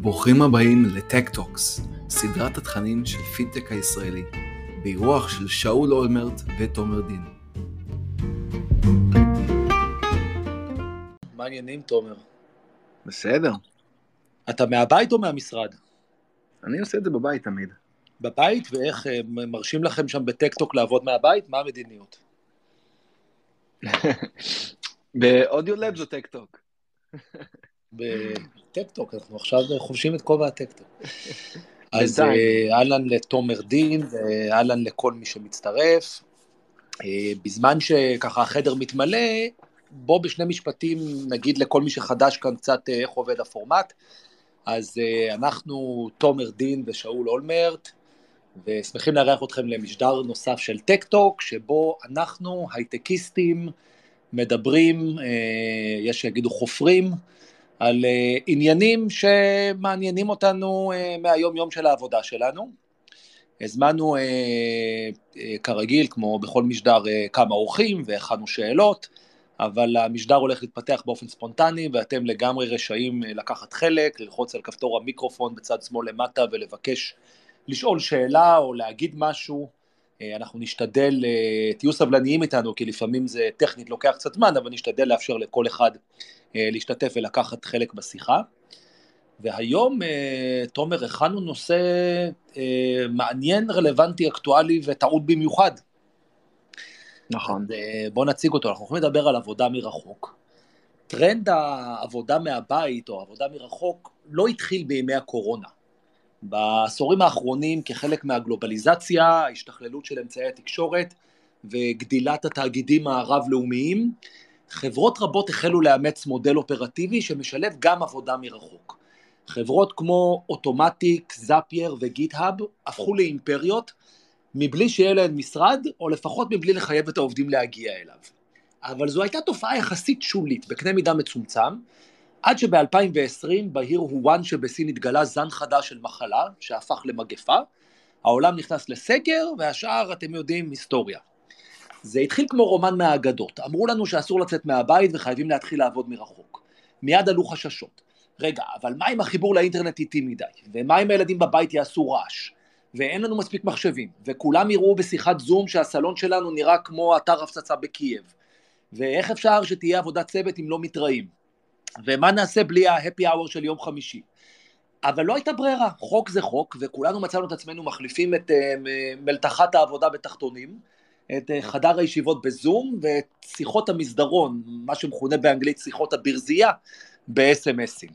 ברוכים הבאים לטק טוקס, סדרת התכנים של פינטק הישראלי, באירוח של שאול אולמרט ותומר דין. מה העניינים, תומר? בסדר. אתה מהבית או מהמשרד? אני עושה את זה בבית תמיד. בבית, ואיך מרשים לכם שם בטק-טוק לעבוד מהבית? מה המדיניות? באודיו לב זו טק-טוק. בטק-טוק, אנחנו עכשיו חובשים את כובע הטק-טוק. אז אהלן לתומר דין, ואהלן לכל מי שמצטרף. בזמן שככה החדר מתמלא, בוא בשני משפטים נגיד לכל מי שחדש כאן קצת איך עובד הפורמט. אז אנחנו תומר דין ושאול אולמרט, ושמחים לארח אתכם למשדר נוסף של טק-טוק, שבו אנחנו הייטקיסטים מדברים, יש שיגידו חופרים, על עניינים שמעניינים אותנו מהיום יום של העבודה שלנו. הזמנו כרגיל, כמו בכל משדר, כמה אורחים והכנו שאלות, אבל המשדר הולך להתפתח באופן ספונטני, ואתם לגמרי רשאים לקחת חלק, ללחוץ על כפתור המיקרופון בצד שמאל למטה, ולבקש לשאול שאלה או להגיד משהו. אנחנו נשתדל, תהיו סבלניים איתנו, כי לפעמים זה טכנית לוקח קצת זמן, אבל נשתדל לאפשר לכל אחד להשתתף ולקחת חלק בשיחה. והיום, תומר, הכנו נושא מעניין, רלוונטי, אקטואלי וטעוד במיוחד. נכון. בוא נציג אותו, אנחנו יכולים לדבר על עבודה מרחוק. טרנד העבודה מהבית או עבודה מרחוק לא התחיל בימי הקורונה. בעשורים האחרונים, כחלק מהגלובליזציה, ההשתכללות של אמצעי התקשורת וגדילת התאגידים הרב-לאומיים, חברות רבות החלו לאמץ מודל אופרטיבי שמשלב גם עבודה מרחוק. חברות כמו אוטומטיק, זאפייר וגיט-האב הפכו לאימפריות, מבלי שיהיה להן משרד, או לפחות מבלי לחייב את העובדים להגיע אליו. אבל זו הייתה תופעה יחסית שולית, בקנה מידה מצומצם, עד שב-2020, בהיר הואן שבסין התגלה זן חדש של מחלה, שהפך למגפה, העולם נכנס לסגר, והשאר, אתם יודעים, היסטוריה. זה התחיל כמו רומן מהאגדות, אמרו לנו שאסור לצאת מהבית וחייבים להתחיל לעבוד מרחוק. מיד עלו חששות. רגע, אבל מה אם החיבור לאינטרנט איטי מדי? ומה אם הילדים בבית יעשו רעש? ואין לנו מספיק מחשבים, וכולם יראו בשיחת זום שהסלון שלנו נראה כמו אתר הפצצה בקייב. ואיך אפשר שתהיה עבודת צוות אם לא מתראים? ומה נעשה בלי ההפי אאוור של יום חמישי? אבל לא הייתה ברירה, חוק זה חוק, וכולנו מצאנו את עצמנו מחליפים את מלתחת העבודה בתחתונים, את חדר הישיבות בזום, ואת שיחות המסדרון, מה שמכונה באנגלית שיחות הברזייה, ב-SMSים.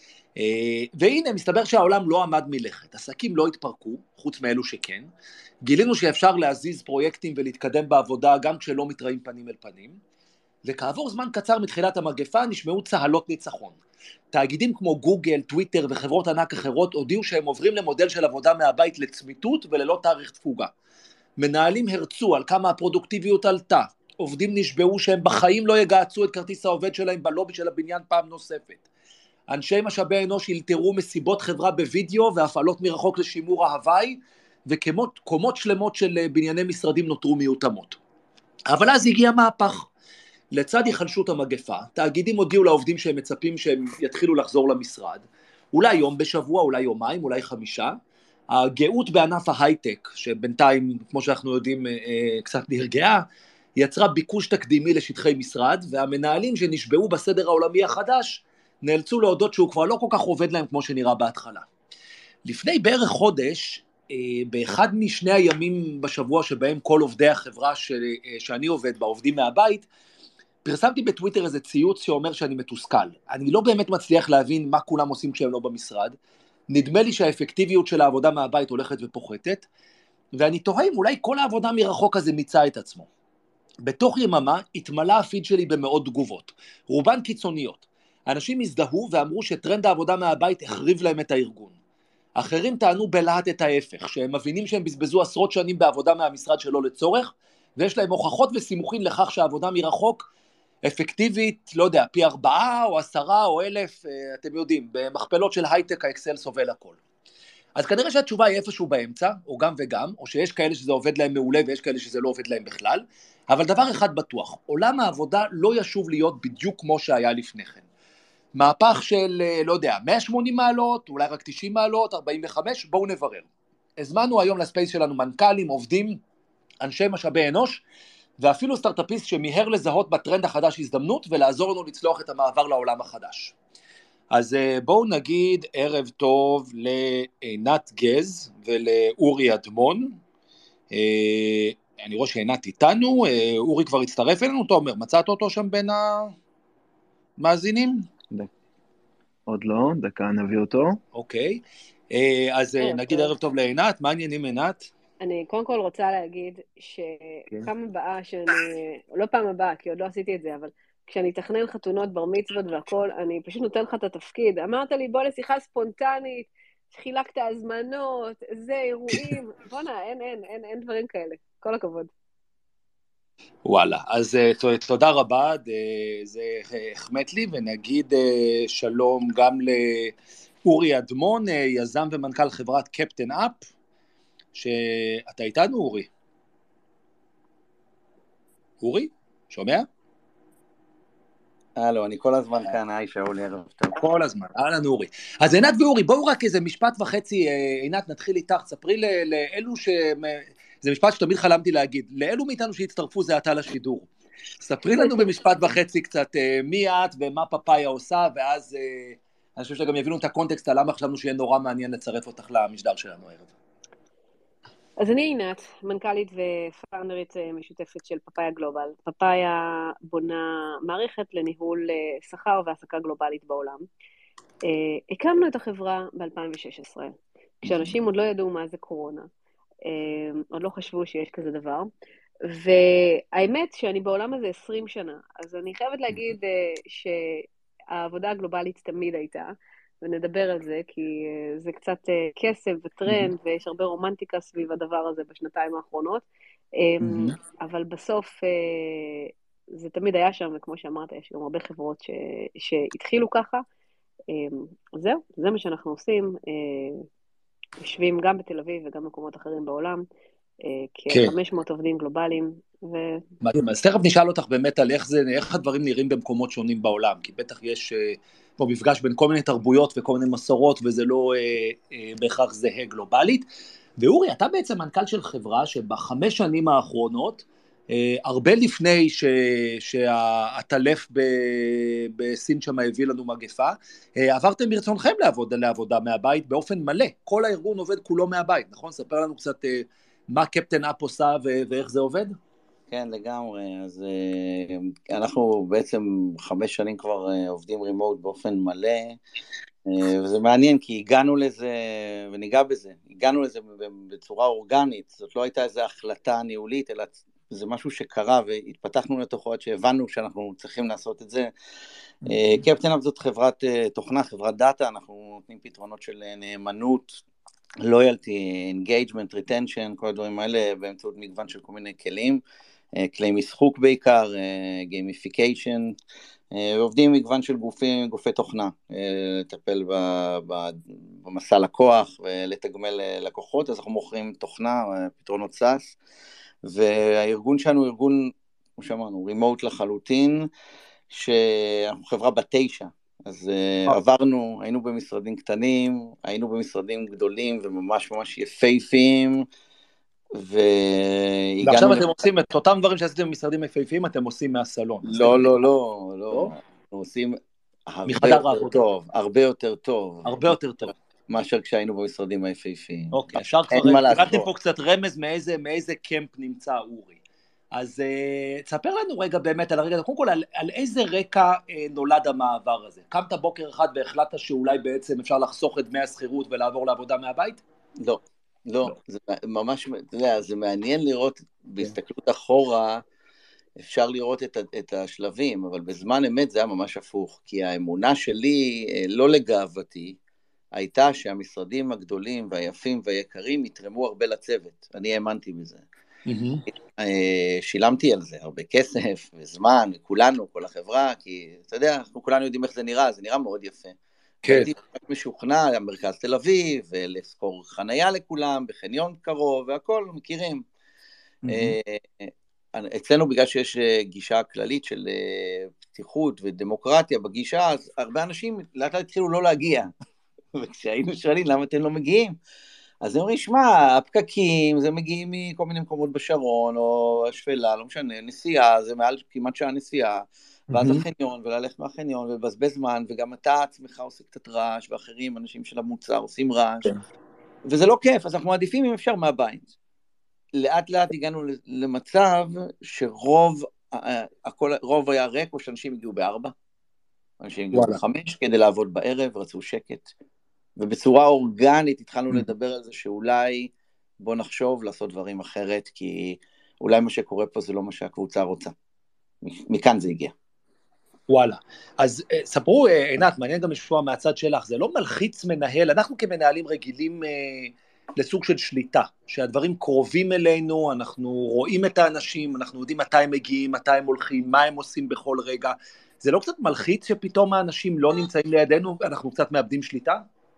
והנה, מסתבר שהעולם לא עמד מלכת, עסקים לא התפרקו, חוץ מאלו שכן, גילינו שאפשר להזיז פרויקטים ולהתקדם בעבודה גם כשלא מתראים פנים אל פנים, וכעבור זמן קצר מתחילת המגפה נשמעו צהלות ניצחון. תאגידים כמו גוגל, טוויטר וחברות ענק אחרות הודיעו שהם עוברים למודל של עבודה מהבית לצמיתות וללא תאריך תפוגה. מנהלים הרצו על כמה הפרודוקטיביות עלתה, עובדים נשבעו שהם בחיים לא יגעצו את כרטיס העובד שלהם בלובי של הבניין פעם נוספת. אנשי משאבי אנוש ילתרו מסיבות חברה בווידאו והפעלות מרחוק לשימור ההוואי, וקומות שלמות של בנייני משרדים נותרו מיותמות. אבל אז הגיע מהפך. לצד היחלשות המגפה, תאגידים הודיעו לעובדים שהם מצפים שהם יתחילו לחזור למשרד, אולי יום בשבוע, אולי יומיים, אולי 5. הגאות בענף ההייטק, שבינתיים, כמו שאנחנו יודעים, קצת נרגעה, יצרה ביקוש תקדימי לשטחי משרד, והמנהלים שנשבעו בסדר העולמי החדש, נאלצו להודות שהוא כבר לא כל כך עובד להם כמו שנראה בהתחלה. לפני בערך חודש, באחד משני הימים בשבוע שבהם כל עובדי החברה שאני עובד בה, עובדים מהבית, פרסמתי בטוויטר איזה ציוץ שאומר שאני מתוסכל. אני לא באמת מצליח להבין מה כולם עושים כשהם לא במשרד. נדמה לי שהאפקטיביות של העבודה מהבית הולכת ופוחתת, ואני תוהה אם אולי כל העבודה מרחוק הזה מיצה את עצמו. בתוך יממה התמלא הפיד שלי במאות תגובות, רובן קיצוניות. אנשים הזדהו ואמרו שטרנד העבודה מהבית החריב להם את הארגון. אחרים טענו בלהט את ההפך, שהם מבינים שהם בזבזו עשרות שנים בעבודה מהמשרד שלא לצורך, ויש להם הוכחות וסימוכים לכך שהעבודה מרחוק אפקטיבית, לא יודע, פי 4 או 10 או 1,000, אתם יודעים, במכפלות של הייטק האקסל סובל הכל. אז כנראה שהתשובה היא איפשהו באמצע, או גם וגם, או שיש כאלה שזה עובד להם מעולה ויש כאלה שזה לא עובד להם בכלל, אבל דבר אחד בטוח, עולם העבודה לא ישוב להיות בדיוק כמו שהיה לפני כן. מהפך של, לא יודע, 180 מעלות, אולי רק 90 מעלות, 45, בואו נברר. הזמנו היום לספייס שלנו מנכ"לים, עובדים, אנשי משאבי אנוש, ואפילו סטארט-אפיסט שמיהר לזהות בטרנד החדש הזדמנות, ולעזור לנו לצלוח את המעבר לעולם החדש. אז בואו נגיד ערב טוב לעינת גז ולאורי אדמון. אני רואה שעינת איתנו, אורי כבר הצטרף אלינו, תומר, מצאת אותו שם בין המאזינים? עוד לא, דקה נביא אותו. אוקיי, אז נגיד ערב טוב לעינת, מה העניינים עינת? אני קודם כל רוצה להגיד שפעם הבאה לא פעם הבאה, כי עוד לא עשיתי את זה, אבל כשאני אתכנן חתונות, בר מצוות והכל, אני פשוט נותן לך את התפקיד. אמרת לי, בוא לשיחה ספונטנית, חילקת הזמנות, זה אירועים, בוא'נה, אין דברים כאלה. כל הכבוד. וואלה, אז תודה רבה, זה החמאת לי, ונגיד שלום גם לאורי אדמון, יזם ומנכ"ל חברת קפטן אפ, שאתה איתנו אורי? אורי? שומע? הלו, אני כל הזמן כאן, היי שאולי, ערב טוב. כל הזמן, אהלן אורי. אז עינת ואורי, בואו רק איזה משפט וחצי, עינת נתחיל איתך, ספרי לאלו זה משפט שתמיד חלמתי להגיד, לאלו מאיתנו שהצטרפו זה עתה לשידור. ספרי לנו במשפט וחצי קצת מי את ומה פאפאיה עושה, ואז אני חושב שגם יבינו את הקונטקסט, למה חשבנו שיהיה נורא מעניין לצרף אותך למשדר שלנו הערב. אז אני עינת, מנכ"לית ופאונדרית משותפת של פאפאיה גלובל. פאפאיה בונה מערכת לניהול שכר והעסקה גלובלית בעולם. הקמנו את החברה ב-2016, כשאנשים עוד לא ידעו מה זה קורונה. עוד לא חשבו שיש כזה דבר, והאמת שאני בעולם הזה 20 שנה, אז אני חייבת להגיד שהעבודה הגלובלית תמיד הייתה, ונדבר על זה, כי זה קצת כסף וטרנד, ויש הרבה רומנטיקה סביב הדבר הזה בשנתיים האחרונות, אבל בסוף זה תמיד היה שם, וכמו שאמרת, יש גם הרבה חברות שהתחילו ככה, זהו, זה מה שאנחנו עושים, יושבים גם בתל אביב וגם במקומות אחרים בעולם, כ-500 עובדים גלובליים. מדהים, אז תכף נשאל אותך באמת על איך הדברים נראים במקומות שונים בעולם, כי בטח יש פה מפגש בין כל מיני תרבויות וכל מיני מסורות, וזה לא בהכרח זהה גלובלית. ואורי, אתה בעצם מנכ"ל של חברה שב5 שנים האחרונות, הרבה לפני שהטלף בסין שם הביא לנו מגפה, עברתם ברצונכם לעבודה מהבית באופן מלא, כל הארגון עובד כולו מהבית, נכון? ספר לנו קצת מה קפטן אפ עושה ואיך זה עובד? כן, לגמרי, אז אנחנו בעצם 5 שנים כבר עובדים רימוט באופן מלא, וזה מעניין כי הגענו לזה, וניגע בזה, הגענו לזה בצורה אורגנית, זאת לא הייתה איזו החלטה ניהולית, אלא זה משהו שקרה והתפתחנו לתוכו עד שהבנו שאנחנו צריכים לעשות את זה. קפטן אפ זאת חברת תוכנה, חברת דאטה, אנחנו נותנים פתרונות של נאמנות, loyalty, engagement, retention, כל הדברים האלה באמצעות מגוון של כל מיני כלים, כלי משחוק בעיקר, gamification, ועובדים מגוון של גופי תוכנה, לטפל במסע לקוח ולתגמל לקוחות, אז אנחנו מוכרים תוכנה, פתרונות SaaS, והארגון שלנו הוא ארגון, כמו שאמרנו, רימוט לחלוטין, שאנחנו חברה ב9, אז עברנו, היינו במשרדים קטנים, היינו במשרדים גדולים וממש ממש יפהפיים, ועכשיו אתם עושים את אותם דברים שעשיתם במשרדים יפהפיים, אתם עושים מהסלון. לא, אנחנו עושים הרבה יותר טוב. הרבה יותר טוב. מאשר כשהיינו במשרדים היפהפיים. אוקיי, אפשר כבר, קראתם פה קצת רמז מאיזה קמפ נמצא אורי. אז תספר לנו רגע באמת על הרגע, קודם כל על איזה רקע נולד המעבר הזה? קמת בוקר אחד והחלטת שאולי בעצם אפשר לחסוך את דמי השכירות ולעבור לעבודה מהבית? לא, זה ממש, אתה יודע, זה מעניין לראות, בהסתכלות אחורה, אפשר לראות את השלבים, אבל בזמן אמת זה היה ממש הפוך, כי האמונה שלי, לא לגאוותי, הייתה שהמשרדים הגדולים והיפים והיקרים יתרמו הרבה לצוות, אני האמנתי בזה. שילמתי על זה הרבה כסף וזמן, וכולנו, כל החברה, כי אתה יודע, אנחנו כולנו יודעים איך זה נראה מאוד יפה. הייתי משוכנע למרכז תל אביב, ולזכור חנייה לכולם, בחניון קרוב, והכל מכירים. אצלנו בגלל שיש גישה כללית של פתיחות ודמוקרטיה בגישה, אז הרבה אנשים לאט לאט התחילו לא להגיע, וכשהיינו שואלים למה אתם לא מגיעים, אז הם אומרים, שמע, הפקקים, זה מגיעים מכל מיני מקומות בשרון, או השפלה, לא משנה, נסיעה, זה מעל כמעט שעה נסיעה, ואז החניון, וללכת מהחניון, ובזבז זמן, וגם אתה עצמך עושה קצת רעש, ואחרים, אנשים של המוצר, עושים רעש, וזה לא כיף, אז אנחנו מעדיפים אם אפשר מהבית. לאט לאט הגענו למצב שרוב היה ריק, או שאנשים הגיעו ב4, אנשים הגיעו ב5, כדי לעבוד בערב, רצו שקט. ובצורה אורגנית התחלנו לדבר על זה שאולי בוא נחשוב לעשות דברים אחרת, כי אולי מה שקורה פה זה לא מה שהקבוצה רוצה. מכאן זה הגיע. וואלה. אז ספרו, עינת, מעניין גם לשמוע מהצד שלך, זה לא מלחיץ מנהל, אנחנו כמנהלים רגילים לסוג של שליטה, שהדברים קרובים אלינו, אנחנו רואים את האנשים, אנחנו יודעים מתי הם מגיעים, מתי הם הולכים, מה הם עושים בכל רגע. זה לא קצת מלחיץ שפתאום האנשים לא נמצאים לידינו, אנחנו קצת מאבדים שליטה?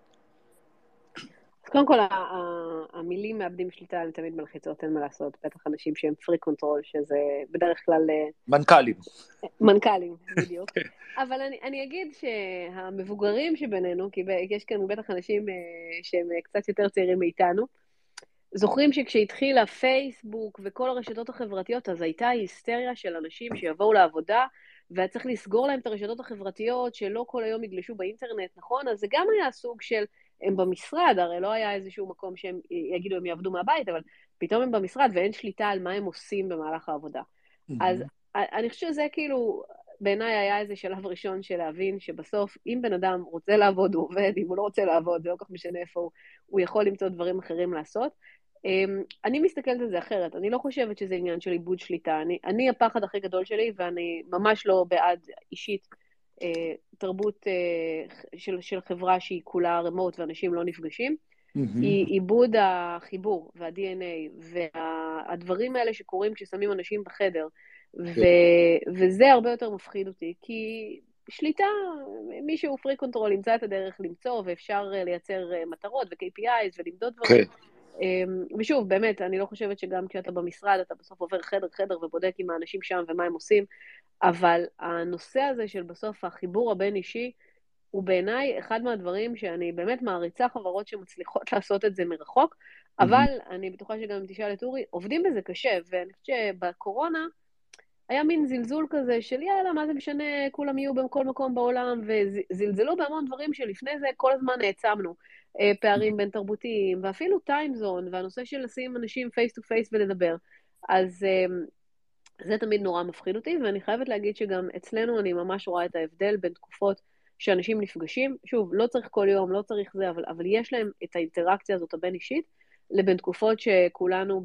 קודם כל, המילים מאבדים שליטה, הן תמיד מלחיצות, אין מה לעשות, בטח אנשים שהם פרי קונטרול, שזה בדרך כלל... מנכ"לים. מנכ"לים, בדיוק. אבל אני אגיד שהמבוגרים שבינינו, כי יש כאן בטח אנשים שהם קצת יותר צעירים מאיתנו, זוכרים שכשהתחיל הפייסבוק וכל הרשתות החברתיות, אז הייתה היסטריה של אנשים שיבואו לעבודה, וצריך לסגור להם את הרשתות החברתיות, שלא כל היום יגלשו באינטרנט, נכון? אז זה גם היה סוג של... הם במשרד, הרי לא היה איזשהו מקום שהם יגידו הם יעבדו מהבית, אבל פתאום הם במשרד ואין שליטה על מה הם עושים במהלך העבודה. אז אני חושבת שזה כאילו, בעיניי היה איזה שלב ראשון של להבין שבסוף, אם בן אדם רוצה לעבוד, הוא עובד, אם הוא לא רוצה לעבוד, זה לא כך משנה איפה הוא יכול למצוא דברים אחרים לעשות. אני מסתכלת על זה אחרת, אני לא חושבת שזה עניין של איבוד שליטה, אני הפחד הכי גדול שלי, ואני ממש לא בעד אישית, תרבות של חברה שהיא כולה רמוט ואנשים לא נפגשים, היא איבוד החיבור וה-DNA והדברים האלה שקורים כששמים אנשים בחדר, וזה הרבה יותר מפחיד אותי, כי שליטה, מישהו פרי קונטרול ימצא את הדרך למצוא, ואפשר לייצר מטרות ו-KPIs ולמדוד דברים. ושוב, באמת, אני לא חושבת שגם כשאתה במשרד, אתה בסוף עובר חדר ובודק עם האנשים שם ומה הם עושים, אבל הנושא הזה של בסוף החיבור הבין אישי, הוא בעיניי אחד מהדברים שאני באמת מעריצה חברות שמצליחות לעשות את זה מרחוק, אבל אני בטוחה שגם אם תשאל את אורי, עובדים בזה קשה, ואני חושבת שבקורונה היה מין זלזול כזה של יאללה, מה זה משנה, כולם יהיו בכל מקום בעולם, וזלזלו בהמון דברים שלפני זה כל הזמן נעצמנו, פערים בין תרבותיים, ואפילו טיימזון, והנושא של לשים אנשים פייס טו פייס ולדבר. אז זה תמיד נורא מפחיד אותי, ואני חייבת להגיד שגם אצלנו אני ממש רואה את ההבדל בין תקופות שאנשים נפגשים, שוב, לא צריך כל יום, לא צריך זה, אבל יש להם את האינטראקציה הזאת הבין אישית, לבין תקופות שכולנו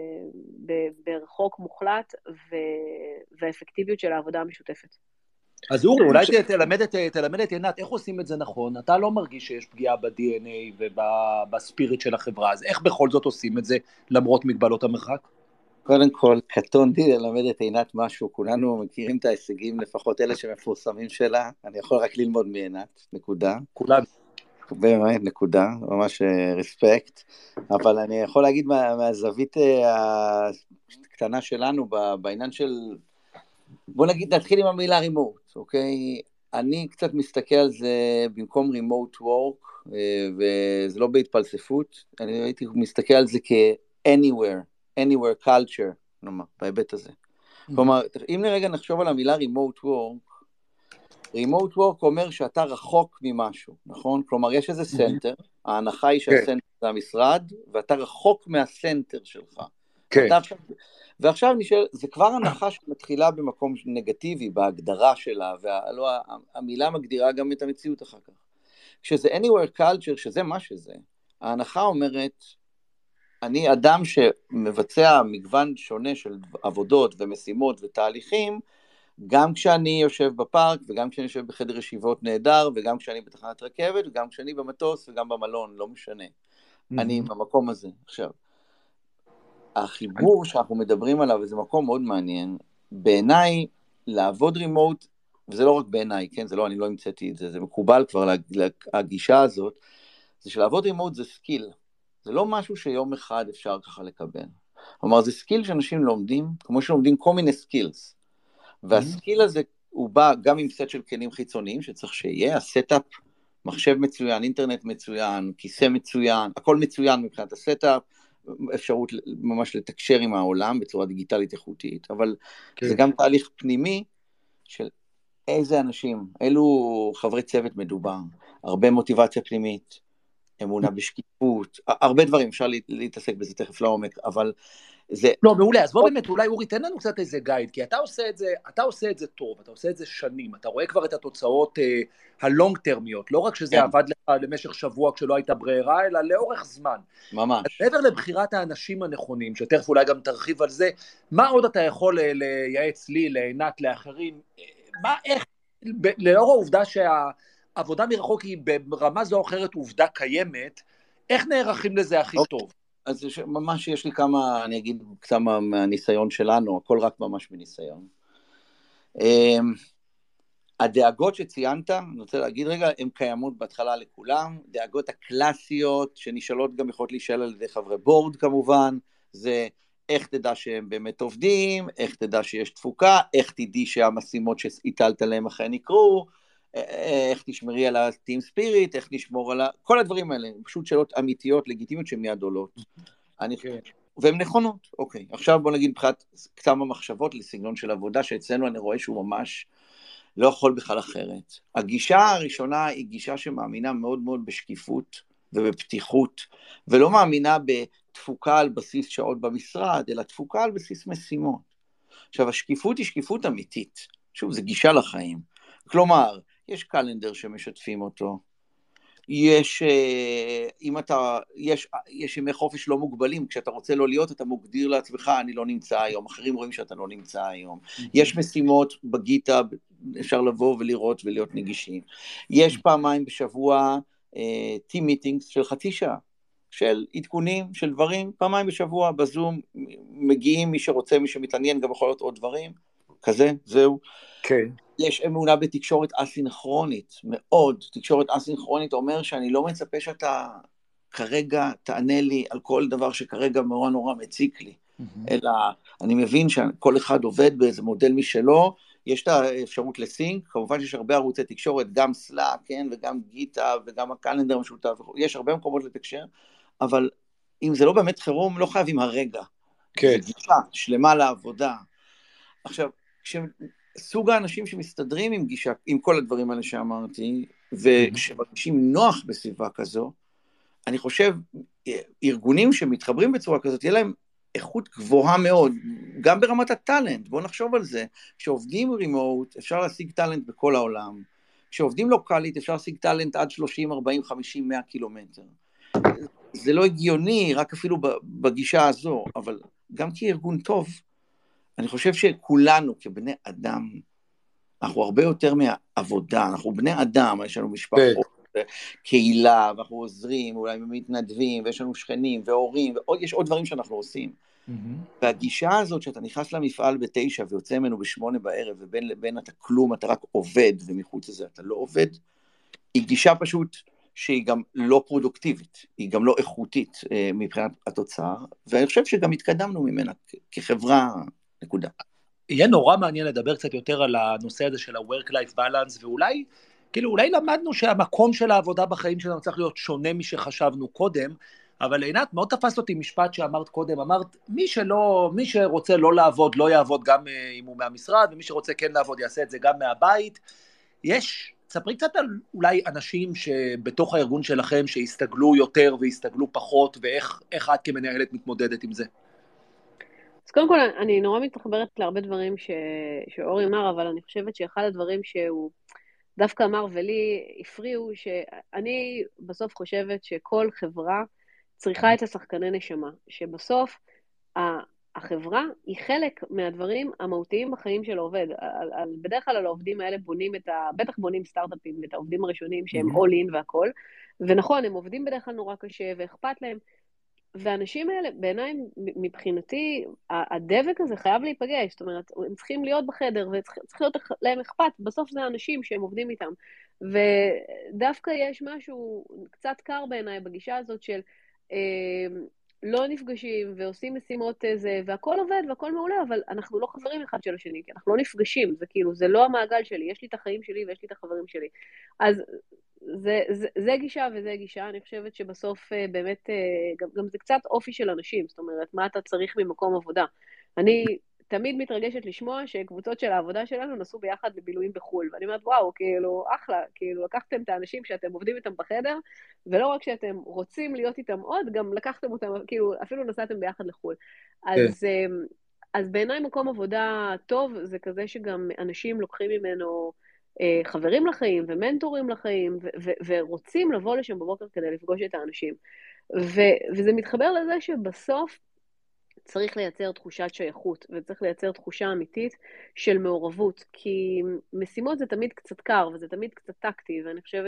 ברחוק מוחלט, והאפקטיביות של העבודה המשותפת. אז אורי, אולי תלמד את עינת, איך עושים את זה נכון? אתה לא מרגיש שיש פגיעה ב-DNA ובספיריט של החברה, אז איך בכל זאת עושים את זה למרות מגבלות המרחק? קודם כל, קטונתי ללמד את עינת משהו, כולנו מכירים את ההישגים, לפחות אלה שמפורסמים שלה, אני יכול רק ללמוד מעינת, נקודה. כולנו. באמת, נקודה, ממש רספקט, אבל אני יכול להגיד מהזווית הקטנה שלנו, בעניין של, בוא נגיד, נתחיל עם המילה רימוט, אוקיי? אני קצת מסתכל על זה במקום רימוט וורק, וזה לא בהתפלספות, אני הייתי מסתכל על זה כ-anywhere culture, נאמר, בהיבט הזה. כלומר, אם לרגע נחשוב על המילה remote work, remote work אומר שאתה רחוק ממשהו, נכון? כלומר, יש איזה סנטר, ההנחה היא שהסנטר זה המשרד, ואתה רחוק מהסנטר שלך. כן. ועכשיו נשאל, זה כבר הנחה שמתחילה במקום נגטיבי, בהגדרה שלה, והמילה מגדירה גם את המציאות אחר כך. כשזה anywhere culture, שזה מה שזה, ההנחה אומרת, אני אדם שמבצע מגוון שונה של עבודות ומשימות ותהליכים, גם כשאני יושב בפארק, וגם כשאני יושב בחדר ישיבות נהדר, וגם כשאני בתחנת רכבת, וגם כשאני במטוס, וגם במלון, לא משנה. אני במקום הזה. עכשיו, החיבור שאנחנו מדברים עליו, וזה מקום מאוד מעניין, בעיניי, לעבוד רימוט, וזה לא רק בעיניי, כן? זה לא, אני לא המצאתי את זה, זה מקובל כבר להגישה הזאת, זה שלעבוד רימוט זה סקיל. זה לא משהו שיום אחד אפשר ככה לקבל. כלומר, זה סקיל שאנשים לומדים, כמו שלומדים כל מיני סקילס. והסקיל הזה הוא בא גם עם סט של כלים חיצוניים שצריך שיהיה, הסטאפ, מחשב מצוין, אינטרנט מצוין, כיסא מצוין, הכל מצוין מבחינת הסטאפ, אפשרות ממש לתקשר עם העולם בצורה דיגיטלית איכותית, אבל כן. זה גם תהליך פנימי של איזה אנשים, אילו חברי צוות מדובר, הרבה מוטיבציה פנימית, אמונה בשקיפות, הרבה דברים, אפשר להתעסק בזה תכף לעומק, אבל זה... לא, מעולה, אז בוא באמת, אולי אורי, תן לנו קצת איזה גייד, כי אתה עושה את זה טוב, אתה עושה את זה שנים, אתה רואה כבר את התוצאות הלונג טרמיות, לא רק שזה עבד לך למשך שבוע כשלא הייתה ברירה, אלא לאורך זמן. ממש. מעבר לבחירת האנשים הנכונים, שתכף אולי גם תרחיב על זה, מה עוד אתה יכול לייעץ לי, לעינת, לאחרים, איך, לאור העובדה שהעבודה מרחוק היא ברמה זו או אחרת עובדה קיימת, איך נערכים לזה הכי טוב? אז ממש יש לי כמה, אני אגיד כמה מהניסיון שלנו, הכל רק ממש מניסיון. הדאגות שציינת, אני רוצה להגיד רגע, הן קיימות בהתחלה לכולם, דאגות הקלאסיות שנשאלות גם יכולות להישאל על ידי חברי בורד כמובן, זה איך תדע שהם באמת עובדים, איך תדע שיש תפוקה, איך תדעי שהמשימות שהטלת עליהם אכן יקרו, איך תשמרי על הטים ספיריט, איך נשמור על כל הדברים האלה, פשוט שאלות אמיתיות, לגיטימיות שמיד עולות. והן נכונות, אוקיי. עכשיו בוא נגיד מבחינת כמה מחשבות לסגנון של עבודה, שאצלנו אני רואה שהוא ממש לא יכול בכלל אחרת. הגישה הראשונה היא גישה שמאמינה מאוד מאוד בשקיפות ובפתיחות, ולא מאמינה בתפוקה על בסיס שעות במשרד, אלא תפוקה על בסיס משימות. עכשיו, השקיפות היא שקיפות אמיתית. שוב, זה גישה לחיים. כלומר, יש קלנדר שמשתפים אותו, יש ימי חופש לא מוגבלים, כשאתה רוצה לא להיות, אתה מוגדיר לעצמך, אני לא נמצא היום, אחרים רואים שאתה לא נמצא היום, יש משימות בגיטה, אפשר לבוא ולראות ולהיות נגישים, יש פעמיים בשבוע טים מיטינגס של חצי שעה, של עדכונים, של דברים, פעמיים בשבוע בזום, מגיעים מי שרוצה, מי שמתעניין, גם יכול להיות עוד דברים, כזה, זהו. כן. יש אמונה בתקשורת אסינכרונית, מאוד. תקשורת אסינכרונית אומר שאני לא מצפה שאתה כרגע תענה לי על כל דבר שכרגע נורא נורא מציק לי, אלא אני מבין שכל אחד עובד באיזה מודל משלו, יש את האפשרות לסינק, כמובן שיש הרבה ערוצי תקשורת, גם סלאק, כן, וגם גיטה, וגם הקלנדר משותף, יש הרבה מקומות לתקשר, אבל אם זה לא באמת חירום, לא חייבים הרגע. כן. זה גישה שלמה לעבודה. עכשיו, סוג האנשים שמסתדרים עם גישה, עם כל הדברים האלה שאמרתי, ושמרגישים נוח בסביבה כזו, אני חושב, ארגונים שמתחברים בצורה כזאת, יהיה להם איכות גבוהה מאוד, גם ברמת הטלנט, בואו נחשוב על זה, כשעובדים רימוט, אפשר להשיג טלנט בכל העולם, כשעובדים לוקלית, אפשר להשיג טלנט עד 30, 40, 50, 100 קילומטר. זה לא הגיוני, רק אפילו בגישה הזו, אבל גם כארגון טוב, אני חושב שכולנו כבני אדם, אנחנו הרבה יותר מהעבודה, אנחנו בני אדם, יש לנו משפחות, קהילה, ואנחנו עוזרים, אולי מתנדבים, ויש לנו שכנים והורים, ויש עוד דברים שאנחנו עושים. והגישה הזאת שאתה נכנס למפעל ב9 ויוצא ממנו ב8 בערב, ובין לבין אתה כלום, אתה רק עובד, ומחוץ לזה אתה לא עובד, היא גישה פשוט שהיא גם לא פרודוקטיבית, היא גם לא איכותית מבחינת התוצר, ואני חושב שגם התקדמנו ממנה כחברה, נקודה. יהיה נורא מעניין לדבר קצת יותר על הנושא הזה של ה-work-life balance, ואולי, כאילו, אולי למדנו שהמקום של העבודה בחיים שלנו צריך להיות שונה משחשבנו קודם, אבל עינת, מאוד תפס אותי משפט שאמרת קודם, אמרת, מי שרוצה לא לעבוד, לא יעבוד גם אם הוא מהמשרד, ומי שרוצה כן לעבוד, יעשה את זה גם מהבית. ספרי קצת על אולי אנשים שבתוך הארגון שלכם, שהסתגלו יותר והסתגלו פחות, ואיך את כמנהלת מתמודדת עם זה? אז קודם כל, אני נורא מתחברת להרבה דברים שאורי אמר, אבל אני חושבת שאחד הדברים שהוא דווקא אמר ולי הפריעו, שאני בסוף חושבת שכל חברה צריכה את השחקני נשמה, שבסוף החברה היא חלק מהדברים המהותיים בחיים של העובד. בדרך כלל על העובדים האלה בטח בונים סטארט-אפים, את העובדים הראשונים שהם all in והכל, ונכון, הם עובדים בדרך כלל נורא קשה ואכפת להם, והאנשים האלה, בעיניי, מבחינתי, הדבק הזה חייב להיפגש, זאת אומרת, הם צריכים להיות בחדר, וצריך להיות להם אכפת, בסוף זה האנשים שהם עובדים איתם, ודווקא יש משהו קצת קר בעיניי בגישה הזאת של לא נפגשים ועושים משימות איזה, והכל עובד והכל מעולה, אבל אנחנו לא חברים אחד של השני, כי אנחנו לא נפגשים, זה כאילו, זה לא המעגל שלי, יש לי את החיים שלי ויש לי את החברים שלי. אז זה גישה וזה גישה, אני חושבת שבסוף באמת, גם זה קצת אופי של אנשים, זאת אומרת, מה אתה צריך ממקום עבודה. אני תמיד מתרגשת לשמוע שקבוצות של העבודה שלנו נסעו ביחד לבילויים בחול, ואני אומרת, וואו, כאילו, אחלה, כאילו, לקחתם את האנשים שאתם עובדים איתם בחדר, ולא רק שאתם רוצים להיות איתם עוד, גם לקחתם אותם, כאילו, אפילו נסעתם ביחד לחול. אז בעיניי מקום עבודה טוב, זה כזה שגם אנשים לוקחים ממנו חברים לחיים ומנטורים לחיים, ורוצים לבוא לשם בבוקר כדי לפגוש את האנשים. וזה מתחבר לזה שבסוף צריך לייצר תחושת שייכות, וצריך לייצר תחושה אמיתית של מעורבות, כי משימות זה תמיד קצת קר, וזה תמיד קצת טקטי, ואני חושבת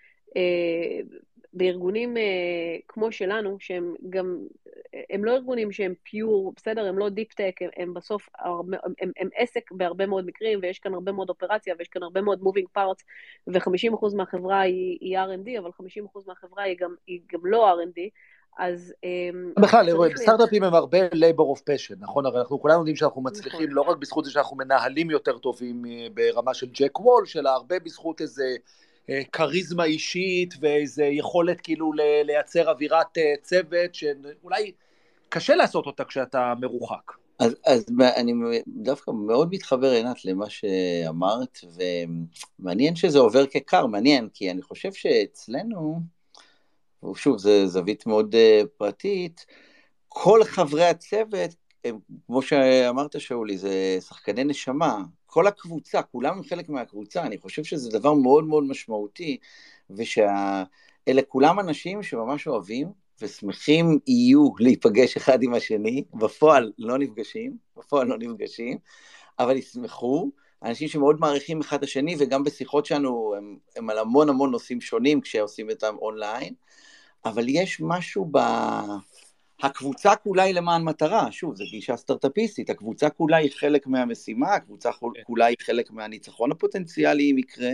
שבארגונים כמו שלנו, שהם גם, הם לא ארגונים שהם פיור, בסדר, הם לא דיפ-טק, הם בסוף, הם עסק בהרבה מאוד מקרים, ויש כאן הרבה מאוד אופרציה, ויש כאן הרבה מאוד moving parts, ו50% מהחברה היא R&D, אבל 50% מהחברה היא גם לא R&D, אז בכלל, סטארט-אפים הם הרבה labor of passion, נכון? הרי אנחנו כולנו יודעים שאנחנו מצליחים, לא רק בזכות זה שאנחנו מנהלים יותר טובים ברמה של ג'ק וולש, אלא הרבה בזכות איזה קריזמה אישית, ואיזה יכולת כאילו לייצר אווירת צוות, שאולי קשה לעשות אותה כשאתה מרוחק. אז אני דווקא מאוד מתחבר, עינת, למה שאמרת, ומעניין שזה עובר כקר, מעניין, כי אני חושב שאצלנו, ושוב, זו זווית מאוד פרטית, כל חברי הצוות, הם, כמו שאמרת שאולי, זה שחקני נשמה, כל הקבוצה, כולם הם חלק מהקבוצה, אני חושב שזה דבר מאוד מאוד משמעותי, ושאלה כולם אנשים שממש אוהבים, ושמחים יהיו להיפגש אחד עם השני, בפועל לא נפגשים, אבל ישמחו, אנשים שמאוד מעריכים אחד השני, וגם בשיחות שלנו, הם על המון המון נושאים שונים, כשעושים אותם אונליין, אבל יש משהו הקבוצה כולה היא למען מטרה, שוב, זו גישה סטארט-אפיסטית, הקבוצה כולה היא חלק מהמשימה, הקבוצה כולה היא חלק מהניצחון הפוטנציאלי אם יקרה,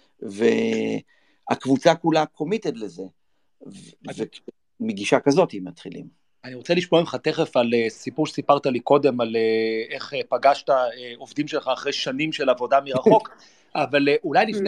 והקבוצה כולה קומיטד לזה, ומגישה כזאת אם מתחילים. אני רוצה לשמוע ממך תכף על סיפור שסיפרת לי קודם, על איך פגשת עובדים שלך אחרי שנים של עבודה מרחוק, אבל אולי לפני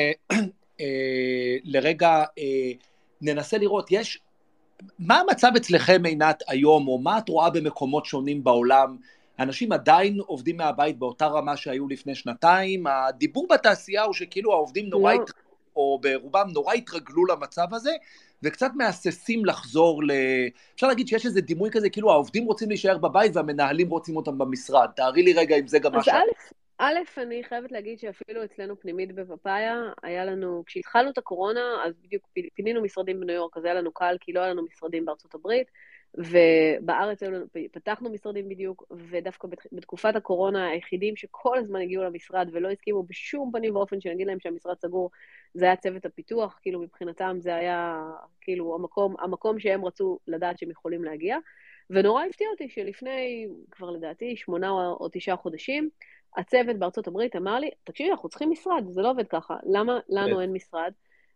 לרגע ננסה לראות, מה המצב אצלכם עינת היום, או מה את רואה במקומות שונים בעולם? אנשים עדיין עובדים מהבית באותה רמה שהיו לפני שנתיים, הדיבור בתעשייה הוא שכאילו העובדים או ברובם נורא התרגלו למצב הזה, וקצת מהססים לחזור אפשר להגיד שיש איזה דימוי כזה, כאילו העובדים רוצים להישאר בבית והמנהלים רוצים אותם במשרד. תארי לי רגע אם זה גם משהו. א', אני חייבת להגיד שאפילו אצלנו פנימית בפאפאיה, היה לנו, כשהתחלנו את הקורונה, אז בדיוק פינינו משרדים בניו יורק, אז היה לנו קל, כי לא היה לנו משרדים בארצות הברית, ובארץ פתחנו משרדים בדיוק, ודווקא בתקופת הקורונה, היחידים שכל הזמן הגיעו למשרד, ולא הסכימו בשום פנים ואופן שנגיד להם שהמשרד סגור, זה היה צוות הפיתוח, כאילו מבחינתם זה היה, כאילו, המקום שהם רצו לדעת שהם יכולים להגיע, ונורא הפתיע אותי שלפני, כבר לדעתי, 8 או 9 חודשים, הצוות בארצות הברית אמר לי, תקשיבי, אנחנו צריכים משרד, זה לא עובד ככה, למה לנו אין משרד?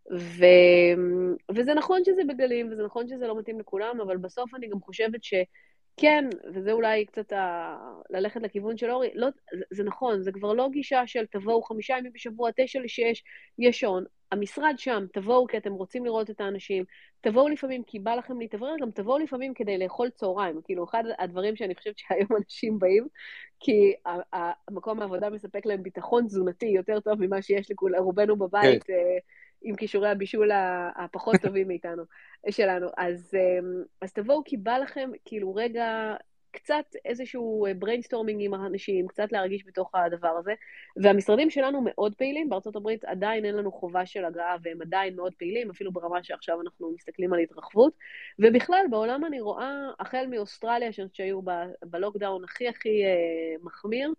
וזה נכון שזה בגלים, וזה נכון שזה לא מתאים לכולם, אבל בסוף אני גם חושבת שכן, וזה אולי קצת ללכת לכיוון של אורי, לא, זה נכון, זה כבר לא גישה של תבואו 5 ימים בשבוע, 9 ל-6, יש שעון, המשרד שם, תבואו כי אתם רוצים לראות את האנשים, תבואו לפעמים כי בא לכם להתאוורר, גם תבואו לפעמים כדי לאכול צהריים, כאילו אחד הדברים שאני חושבת שהיום אנשים באים, כי המקום העבודה מספק להם ביטחון תזונתי יותר טוב ממה שיש לרובנו בבית, עם קישורי הבישול הפחות טובים מאיתנו, שלנו. אז תבואו כי בא לכם, כאילו רגע, קצת איזשהו בריינסטורמינג עם האנשים, קצת להרגיש בתוך הדבר הזה, והמשרדים שלנו מאוד פעילים, בארצות הברית עדיין אין לנו חובה של הגעה, והם עדיין מאוד פעילים, אפילו ברמה שעכשיו אנחנו מסתכלים על התרחבות, ובכלל בעולם אני רואה, החל מאוסטרליה, שהיו בלוקדאון הכי מחמיר,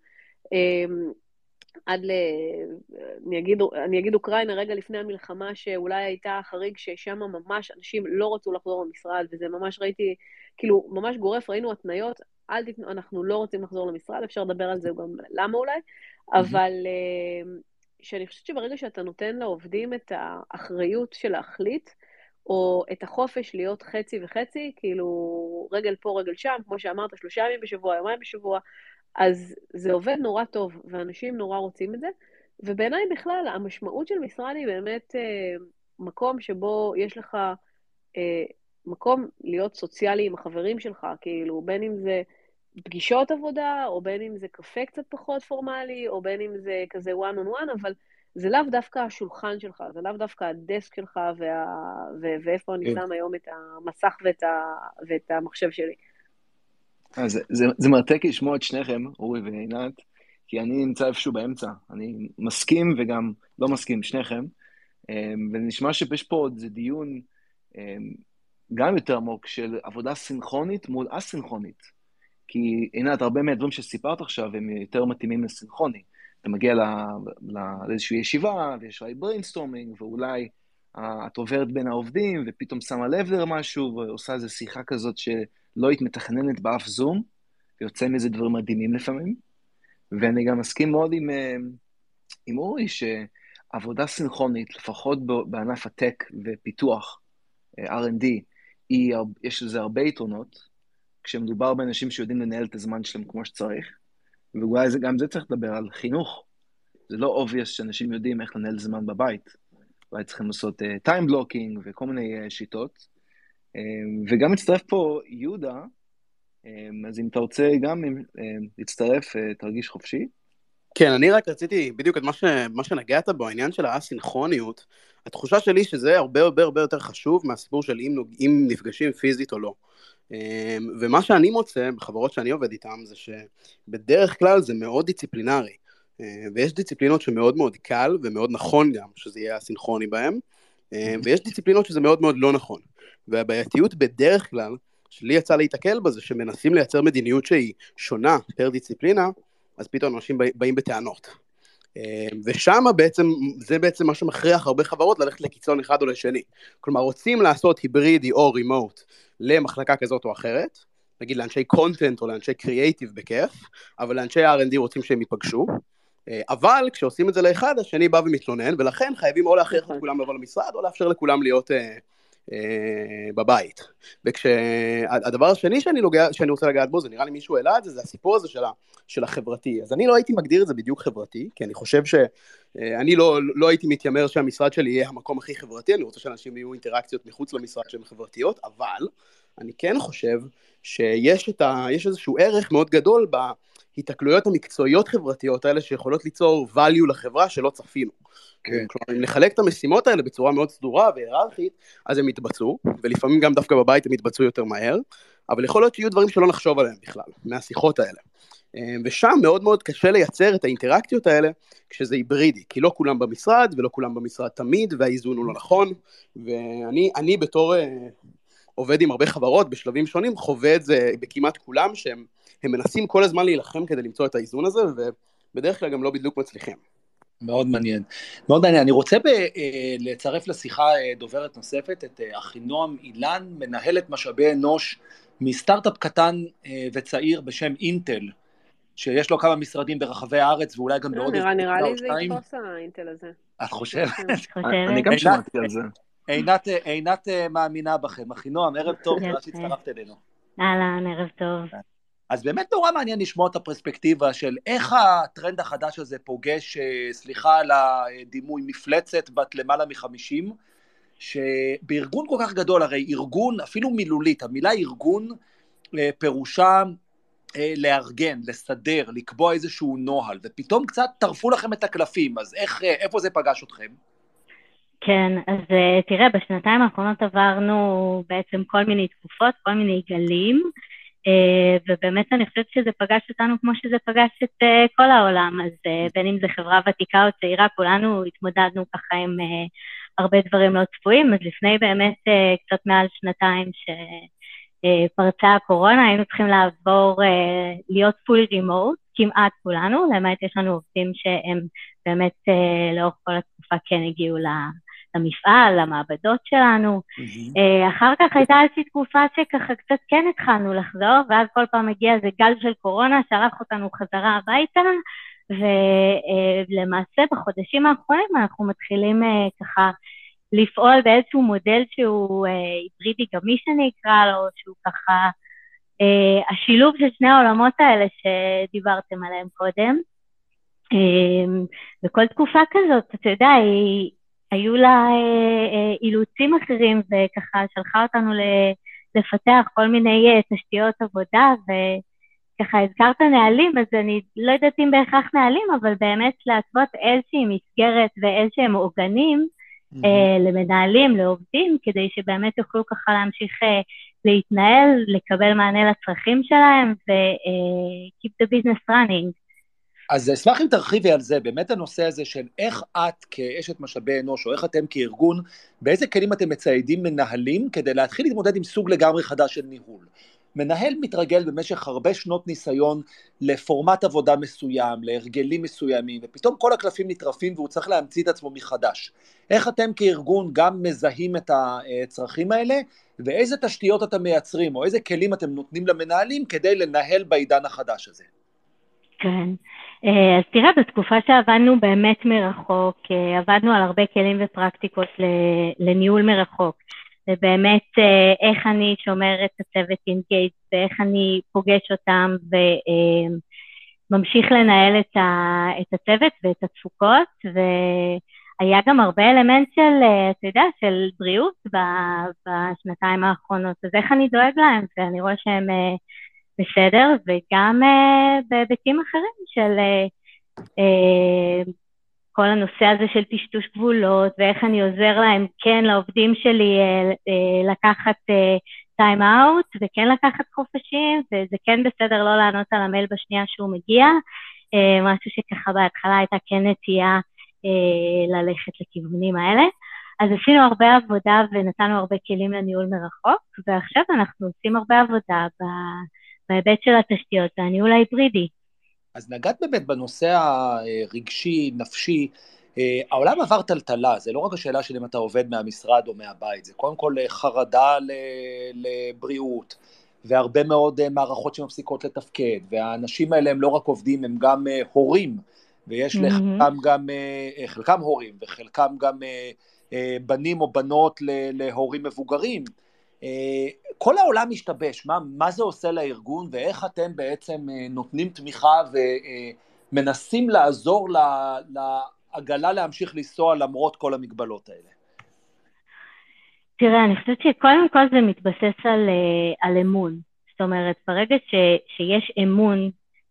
אני אגיד אוקראינה רגע לפני המלחמה שאולי הייתה חריג ששם ממש אנשים לא רצו לחזור למשרד, וזה ממש ראיתי, כאילו ממש גורף, ראינו התניות, אנחנו לא רוצים לחזור למשרד, אפשר לדבר על זה גם למה אולי, אבל שאני חושבת שברגע שאתה נותן לעובדים את האחריות של להחליט, או את החופש להיות חצי וחצי, כאילו רגל פה, רגל שם, כמו שאמרת, 3 ימים בשבוע, יומיים בשבוע, אז זה עובד נורא טוב, ואנשים נורא רוצים את זה, ובעיניי בכלל, המשמעות של משרד היא באמת מקום שבו יש לך מקום להיות סוציאלי עם החברים שלך, כאילו בין אם זה פגישות עבודה, או בין אם זה קפה קצת פחות פורמלי, או בין אם זה כזה one on one, אבל זה לאו דווקא השולחן שלך, זה לאו דווקא הדסק שלך, ואיפה אני שם היום את המסך ואת המחשב שלי. אז זה מרתק לשמוע את שניכם, אורי ועינת, כי אני נמצא איפשהו באמצע. אני מסכים וגם לא מסכים, שניכם, ונשמע שיש פה עוד דיון גם יותר עמוק של עבודה סינכרונית מול אסינכרונית. כי עינת, הרבה מהדברים שסיפרת עכשיו הם יותר מתאימים לסינכרוני. אתה מגיע לאיזושהי ישיבה, ויש אולי בריינסטורמינג, ואולי את עוברת בין העובדים, ופתאום שמה לב למשהו, ועושה איזו שיחה כזאת שלא היית מתכננת באף זום, ויוצא מזה דברים מדהימים לפעמים. ואני גם מסכים מאוד עם אורי, שעבודה סינכרונית, לפחות בענף הטק ופיתוח, R&D, יש לזה הרבה יתרונות, כשמדובר באנשים שיודעים לנהל את הזמן שלהם כמו שצריך, ואולי גם זה צריך לדבר על חינוך. זה לא obvious שאנשים יודעים איך לנהל זמן בבית. אולי צריכים לעשות time blocking וכל מיני שיטות. וגם מצטרף פה יהודה, אז אם אתה רוצה גם להצטרף, תרגיש חופשי. כן, אני רק רציתי בדיוק את מה שנגעת בו, העניין של האסינכרוניות, התחושה שלי שזה הרבה יותר חשוב מהסיפור של אם נפגשים פיזית או לא. ומה שאני מוצא בחברות שאני עובד איתן זה שבדרך כלל זה מאוד דיסציפלינרי, ויש דיסציפלינות שמאוד מאוד קל ומאוד נכון גם שזה יהיה הסינכרוני בהם, ויש דיסציפלינות שזה מאוד מאוד לא נכון, והבעייתיות בדרך כלל שלי יצא להתקל בזה שמנסים לייצר מדיניות שהיא שונה פר דיסציפלינה, אז פתאום אנשים באים בטענות, ושם זה בעצם מה שמכריח הרבה חברות ללכת לקיצון אחד או לשני, כלומר רוצים לעשות היברידי או רימוט למחלקה כזאת או אחרת, נגיד לאנשי קונטנט או לאנשי קריאייטיב בכיף, אבל לאנשי R&D רוצים שהם ייפגשו, אבל כשעושים את זה לאחד, השני בא ומתלונן, ולכן חייבים או להכריח את כולם לבוא למשרד, או לאפשר לכולם להיות בבית. וכשהדבר השני שאני רוצה לגעת בו, זה נראה לי מישהו העלה את זה, זה הסיפור הזה של החברתי. אז אני לא הייתי מגדיר את זה בדיוק חברתי, כי אני חושב שאני לא הייתי מתיימר שהמשרד שלי יהיה המקום הכי חברתי, אני רוצה שאנשים יהיו אינטראקציות מחוץ למשרד שהן חברתיות, אבל אני כן חושב שיש איזשהו ערך מאוד גדול בהתקלויות המקצועיות חברתיות האלה, שיכולות ליצור value לחברה שלא צפינו. כן. כלומר, אם נחלק את המשימות האלה בצורה מאוד סדורה והיררכית, אז הם יתבצעו, ולפעמים גם דווקא בבית הם יתבצעו יותר מהר, אבל יכול להיות שיהיו דברים שלא נחשוב עליהם בכלל, מהשיחות האלה. ושם מאוד מאוד קשה לייצר את האינטראקציות האלה, כשזה היברידי, כי לא כולם במשרד, ולא כולם במשרד תמיד, והאיזון הוא לא נכון, ואני בתור עובד עם הרבה חברות בשלבים שונים, חווה את זה בכמעט כולם, שהם מנסים כל הזמן להילחם כדי למצוא את האיזון הזה, ובדרך כלל גם לא בדיוק מצליחים. מאוד מעניין. מאוד מעניין. אני רוצה לצרף לשיחה דוברת נוספת, את אחינועם אילן, מנהלת משאבי אנוש, מסטארט-אפ קטן וצעיר בשם אינטל, שיש לו כמה משרדים ברחבי הארץ, ואולי גם בעוד... נראה לי זה יתפוס האינטל הזה. את חושבת? אני גם שמעתי על זה. עינת מאמינה בכם. אחינועם, ערב טוב, תודה שהצטרפת אלינו. אהלן, ערב טוב. אז באמת נורא מעניין לשמוע את הפרספקטיבה של איך הטרנד החדש הזה פוגש, סליחה על הדימוי, מפלצת בת למעלה מ-50, שבארגון כל כך גדול, הרי ארגון, אפילו מילולית, המילה ארגון פירושה לארגן, לסדר, לקבוע איזשהו נוהל, ופתאום קצת טרפו לכם את הקלפים, אז איפה זה פגש אתכם? כן, אז תראה, בשנתיים האחרונות עברנו בעצם כל מיני תקופות, כל מיני גלים, ובאמת אני חושבת שזה פגש אותנו כמו שזה פגש את כל העולם, אז בין אם זה חברה ותיקה או צעירה, כולנו התמודדנו ככה עם הרבה דברים לא צפויים, אז לפני באמת קצת מעל שנתיים שפרצה הקורונה, היינו צריכים לעבור להיות full remote, כמעט כולנו, למעט יש לנו עובדים שהם באמת לאורך כל התקופה כן הגיעו למפעל, למעבדות שלנו. אחר כך הייתה איזושהי תקופה שככה קצת כן התחלנו לחזור, ואז כל פעם הגיע איזה גל של קורונה שערך אותנו חזרה הביתה, ולמעשה בחודשים האחרונים אנחנו מתחילים ככה לפעול באיזשהו מודל שהוא היברידי גמיש שאני אקרא לו, שהוא ככה השילוב של שני העולמות האלה שדיברתם עליהם קודם. וכל תקופה כזאת, אתה יודע, היו לה אילוצים אחרים, וככה שלחה אותנו לפתח כל מיני תשתיות עבודה, וככה הזכרת נהלים, אז אני לא יודעת אם בהכרח נהלים, אבל באמת להתוות איזושהי מסגרת ואיזשהם עוגנים למנהלים, לעובדים, כדי שבאמת יוכלו ככה להמשיך להתנהל, לקבל מענה לצרכים שלהם, ו-keep the business running. אז אשמח אם תרחיבי על זה, באמת הנושא הזה של איך את כאשת משאבי אנוש, או איך אתם כארגון, באיזה כלים אתם מציידים מנהלים, כדי להתחיל להתמודד עם סוג לגמרי חדש של ניהול. מנהל מתרגל במשך הרבה שנות ניסיון לפורמט עבודה מסוים, להרגלים מסוימים, ופתאום כל הקלפים נטרפים והוא צריך להמציא את עצמו מחדש. איך אתם כארגון גם מזהים את הצרכים האלה, ואיזה תשתיות אתם מייצרים, או איזה כלים אתם נותנים למנהלים כדי לנהל בעידן החדש הזה? כן, אז תראה, בתקופה שעבדנו באמת מרחוק, עבדנו על הרבה כלים ופרקטיקות לניהול מרחוק, ובאמת איך אני שומר את הצוות אינגייג' ואיך אני פוגש אותם וממשיך לנהל את הצוות ואת התפוקות, והיה גם הרבה אלמנט של, אתה יודע, של בריאות בשנתיים האחרונות, אז איך אני דואג להם, ואני רואה שהם בסדר, וגם בהיבטים אחרים של כל הנושא הזה של טשטוש גבולות, ואיך אני עוזר להם, כן, לעובדים שלי לקחת time out, וכן לקחת חופשים, וזה כן בסדר לא לענות על המייל בשנייה שהוא מגיע, משהו שככה בהתחלה הייתה כן נטייה ללכת לכיוונים האלה. אז עשינו הרבה עבודה ונתנו הרבה כלים לניהול מרחוק, ועכשיו אנחנו עושים הרבה עבודה בהיבט של התשתיות והניהול ההיברידי. אז נגעת באמת בנושא הרגשי, נפשי, העולם עבר טלטלה, זה לא רק השאלה של אם אתה עובד מהמשרד או מהבית, זה קודם כל חרדה לבריאות, והרבה מאוד מערכות שמפסיקות לתפקד, והאנשים האלה הם לא רק עובדים, הם גם הורים, ויש לחלקם גם, חלקם הורים, וחלקם גם בנים או בנות להורים מבוגרים. כל העולם משתבש, מה זה עושה לארגון, ואיך אתם בעצם נותנים תמיכה ומנסים לעזור לעגלה להמשיך לנסוע למרות כל המגבלות האלה? תראה, אני חושבת שקודם כל זה מתבסס על אמון. זאת אומרת, ברגע שיש אמון,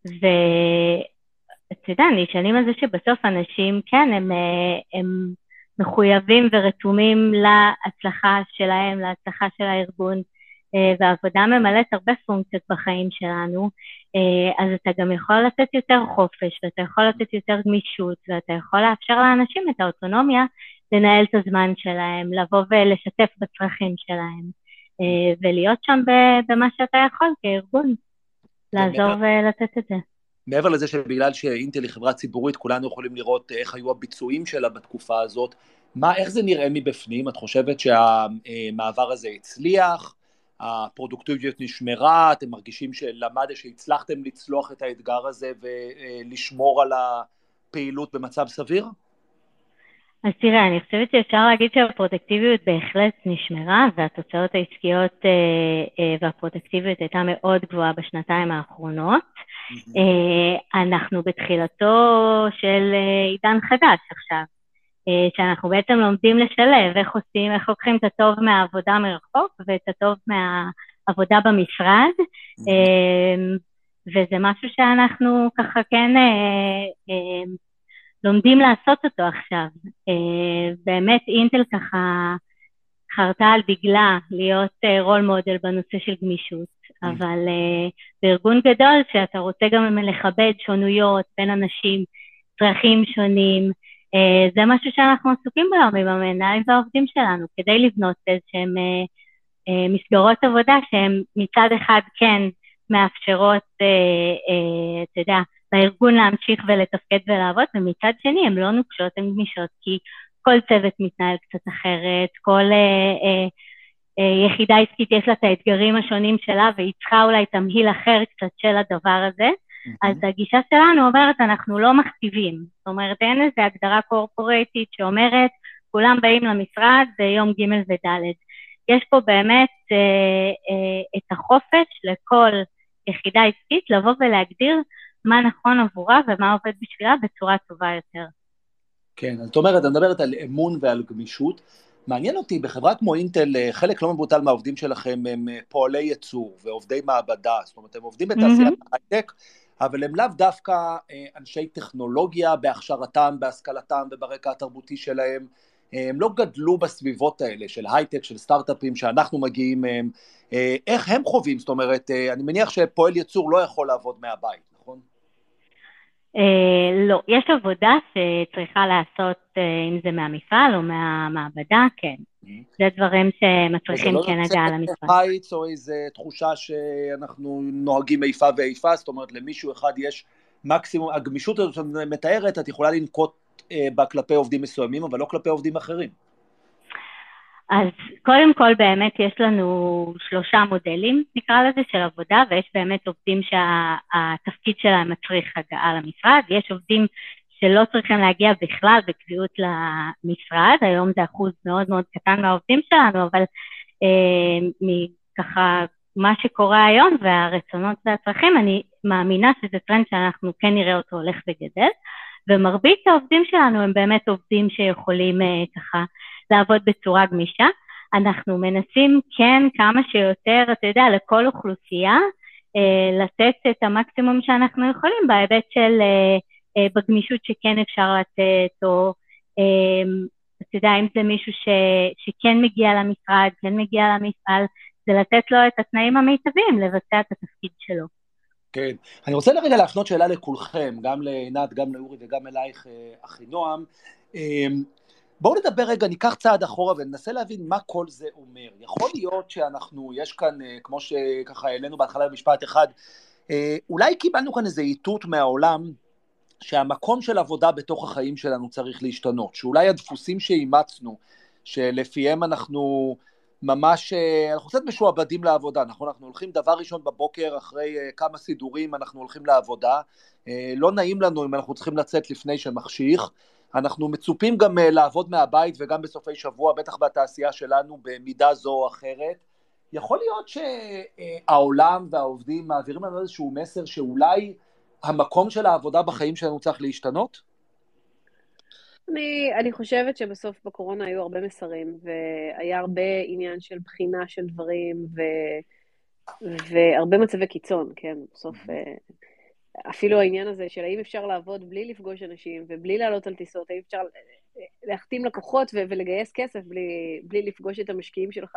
ואתה יודע, נשאלים על זה שבסוף אנשים, כן, הם מחויבים ורתומים להצלחה שלהם, להצלחה של הארגון, והעבודה ממלאת הרבה פונקציות בחיים שלנו, אז אתה גם יכול לתת יותר חופש, ואתה יכול לתת יותר גמישות, ואתה יכול לאפשר לאנשים את האוטונומיה, לנהל את הזמן שלהם, לבוא ולשתף בצרכים שלהם, ולהיות שם במה שאתה יכול כארגון, לעזור ולתת את זה. מעבר לזה שבגלל שאינטל היא חברה ציבורית, כולנו יכולים לראות איך היו הביצועים שלה בתקופה הזאת, איך זה נראה מבפנים? את חושבת שהמעבר הזה הצליח? הפרודוקטיביות נשמרה? אתם מרגישים שהצלחתם לצלוח את האתגר הזה ולשמור על הפעילות במצב סביר? אז תראה, אני חושבת שאפשר להגיד שהפרודקטיביות בהחלט נשמרה, והתוצאות העסקיות והפרודקטיביות הייתה מאוד גבוהה בשנתיים האחרונות. אנחנו בתחילתו של עידן חדש עכשיו, שאנחנו בעצם לומדים לשלב, איך לוקחים את הטוב מהעבודה מרחוק, ואת הטוב מהעבודה במשרד, וזה משהו שאנחנו ככה כן לומדים לעשות אותו עכשיו. באמת אינטל ככה חרתה על דגלה להיות רול מודל בנושא של גמישות, אבל בארגון גדול שאתה רוצה גם לכבד שונויות בין אנשים, צרכים שונים, זה משהו שאנחנו עסוקים ביום עם המנהלים והעובדים שלנו, כדי לבנות איזשהם מסגרות עבודה שהן מצד אחד כן מאפשרות, אתה יודע, לארגון להמשיך ולתפקד ולעבוד, ומצד שני הן לא נוקשות, הן גמישות, כי כל צוות מתנהל קצת אחרת, כל יחידה עסקית יש לה את האתגרים השונים שלה, והיא צריכה אולי תמהיל אחר קצת של הדבר הזה, אז הגישה שלנו אומרת, אנחנו לא מכתיבים, זאת אומרת, אין איזו הגדרה קורפורטית שאומרת, כולם באים למשרד ביום ג' וד'. יש פה באמת את החופש לכל יחידה עסקית לבוא ולהגדיר מה נכון עבורה ומה עובד בשבילה בצורה טובה יותר. כן, זאת אומרת, אני מדברת על אמון ועל גמישות. מעניין אותי, בחברה כמו אינטל, חלק לא מבוטל מהעובדים שלכם הם פועלי ייצור ועובדי מעבדה, זאת אומרת, הם עובדים בתעשיית הייטק, אבל הם לאו דווקא אנשי טכנולוגיה בהכשרתם, בהשכלתם וברקע התרבותי שלהם, הם לא גדלו בסביבות האלה של הייטק, של סטארט-אפים שאנחנו מגיעים מהם, איך הם חווים? זאת אומרת, אני מניח שפועל ייצור לא יכול לעבוד מהבית, נכון? לא, יש עבודה שצריכה לעשות, אם זה מהמפעל או מהמעבדה, כן. זה דברים שמצריכים כן הגעה למשרד. זה לא חיץ או איזו תחושה שאנחנו נוהגים איפה ואיפה, זאת אומרת למישהו אחד יש מקסימום, הגמישות הזאת שאת מתארת, את יכולה לנקוט בה כלפי עובדים מסוימים, אבל לא כלפי עובדים אחרים. אז קודם כל באמת יש לנו 3 מודלים, נקרא לזה, של עבודה, ויש באמת עובדים שהתפקיד שלהם מצריך הגעה למשרד, יש עובדים שלא צריכים להגיע בכלל בקביעות למשרד, היום זה אחוז מאוד מאוד קטן מהעובדים שלנו, אבל מככה מה שקורה היום והרצונות והצרכים, אני מאמינה שזה טרנד שאנחנו כן נראה אותו הולך וגדל, ומרבית העובדים שלנו הם באמת עובדים שיכולים ככה לעבוד בצורה גמישה. אנחנו מנסים כן כמה שיותר, אתה יודע, לכל אוכלוסייה, לתת את המקסימום שאנחנו יכולים בהיבט של בגמישות שכן אפשר לתת, או אתה יודע, אם זה מישהו שכן מגיע למשרד, כן מגיע למפעל, זה לתת לו את התנאים המיטביים לבצע את התפקיד שלו. כן, אני רוצה לרגע להפנות שאלה לכולכם, גם לעינת, גם לאורי וגם אלייך אחינועם. בואו נדבר רגע, ניקח צעד אחורה וננסה להבין מה כל זה אומר. יכול להיות שאנחנו, יש כאן, כמו שככה העלינו בהתחלה במשפט אחד, אולי קיבלנו כאן איזה איתות מהעולם, שהמקום של עבודה בתוך החיים שלנו צריך להשתנות, שאולי הדפוסים שאימצנו, שלפיהם אנחנו ממש, אנחנו קצת משועבדים לעבודה, נכון? אנחנו הולכים דבר ראשון בבוקר, אחרי כמה סידורים אנחנו הולכים לעבודה, לא נעים לנו אם אנחנו צריכים לצאת לפני שמחשיך, אנחנו מצופים גם לעבוד מהבית וגם בסופי שבוע, בטח בתעשייה שלנו במידה זו או אחרת. יכול להיות שהעולם והעובדים מעבירים לנו איזשהו מסר שאולי המקום של העבודה בחיים שלנו צריך להשתנות? אני חושבת שבסוף בקורונה היו הרבה מסרים, והיה הרבה עניין של בחינה של דברים, והרבה מצבי קיצון, כן, בסוף אפילו העניין הזה של האם אפשר לעבוד בלי לפגוש אנשים, ובלי לעלות על טיסות, האם אפשר להחתים לקוחות ולגייס כסף בלי לפגוש את המשקיעים שלך,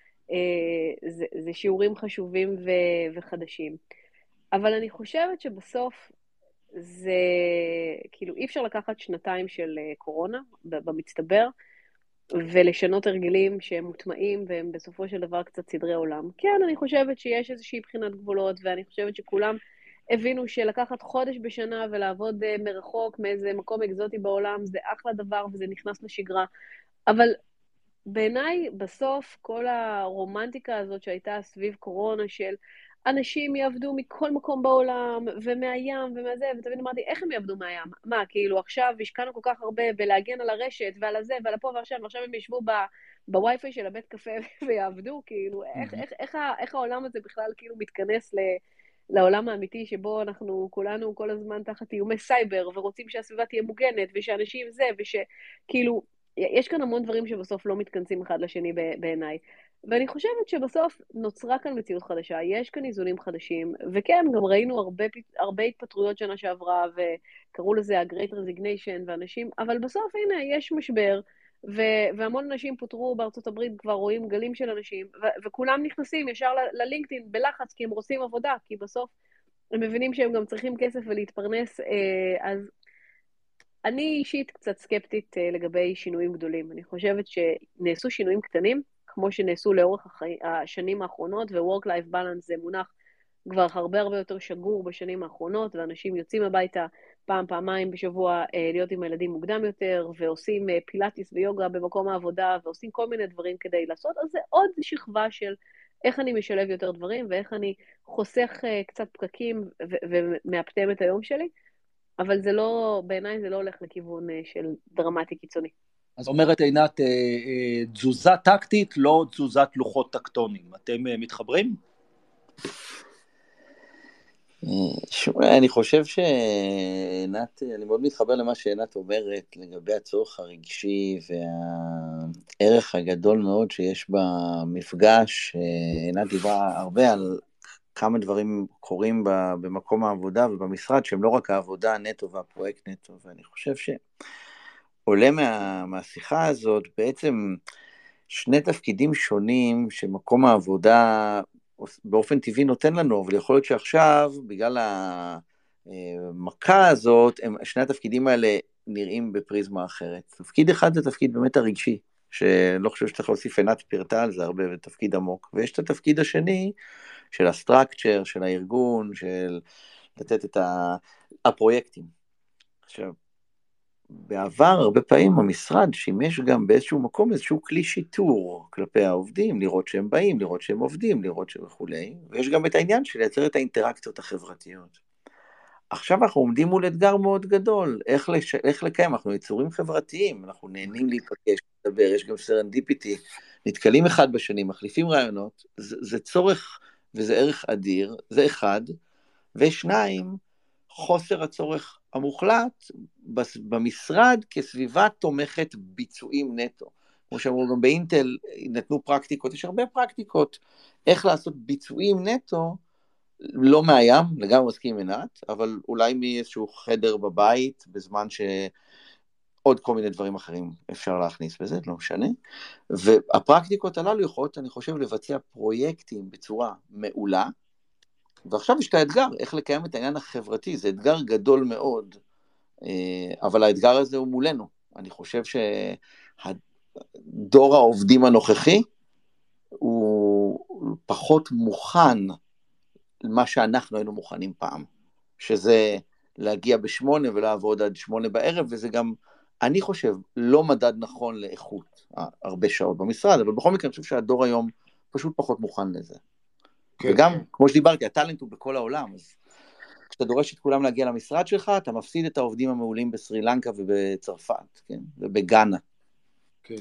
זה שיעורים חשובים וחדשים. אבל אני חושבת שבסוף זה, כאילו, אי אפשר לקחת 2 של קורונה במצטבר, ולשנות הרגלים שהם מוטמעים, והם בסופו של דבר קצת סדרי עולם. כן, אני חושבת שיש איזושהי בחינת גבולות, ואני חושבת שכולם הבינו שלקחת חודש בשנה ולעבוד מרחוק מאיזה מקום אקזוטי בעולם, זה אחלה דבר וזה נכנס לשגרה. אבל בעיניי, בסוף, כל הרומנטיקה הזאת שהייתה סביב קורונה של אנשים יעבדו מכל מקום בעולם, ומהים ומהזה, ותמיד אמרתי, איך הם יעבדו מהים? מה, כאילו עכשיו השקענו כל כך הרבה בלהגן על הרשת ועל הזה ועל הפה ועכשיו הם ישבו בווי-פיי של הבית קפה ויעבדו, כאילו, איך העולם הזה בכלל כאילו מתכנס לעולם האמיתי, שבו אנחנו כולנו כל הזמן תחת איומי סייבר, ורוצים שהסביבה תהיה מוגנת, ושאנשים זה, ושכאילו, יש כאן המון דברים שבסוף לא מתכנסים אחד לשני בעיניי. ואני חושבת שבסוף נוצרה כאן מציאות חדשה, יש כאן איזונים חדשים, וכן, גם ראינו הרבה התפטרויות שנה שעברה, וקראו לזה ה-Great Resignation ואנשים, אבל בסוף, הנה, יש משבר, והמון אנשים פוטרו בארצות הברית, כבר רואים גלים של אנשים, וכולם נכנסים ישר ללינקדאין בלחץ, כי הם רוצים עבודה, כי בסוף הם מבינים שהם גם צריכים כסף ולהתפרנס, אז אני אישית קצת סקפטית לגבי שינויים גדולים. אני חושבת שנעשו שינויים קטנים, כמו שנעשו לאורך השנים האחרונות, ו-work-life balance זה מונח כבר הרבה יותר שגור בשנים האחרונות, ואנשים יוצאים הביתה פעמיים בשבוע להיות עם הילדים מוקדם יותר, ועושים פילאטיס ויוגה במקום העבודה, ועושים כל מיני דברים כדי לעשות, אז זה עוד שכבה של איך אני משלב יותר דברים, ואיך אני חוסך קצת פקקים ומאפטם את היום שלי, אבל זה לא, בעיניי זה לא הולך לכיוון של דרמטי קיצוני. אז אומרת עינת, תזוזה טקטית, לא תזוזת לוחות טקטונים. אתם מתחברים? אני חושב שעינת, אני מאוד מתחבר למה שעינת אומרת לגבי הצורך הרגשי והערך הגדול מאוד שיש במפגש. עינת דיברה הרבה על כמה דברים קורים במקום העבודה ובמשרד, שהם לא רק העבודה נטו והפרויקט נטו, ואני חושב שעולה מהשיחה הזאת בעצם שני תפקידים שונים שמקום העבודה באופן טבעי נותן לנו, אבל יכול להיות שעכשיו, בגלל המכה הזאת, שני התפקידים האלה נראים בפריזמה אחרת. תפקיד אחד זה תפקיד באמת הרגשי, שלא חושב שצריך להוסיף, עינת פירטה על זה הרבה, ותפקיד עמוק, ויש את התפקיד השני, של הסטרקצ'ר, של הארגון, של לתת את הפרויקטים. עכשיו, בעבר הרבה פעמים המשרד שימש גם באיזשהו מקום איזשהו כלי שיטור כלפי העובדים, לראות שהם באים, לראות שהם עובדים, לראות שהם וכולי, ויש גם את העניין של לייצר את האינטראקציות החברתיות. עכשיו אנחנו עומדים מול אתגר מאוד גדול, איך לקיים, אנחנו יצורים חברתיים, אנחנו נהנים להיפגש, לדבר, יש גם סרנדיפיטי, נתקלים אחד בשני, מחליפים רעיונות, זה צורך וזה ערך אדיר, זה אחד, ושניים, חוסר הצורך המוחלט במשרד כסביבה תומכת ביצועים נטו. כמו שאמרו גם באינטל, נתנו פרקטיקות, יש הרבה פרקטיקות, איך לעשות ביצועים נטו, לא מהים, לגמרי מסכים עינת, אבל אולי מאיזשהו חדר בבית, בזמן שעוד כל מיני דברים אחרים אפשר להכניס בזה, לא משנה. והפרקטיקות הללו יכולות, אני חושב, לבצע פרויקטים בצורה מעולה, ועכשיו יש את האתגר, איך לקיים את העניין החברתי, זה אתגר גדול מאוד, אבל האתגר הזה הוא מולנו. אני חושב שהדור העובדים הנוכחי, הוא פחות מוכן למה שאנחנו היינו מוכנים פעם, שזה להגיע ב8 ולעבוד עד 8 בערב, וזה גם, אני חושב, לא מדד נכון לאיכות, הרבה שעות במשרד, אבל בכל מקרה אני חושב שהדור היום פשוט פחות מוכן לזה. וגם, כמו שדיברתי, הטלנט הוא בכל העולם, אז כשאתה דורש את כולם להגיע למשרד שלך, אתה מפסיד את העובדים המעולים בסרי לנקה ובצרפת, כן? ובגאנה. כן.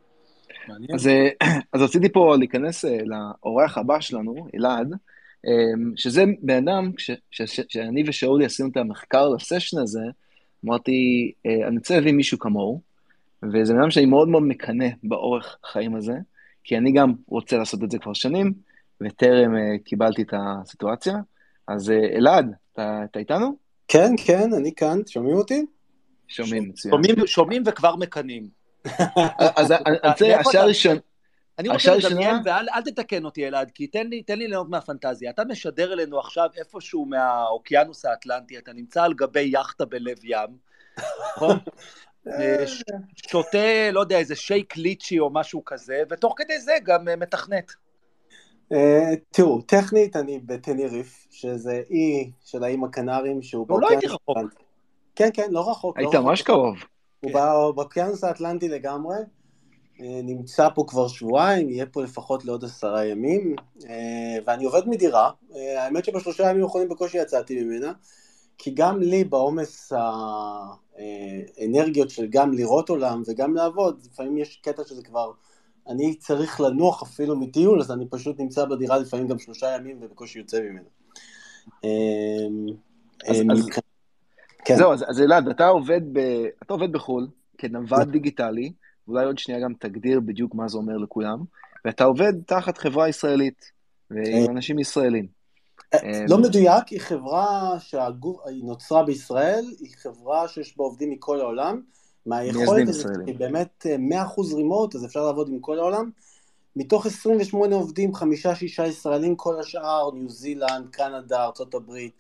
אז רציתי פה להיכנס לאורח הבא שלנו, אלעד, שזה בן אדם, שאני ושאולי עשינו את המחקר לסשן הזה, אמרתי, אני רוצה להביא מישהו כמוהו, וזה בן אדם שאני מאוד מאוד מקנה באורך חיים הזה, כי אני גם רוצה לעשות את זה כבר שנים, וטרם קיבלתי את הסיטואציה. אז אלעד, אתה איתנו? כן, כן, אני כאן, שומעים אותי? שומעים, מצוין. שומעים וכבר מקנים. אז אני רוצה, השעה הראשונה... אני רוצה לדמיין, ואל תתקן אותי אלעד, כי תן לי ליהנות מהפנטזיה. אתה משדר אלינו עכשיו איפשהו מהאוקיינוס האטלנטי, אתה נמצא על גבי יחטה בלב ים, נכון? שותה, לא יודע, איזה שייק ליצ'י או משהו כזה, ותוך כדי זה גם מתכנת. תראו, טכנית אני בטניריף, שזה אי של האיים הקנרים, שהוא לא הייתי רחוק. כן, כן, לא רחוק. היית ממש קרוב. הוא באוקיינוס האטלנטי לגמרי, נמצא פה כבר שבועיים, יהיה פה לפחות לעוד 10 ימים, ואני עובד מדירה, האמת שבשלושה ימים האחרונים בקושי יצאתי ממנה, כי גם לי בעומס האנרגיות של גם לראות עולם וגם לעבוד, לפעמים יש קטע שזה כבר, אני צריך לנוח אפילו מטיול, אז אני פשוט נמצא בדירה לפעמים גם 3 ימים ובקושי יוצא ממנה. זהו, אז אלעד, אתה עובד בחול, כנווד דיגיטלי, אולי עוד שנייה גם תגדיר בדיוק מה זה אומר לכולם, ואתה עובד תחת חברה ישראלית, ועם אנשים ישראלים. לא מדויק, היא חברה שהיא נוצרה בישראל, היא חברה שיש בה עובדים מכל העולם, מהיכולת הזאת היא באמת 100% רימוט, אז אפשר לעבוד עם כל העולם, מתוך 28 עובדים, 5-6 ישראלים, כל השאר, ניו זילנד, קנדה, ארצות הברית,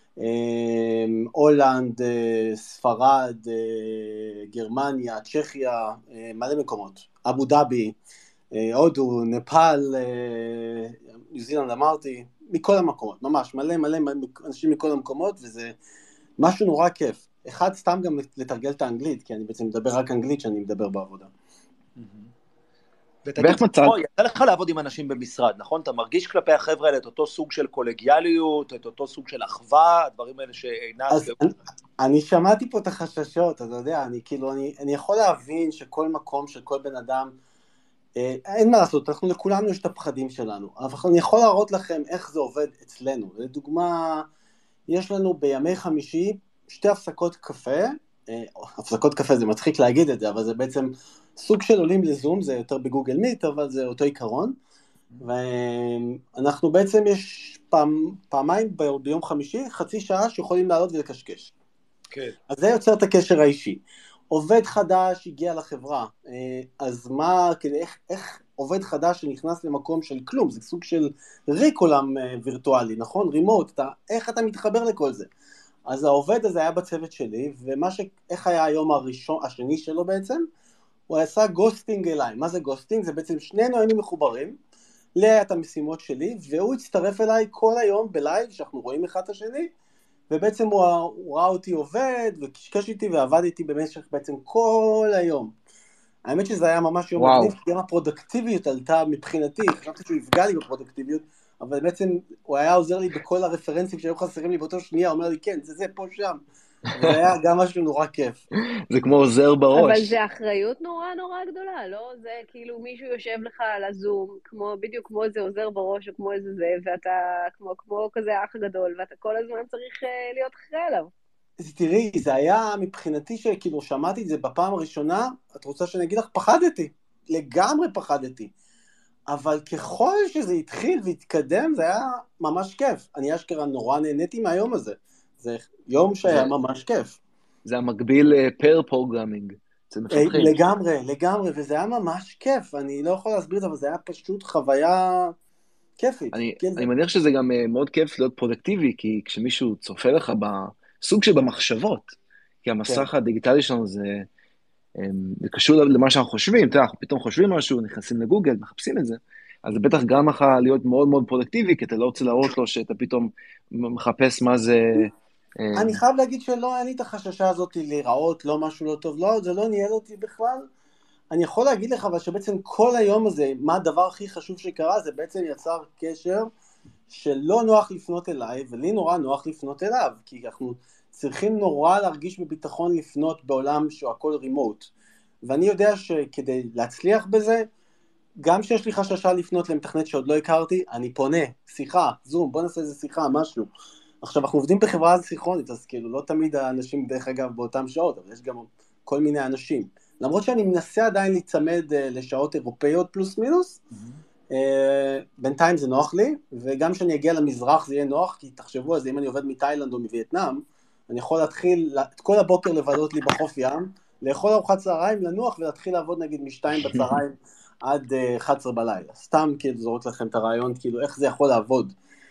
הולנד, ספרד, גרמניה, צ'כיה, מלא מקומות, אבו דאבי, הודו, נפאל, ניו זילנד אמרתי, מכל המקומות, ממש מלא אנשים מכל המקומות, וזה משהו נורא כיף. אחד, סתם גם לתרגל את האנגלית, כי אני בעצם מדבר רק אנגלית שאני מדבר בעבודה. ותגיד, יצא לך לעבוד עם אנשים במשרד, נכון? אתה מרגיש כלפי החבר'ה האלה את אותו סוג של קולגיאליות, את אותו סוג של אחווה, הדברים האלה שעינת... אני שמעתי פה את החששות, אתה יודע, אני יכול להבין שכל מקום של כל בן אדם, אין מה לעשות, אנחנו לכולנו יש את הפחדים שלנו, אבל אני יכול להראות לכם איך זה עובד אצלנו. לדוגמה, יש לנו בימי חמישי 2 הפסקות קפה, הפסקות קפה זה מצחיק להגיד את זה, אבל זה בעצם סוג של עולים לזום, זה יותר בגוגל מיט, אבל זה אותו עיקרון, ואנחנו בעצם יש פעמיים ביום חמישי, חצי שעה שיכולים לעלות ולקשקש. כן. אז זה יוצר את הקשר האישי. עובד חדש הגיע לחברה, אז מה, איך עובד חדש שנכנס למקום של כלום, זה סוג של ריק עולם וירטואלי, נכון? רימוט, איך אתה מתחבר לכל זה? אז העובד הזה היה בצוות שלי, איך היה היום השני שלו בעצם? הוא עשה גוסטינג אליי. מה זה גוסטינג? זה בעצם שנינו היינו מחוברים, לי היה את המשימות שלי, והוא הצטרף אליי כל היום בלייב, שאנחנו רואים אחד את השני, ובעצם הוא ראה אותי עובד, וקשקש איתי ועבד איתי במשך בעצם כל היום. האמת שזה היה ממש יום מגניב, כי גם הפרודקטיביות עלתה מבחינתי, חשבתי שהוא יפגע לי בפרודקטיביות, אבל בעצם הוא היה עוזר לי בכל הרפרנסים שהיו חסרים לי באותו שנייה, הוא אומר לי כן, זה פה שם, זה היה גם משהו נורא כיף. זה כמו עוזר בראש. אבל זה אחריות נורא נורא גדולה, לא? זה כאילו מישהו יושב לך על הזום, בדיוק כמו איזה עוזר בראש או כמו איזה זה, ואתה כמו כזה אח גדול, ואתה כל הזמן צריך להיות אחרי עליו. תראי, זה היה מבחינתי שכאילו שמעתי את זה בפעם הראשונה, את רוצה שאני אגיד לך, פחדתי, לגמרי פחדתי. אבל ככל שזה התחיל והתקדם, זה היה ממש כיף. אני אשכרה נורא נהניתי מהיום הזה. זה יום שהיה ממש כיף. זה המקביל פר פרוגרמינג. לגמרי, וזה היה ממש כיף. אני לא יכול להסביר את זה, אבל זה היה פשוט חוויה כיפית. אני מניח שזה גם מאוד כיף להיות פרודקטיבי, כי כשמישהו צופה לך בסוג שבמחשבות, כי המסך הדיגיטלי שלנו זה קשור למה שאנחנו חושבים, אנחנו פתאום חושבים משהו, נכנסים לגוגל, מחפשים את זה, אז זה בטח גם לך להיות מאוד מאוד פרודקטיבי, כי אתה לא רוצה להראות לו שאתה פתאום מחפש מה זה... אני חייב להגיד שלא, אין לי את החששה הזאת להיראות, לא משהו לא טוב, לא, זה לא ניהל אותי בכלל. אני יכול להגיד לך, אבל שבעצם כל היום הזה, מה הדבר הכי חשוב שקרה, זה בעצם יצר קשר שלא נוח לפנות אליי, ולי נורא נוח לפנות אליו, כי אנחנו צריכים נורא להרגיש בביטחון לפנות בעולם שהוא הכל רימוט. ואני יודע שכדי להצליח בזה, גם שיש לי חששה לפנות למתכנת שעוד לא הכרתי, אני פונה, שיחה, זום, בוא נעשה איזה שיחה, משהו. עכשיו, אנחנו עובדים בחברה סיכרונית, אז כאילו לא תמיד האנשים דרך אגב באותם שעות, אבל יש גם כל מיני אנשים. למרות שאני מנסה עדיין להיצמד לשעות אירופאיות פלוס מינוס, בינתיים זה נוח לי, וגם שאני אגיע למזרח זה יהיה נוח, כי תחשבו על זה, אם אני עובד מתאילנד או מווייטנאם, אני יכול להתחיל את כל הבוקר לבלות לי בחוף ים, לאכול ארוחת צהריים, לנוח ולהתחיל לעבוד נגיד מ-2 בצהריים עד 11 בלילה. סתם כאילו זורק לכם את הרעיון, כאילו איך זה יכול לעבוד.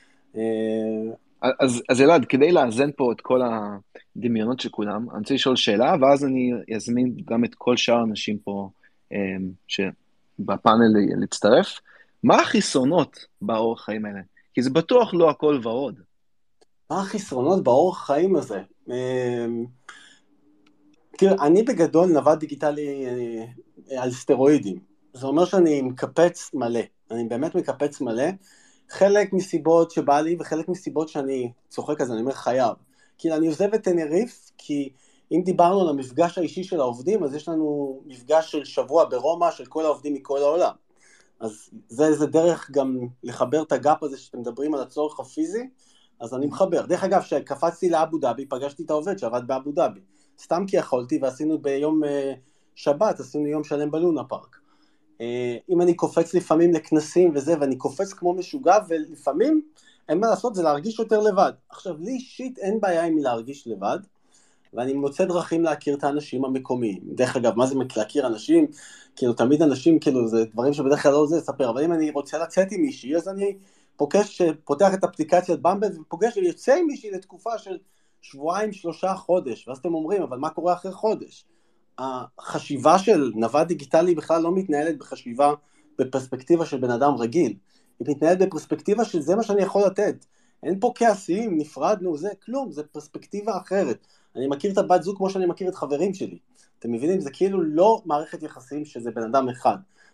אז אלעד, כדי לאזן פה את כל הדמיונות של כולם, אני רוצה לשאול שאלה, ואז אני אזמין גם את כל שאר האנשים פה שבפאנל להצטרף. מה החסרונות באורח חיים האלה? כי זה בטוח לא הכל ורוד. מה החסרונות באורח חיים הזה? תראה, אני בגדול נווד דיגיטלי על סטרואידים. זה אומר שאני מקפץ מלא. אני באמת מקפץ מלא. חלק מסיבות שבא לי, וחלק מסיבות שאני צוחק אז אני אומר חייב. כי אני עוזב את טנריף, כי אם דיברנו על המפגש האישי של העובדים, אז יש לנו מפגש של שבוע ברומא של כל העובדים מכל העולם. אז זה דרך גם לחבר את הגאפ הזה שאתם מדברים על הצורך הפיזי, אז אני מחבר. דרך אגב, שקפצתי לאבו דאבי, פגשתי את העובד שעבד באבו דאבי. סתם כי יכולתי, ועשינו ביום שבת, עשינו יום שלם בלונה פארק. אם אני קופץ לפעמים לכנסים וזה, ואני קופץ כמו משוגע, ולפעמים אין מה לעשות, זה להרגיש יותר לבד. עכשיו, לי אישית אין בעיה עם להרגיש לבד, ואני מוצא דרכים להכיר את האנשים המקומיים. דרך אגב, מה זה להכיר אנשים? כאילו, תמיד אנשים, כאילו, זה דברים שבדרך כלל לא זה לספר, אבל אם אני רוצה לצאת עם מישהי, אז אני פותח את אפליקציית במבל, ופוגש ויוצא עם מישהי לתקופה של 2-3 חודש, ואז אתם אומרים, אבל מה קורה אחרי חודש? החשיבה של נווד דיגיטלי בכלל לא מתנהלת בחשיבה בפרספקטיבה של בן אדם רגיל, היא מתנהלת בפרספקטיבה של זה מה שאני יכול לתת, אין פה כעסים, נפרדנו, זה כלום, זה פרספקטיבה אחרת, אני מכיר את הבת זוג כמו שאני מכיר את חברים שלי, אתם מבינים, זה כאילו לא מערכת יחסים שזה בן אדם אחד,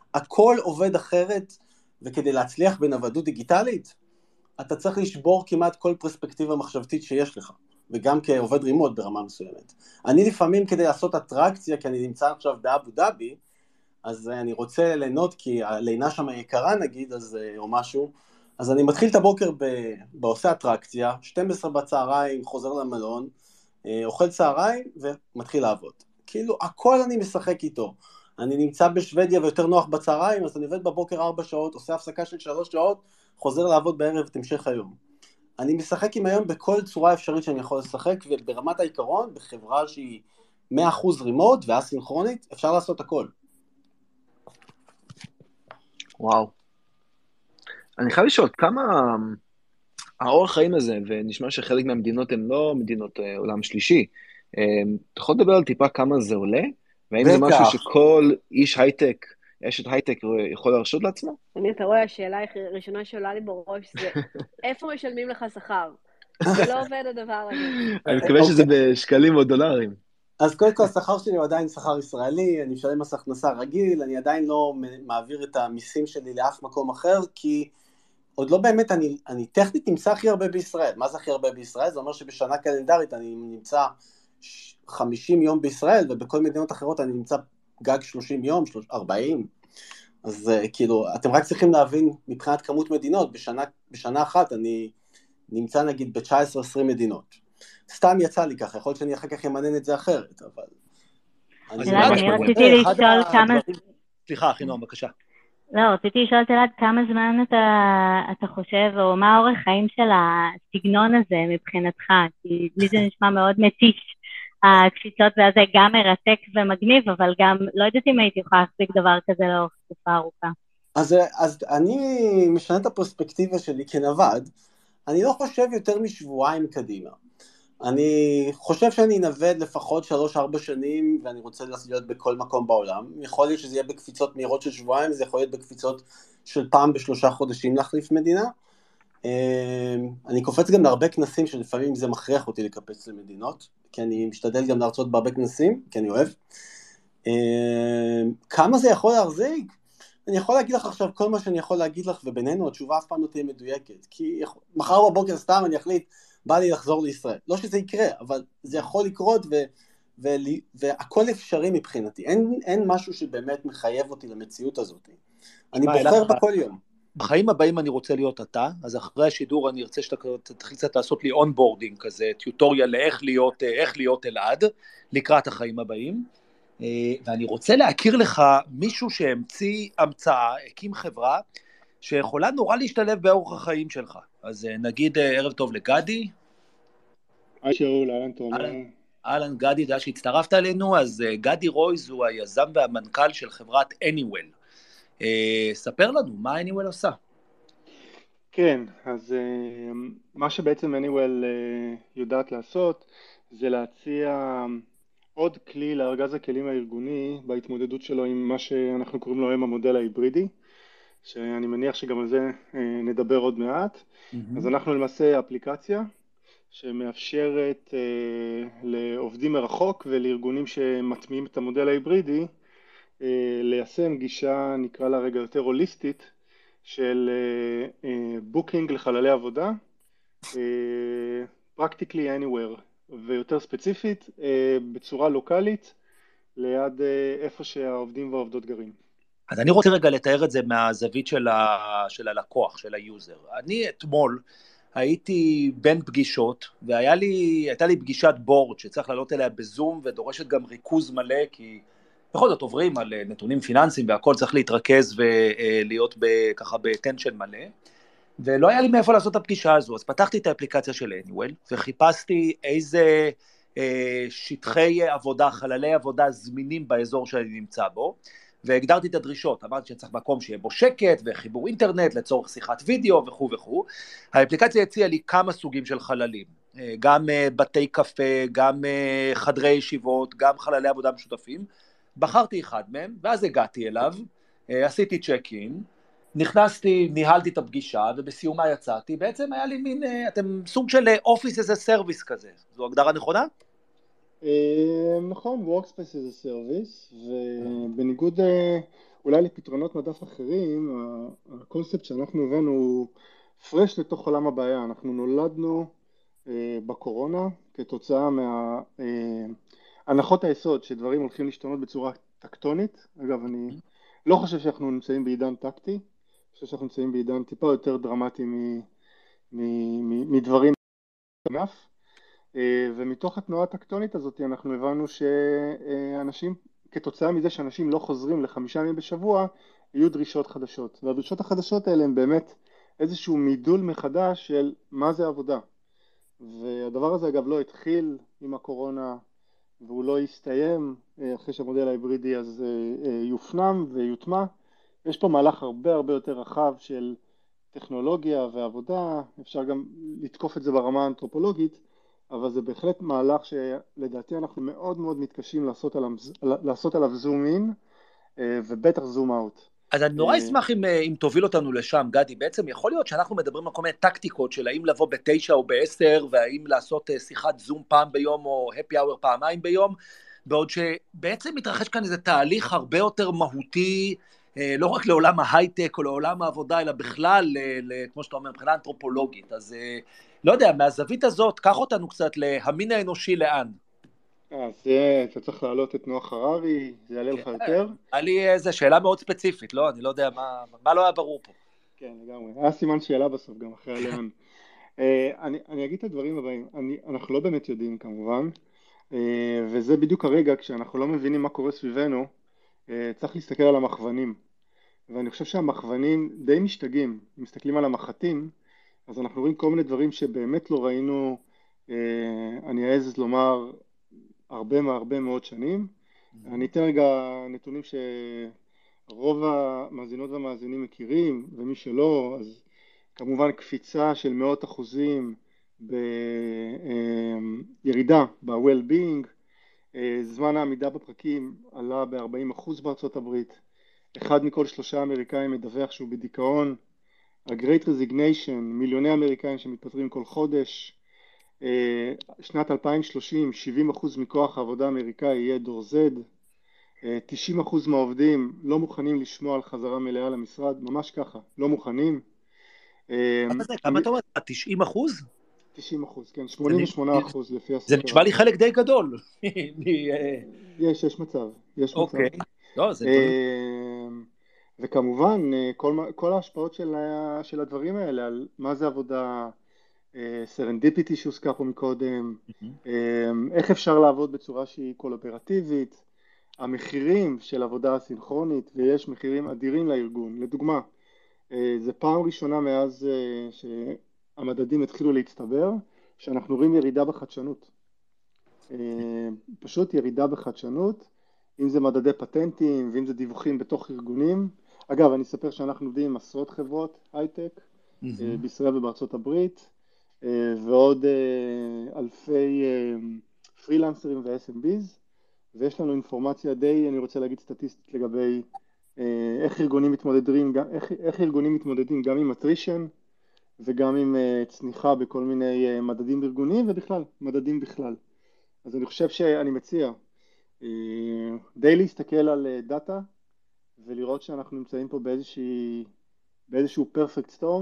הכל עובד אחרת, וכדי להצליח בנוודות דיגיטלית, אתה צריך לשבור כמעט כל פרספקטיבה מחשבתית שיש לך, וגם כעובד רימוט ברמה מסוימת. אני לפעמים כדי לעשות אטרקציה, כי אני נמצא עכשיו באבו דאבי, אז אני רוצה ליהנות, כי הלינה שם יקרה נגיד, או משהו, אז אני מתחיל את הבוקר בעושה אטרקציה, 12 בצהריים חוזר למלון, אוכל צהריים ומתחיל לעבוד. כאילו הכל אני משחק איתו. אני נמצא בשוודיה ויותר נוח בצהריים, אז אני עובד בבוקר 4 שעות, עושה הפסקה של 3 שעות, חוזר לעבוד בערב את המשך היום. אני משחק עם היום בכל צורה אפשרית שאני יכול לשחק, וברמת העיקרון, בחברה שהיא 100% רימוט ואסינכרונית, אפשר לעשות הכל. וואו. אני חייב לשאול, כמה האורח חיים הזה, ונשמע שחלק מהמדינות הן לא מדינות עולם שלישי, אתה יכול לדבר על טיפה כמה זה עולה? והאם זה משהו שכל איש הייטק, אשת הייטק יכול להרשות לעצמו? אתה רואה, השאלה הראשונה שעולה לי בראש זה, איפה משלמים לך שכר? זה לא עובד הדבר הזה. אני מקווה שזה בשקלים או דולרים. אז קודם כל, השכר שלי הוא עדיין שכר ישראלי, אני משלם מס הכנסה רגיל, אני עדיין לא מעביר את המיסים שלי לאף מקום אחר, כי עוד לא באמת, אני טכנית נמצא הכי הרבה בישראל. מה זה הכי הרבה בישראל? זה אומר שבשנה קלנדרית אני נמצא 50 יום בישראל, ובכל מדינות אחרות אני נמצא גג 30 יום, 40. אז כאילו, אתם רק צריכים להבין מבחינת כמות מדינות, בשנה אחת אני נמצא נגיד ב-19-20 מדינות. סתם יצא לי ככה, יכול להיות שאני אחר כך אמנן את זה אחרת, אבל... אני רציתי לשאול כמה... סליחה, אחינועם, בבקשה. לא, רציתי לשאול תלעד כמה זמן אתה חושב, או מה האורך חיים של הסגנון הזה מבחינתך, כי לי זה נשמע מאוד מתיש, הקפיצות והזה גם מרתק ומגניב, אבל גם לא יודעת אם הייתי יכולה להחזיק דבר כזה לאורך תקופה ארוכה. אז אני משנה את הפרספקטיבה שלי כנווד, אני לא חושב יותר משבועיים קדימה. אני חושב שאני נווד לפחות 3-4 שנים, ואני רוצה להיות בכל מקום בעולם. יכול להיות שזה יהיה בקפיצות מהירות של שבועיים, זה יכול להיות בקפיצות של פעם ב3 חודשים להחליף מדינה. אני קופץ גם להרבה כנסים, שלפעמים זה מכריח אותי לקפץ למדינות, כי אני משתדל גם להרצות בהרבה כנסים, כי אני אוהב. כמה זה יכול להחזיק? אני יכול להגיד לך עכשיו כל מה שאני יכול להגיד לך, ובינינו התשובה אף פעם לא תהיה מדויקת, כי מחר בבוקר סתם אני אחליט, בא לי לחזור לישראל. לא שזה יקרה, אבל זה יכול לקרות, והכל אפשרי מבחינתי. אין משהו שבאמת מחייב אותי למציאות הזאת. אני בוחר בכל יום. בחיים הבאים אני רוצה להיות אתה, אז אחרי השידור אני ארצה שתתחיל קצת לעשות לי אונבורדינג כזה, טיוטוריאל לאיך להיות אלעד, לקראת החיים הבאים, ואני רוצה להכיר לך מישהו שהמציא המצאה, הקים חברה, שיכולה נורא להשתלב באורח החיים שלך. אז נגיד ערב טוב לגדי. היי שאול, אהלן תומר. אהלן גדי, תודה שהצטרפת אלינו. אז גדי רויז הוא היזם והמנכ"ל של חברת Anywell. ספר לנו, מה Anywell עושה? כן, אז מה שבעצם Anywell יודעת לעשות, זה להציע עוד כלי לארגז הכלים הארגוני, בהתמודדות שלו עם מה שאנחנו קוראים לו היום המודל ההיברידי, שאני מניח שגם על זה נדבר עוד מעט. אז אנחנו למעשה אפליקציה שמאפשרת לעובדים מרחוק ולארגונים שמטמיעים את המודל ההיברידי ליישם גישה, נקרא לה רגע יותר הוליסטית, של בוקינג לחללי עבודה, practically anywhere, ויותר ספציפית בצורה לוקלית ליד איפה שהעובדים והעובדות גרים. אז אני רוצה רגע לתאר את זה מהזווית של הלקוח, של היוזר. אני אתמול הייתי בין פגישות, והייתה לי פגישת בורד שצריך לעלות אליה בזום, ודורשת גם ריכוז מלא, כי בכל זאת עוברים על נתונים פיננסיים, והכל צריך להתרכז ולהיות ככה בטנשן מלא, ולא היה לי מאיפה לעשות את הפגישה הזו, אז פתחתי את האפליקציה של Anywell, וחיפשתי איזה שטחי עבודה, חללי עבודה זמינים באזור שאני נמצא בו, והגדרתי את הדרישות, אמרתי שצריך מקום שיהיה בו שקט, וחיבור אינטרנט לצורך שיחת וידאו וכו' וכו'. האפליקציה הציעה לי כמה סוגים של חללים, גם בתי קפה, גם חדרי ישיבות, גם חללי עבודה משותפים. בחרתי אחד מהם, ואז הגעתי אליו, עשיתי צ'ק אין, נכנסתי, ניהלתי את הפגישה, ובסיומה יצאתי, בעצם היה לי מין, אתם סוג של Office as a Service כזה, זו הגדרה נכונה? נכון, Workspace as a Service, ובניגוד אולי לפתרונות מדף אחרים, הקונספט שאנחנו הבאנו הוא פרש לתוך עולם הבעיה. אנחנו נולדנו בקורונה כתוצאה מהנחות היסוד שדברים הולכים להשתנות בצורה טקטונית. אגב, אני לא חושב שאנחנו נמצאים בעידן טקטי, אני חושב שאנחנו נמצאים בעידן טיפה יותר דרמטי מדברים ענף. ומתוך התנועה הטקטונית הזאת אנחנו הבנו שאנשים, כתוצאה מזה שאנשים לא חוזרים ל5 ימים בשבוע, יהיו דרישות חדשות. והדרישות החדשות האלה הן באמת איזשהו מידול מחדש של מה זה עבודה. והדבר הזה אגב לא התחיל עם הקורונה, והוא לא יסתיים אחרי שהמודל ההיברידי אז יופנם ויוטמע. יש פה מהלך הרבה הרבה יותר רחב של טכנולוגיה ועבודה, אפשר גם לתקוף את זה ברמה האנתרופולוגית, אבל זה בהחלט מהלך שלדעתי אנחנו מאוד מאוד מתקשים לעשות עליו זום אין, ובטח זום אאוט. אז אני נורא אשמח אם תוביל אותנו לשם, גדי. בעצם יכול להיות שאנחנו מדברים על כל מיני טקטיקות של האם לבוא ב9 או ב10, והאם לעשות שיחת זום פעם ביום או happy hour פעמיים ביום, בעוד שבעצם מתרחש כאן איזה תהליך הרבה יותר מהותי, לא רק לעולם ההייטק או לעולם העבודה, אלא בכלל, כמו שאתה אומר, מבחינה אנתרופולוגית. אז לא יודע, מהזווית הזאת, קח אותנו קצת להמין האנושי לאן. אז אתה צריך להעלות את נוח הררי, זה יעלה לך יותר. היה לי איזו שאלה מאוד ספציפית, לא? אני לא יודע מה לא היה ברור פה. כן, לגמרי. היה סימן שאלה בסוף גם אחרי הלאן. אני אגיד את הדברים הבאים. אנחנו לא באמת יודעים כמובן, וזה בדיוק הרגע כשאנחנו לא מבינים מה קורה סביבנו, צריך להסתכל על המכוונים. ואני חושב שהמכוונים די משתגעים. אם מסתכלים על המחטים, אז אנחנו רואים כל מיני דברים שבאמת לא ראינו, אני אעז לומר, הרבה מאוד שנים. אני אתן רגע נתונים שרוב המאזינות והמאזינים מכירים, ומי שלא, אז כמובן קפיצה של 100% בירידה ב-well-being, זמן העמידה בפרקים עלה ב-40% בארצות הברית, 1 מכל 3 אמריקאים מדווח שהוא בדיכאון, ה-Great Resignation, מיליוני אמריקאים שמתפטרים כל חודש, שנת 2030, 70% מכוח העבודה האמריקאי יהיה דור Z, 90% מהעובדים לא מוכנים לשמוע על חזרה מלאה למשרד, ממש ככה, לא מוכנים. כמה אתה אומר? 90%? 90%, כן, 88% לפי הסקר. זה נשמע לי חלק די גדול. יש מצב, יש מצב. אוקיי, לא, זה דברים. וכמובן, כל ההשפעות של הדברים האלה, על מה זה עבודה, סרנדיפיטי שהוזכר פה מקודם, איך אפשר לעבוד בצורה שהיא קולברטיבית, המחירים של עבודה הסינכרונית, ויש מחירים אדירים לארגון. לדוגמה, זה פעם ראשונה מאז שהמדדים התחילו להצטבר, שאנחנו רואים ירידה בחדשנות. פשוט ירידה בחדשנות, אם זה מדדי פטנטים, ואם זה דיווחים בתוך ארגונים. אגב, אני אספר שאנחנו עובדים עם עשרות חברות הייטק, בישראל ובארצות הברית, ועוד אלפי פרילנסרים ו-SMBs, ויש לנו אינפורמציה די, אני רוצה להגיד סטטיסטית לגבי איך ארגונים מתמודדים גם עם attrition וגם עם צניחה בכל מיני מדדים ארגוניים ובכלל, מדדים בכלל. אז אני חושב שאני מציע די להסתכל על דאטה ולראות שאנחנו נמצאים פה באיזשהו perfect storm,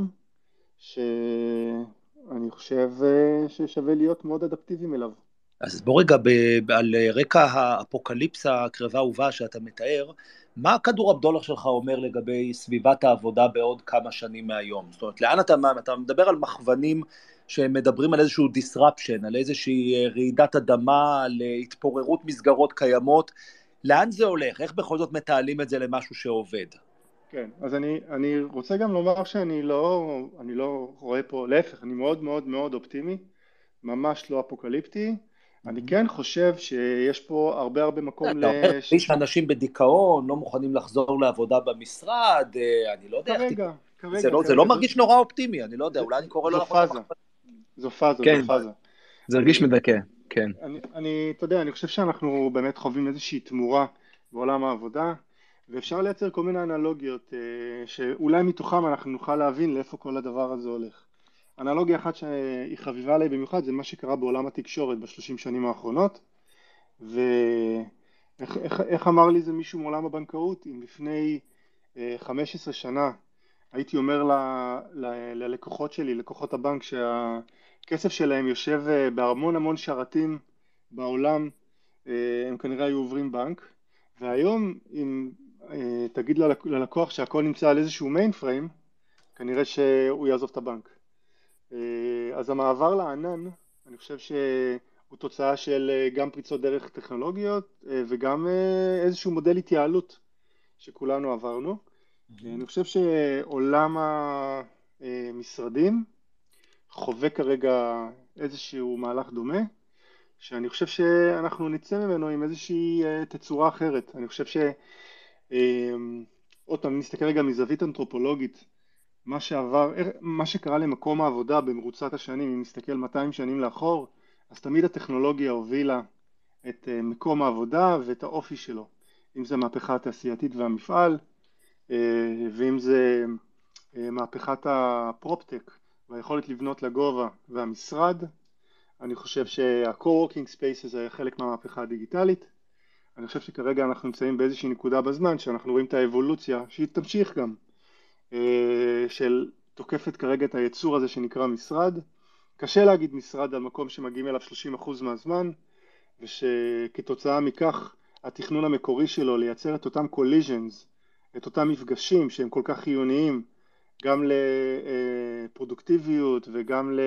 שאני חושב ששווה להיות מאוד אדפטיביים אליו. אז בוא רגע, על רקע האפוקליפסה הקרבה ובאה שאתה מתאר, מה כדור הבדולח שלך אומר לגבי סביבת העבודה בעוד כמה שנים מהיום? זאת אומרת, לאן אתה מדבר על מכוונים שמדברים על איזשהו disruption, על איזושהי רעידת אדמה, על התפוררות מסגרות קיימות, לאן זה הולך? איך בכל זאת מתעלים את זה למשהו שעובד? כן, אז אני רוצה גם לומר שאני לא רואה פה, להפך, אני מאוד מאוד מאוד אופטימי, ממש לא אפוקליפטי. אני כן חושב שיש פה הרבה מקום יש אנשים בדיכאון, לא מוכנים לחזור לעבודה במשרד, אני לא יודע. כרגע. זה לא מרגיש נורא אופטימי, אני לא יודע, אולי אני קורא לו... זו פאזה. זה הרגיש מדכא, כן. אתה יודע, אני חושב שאנחנו באמת חווים איזושהי תמורה בעולם העבודה, ואפשר לייצר כל מיני אנלוגיות שאולי מתוכם אנחנו נוכל להבין לאיפה כל הדבר הזה הולך. אנלוגיה אחת שהיא חביבה עליי במיוחד זה מה שקרה בעולם התקשורת ב30 שנים האחרונות, איך אמר לי זה מישהו מעולם הבנקאות? אם לפני 15 שנה הייתי אומר ללקוחות שלי, לקוחות הבנק, שהכסף שלהם יושב בהמון המון שרתים בעולם, הם כנראה היו עוברים בנק. והיום אם תגיד ללקוח שהכל נמצא על איזשהו מיין פריים, כנראה שהוא יעזוב את הבנק. אז המעבר לענן, אני חושב שהוא תוצאה של גם פריצות דרך טכנולוגיות וגם איזשהו מודל התייעלות שכולנו עברנו. אני חושב שעולם המשרדים חווה כרגע איזשהו מהלך דומה, שאני חושב שאנחנו נצא ממנו עם איזושהי תצורה אחרת. אני חושב עוד פעם, נסתכל רגע מזווית אנתרופולוגית, מה שקרה למקום העבודה במרוצת השנים, אם נסתכל 200 שנים לאחור, אז תמיד הטכנולוגיה הובילה את מקום העבודה ואת האופי שלו. אם זה מהפכה התעשייתית והמפעל, ואם זה מהפכת הפרופטק והיכולת לבנות לגובה והמשרד. אני חושב שה-co-working spaces היה חלק מהמהפכה הדיגיטלית. אני חושב שכרגע אנחנו נמצאים באיזושהי נקודה בזמן שאנחנו רואים את האבולוציה, שהיא תמשיך גם, של תוקפת כרגע את היצור הזה שנקרא משרד. קשה להגיד משרד על מקום שמגיעים אליו 30% מהזמן, ושכתוצאה מכך התכנון המקורי שלו לייצר את אותם collisions, את אותם מפגשים שהם כל כך חיוניים, גם לפרודוקטיביות וגם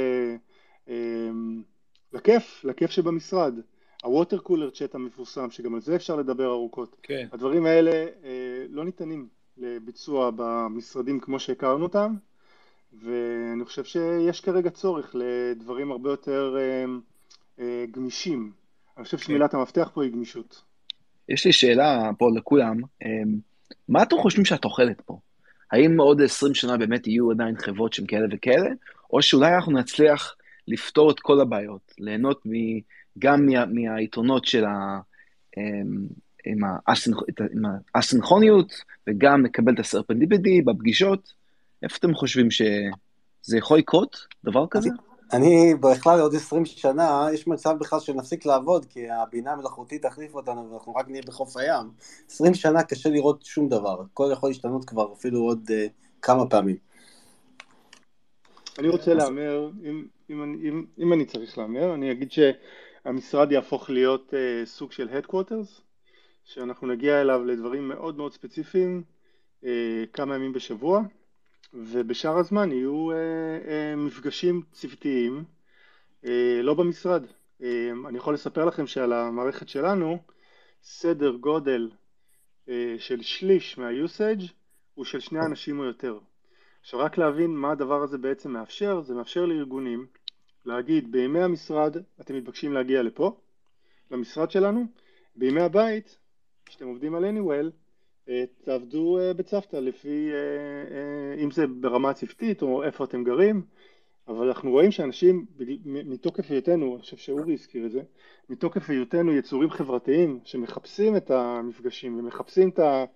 לכיף שבמשרד. הווטר קולר צ'אט המפורסם, שגם על זה אפשר לדבר ארוכות. כן. הדברים האלה לא ניתנים לביצוע במשרדים כמו שהכרנו אותם, ואני חושב שיש כרגע צורך לדברים הרבה יותר גמישים. אני חושב שמילת המפתח פה היא גמישות. יש לי שאלה פה לכולם, מה אתם חושבים שאת אוכלת פה? האם עוד 20 שנה באמת יהיו עדיין חברות שהן כאלה וכאלה, או שאולי אנחנו נצליח לפתור את כל הבעיות, ליהנות גם מהעיתונות של עם האסינכרוניות, וגם לקבל את הסרפנדיפיטי בפגישות? איפה אתם חושבים שזה יכול לקרות, דבר כזה? אני בכלל עוד 20 שנה, יש מצב בכלל שנפסיק לעבוד, כי הבינה המלאכותית תחליף אותנו, ואנחנו רק נהיה בחוף הים. 20 שנה קשה לראות שום דבר, הכל יכול להשתנות כבר אפילו עוד כמה פעמים. אני רוצה לאמר, אם אני צריך לאמר, אני אגיד שהמשרד יהפוך להיות סוג של headquarters, שאנחנו נגיע אליו לדברים מאוד מאוד ספציפיים, כמה ימים בשבוע, ובשאר הזמן יהיו מפגשים צוותיים, לא במשרד. אני יכול לספר לכם שעל המערכת שלנו, סדר גודל של שליש מהיוסאג' הוא של 2 אנשים או יותר. עכשיו רק להבין מה הדבר הזה בעצם מאפשר, זה מאפשר לארגונים להגיד בימי המשרד אתם מתבקשים להגיע לפה, למשרד שלנו, בימי הבית, שאתם עובדים על Anywell, תעבדו בצוותא לפי, אם זה ברמה צוותית או איפה אתם גרים, אבל אנחנו רואים שאנשים מתוקף היותנו, אני חושב שאורי הזכיר את זה, מתוקף היותנו יצורים חברתיים שמחפשים את המפגשים ומחפשים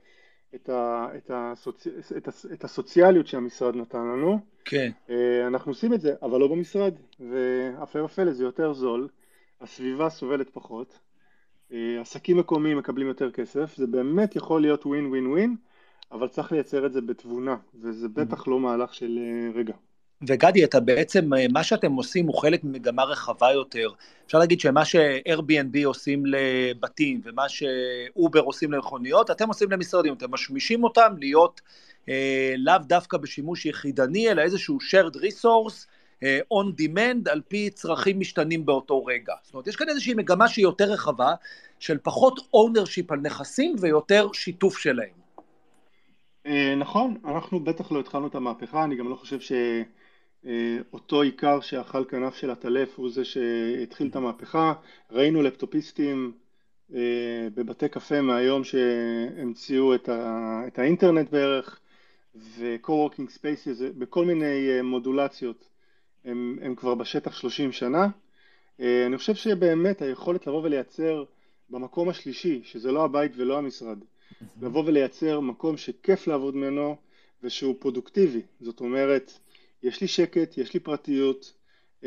את הסוציאליות שהמשרד נתן לנו. כן. אנחנו עושים את זה, אבל לא במשרד, והפלא ופלא זה יותר זול, הסביבה סובלת פחות, עסקים מקומיים מקבלים יותר כסף, זה באמת יכול להיות ווין ווין ווין, אבל צריך לייצר את זה בתבונה, וזה בטח לא מהלך של רגע. וגדי, אתה בעצם, מה שאתם עושים הוא חלק ממגמה רחבה יותר. אפשר להגיד שמה ש-Airbnb עושים לבתים, ומה שאובר עושים למכוניות, אתם עושים למשרדים, אתם משמישים אותם להיות לאו דווקא בשימוש יחידני, אלא איזשהו shared resource, on demand, על פי צרכים משתנים באותו רגע. זאת אומרת, יש כאן איזושהי מגמה שהיא יותר רחבה, של פחות ownership על נכסים, ויותר שיתוף שלהם. נכון, אנחנו בטח לא התחלנו את המהפכה, אני גם לא חושב שאותו עיקר שאכל כנף של הטלף הוא זה שהתחיל את המהפכה. ראינו לפטופיסטים בבתי קפה מהיום שהמציאו את האינטרנט בערך, ו-co-working spaces בכל מיני מודולציות הם כבר בשטח 30 שנה. אני חושב שבאמת היכולת לבוא ולייצר במקום השלישי, שזה לא הבית ולא המשרד, לבוא ולייצר מקום שכיף לעבוד ממנו ושהוא פרודוקטיבי. זאת אומרת, יש לי שקט, יש לי פרטיות,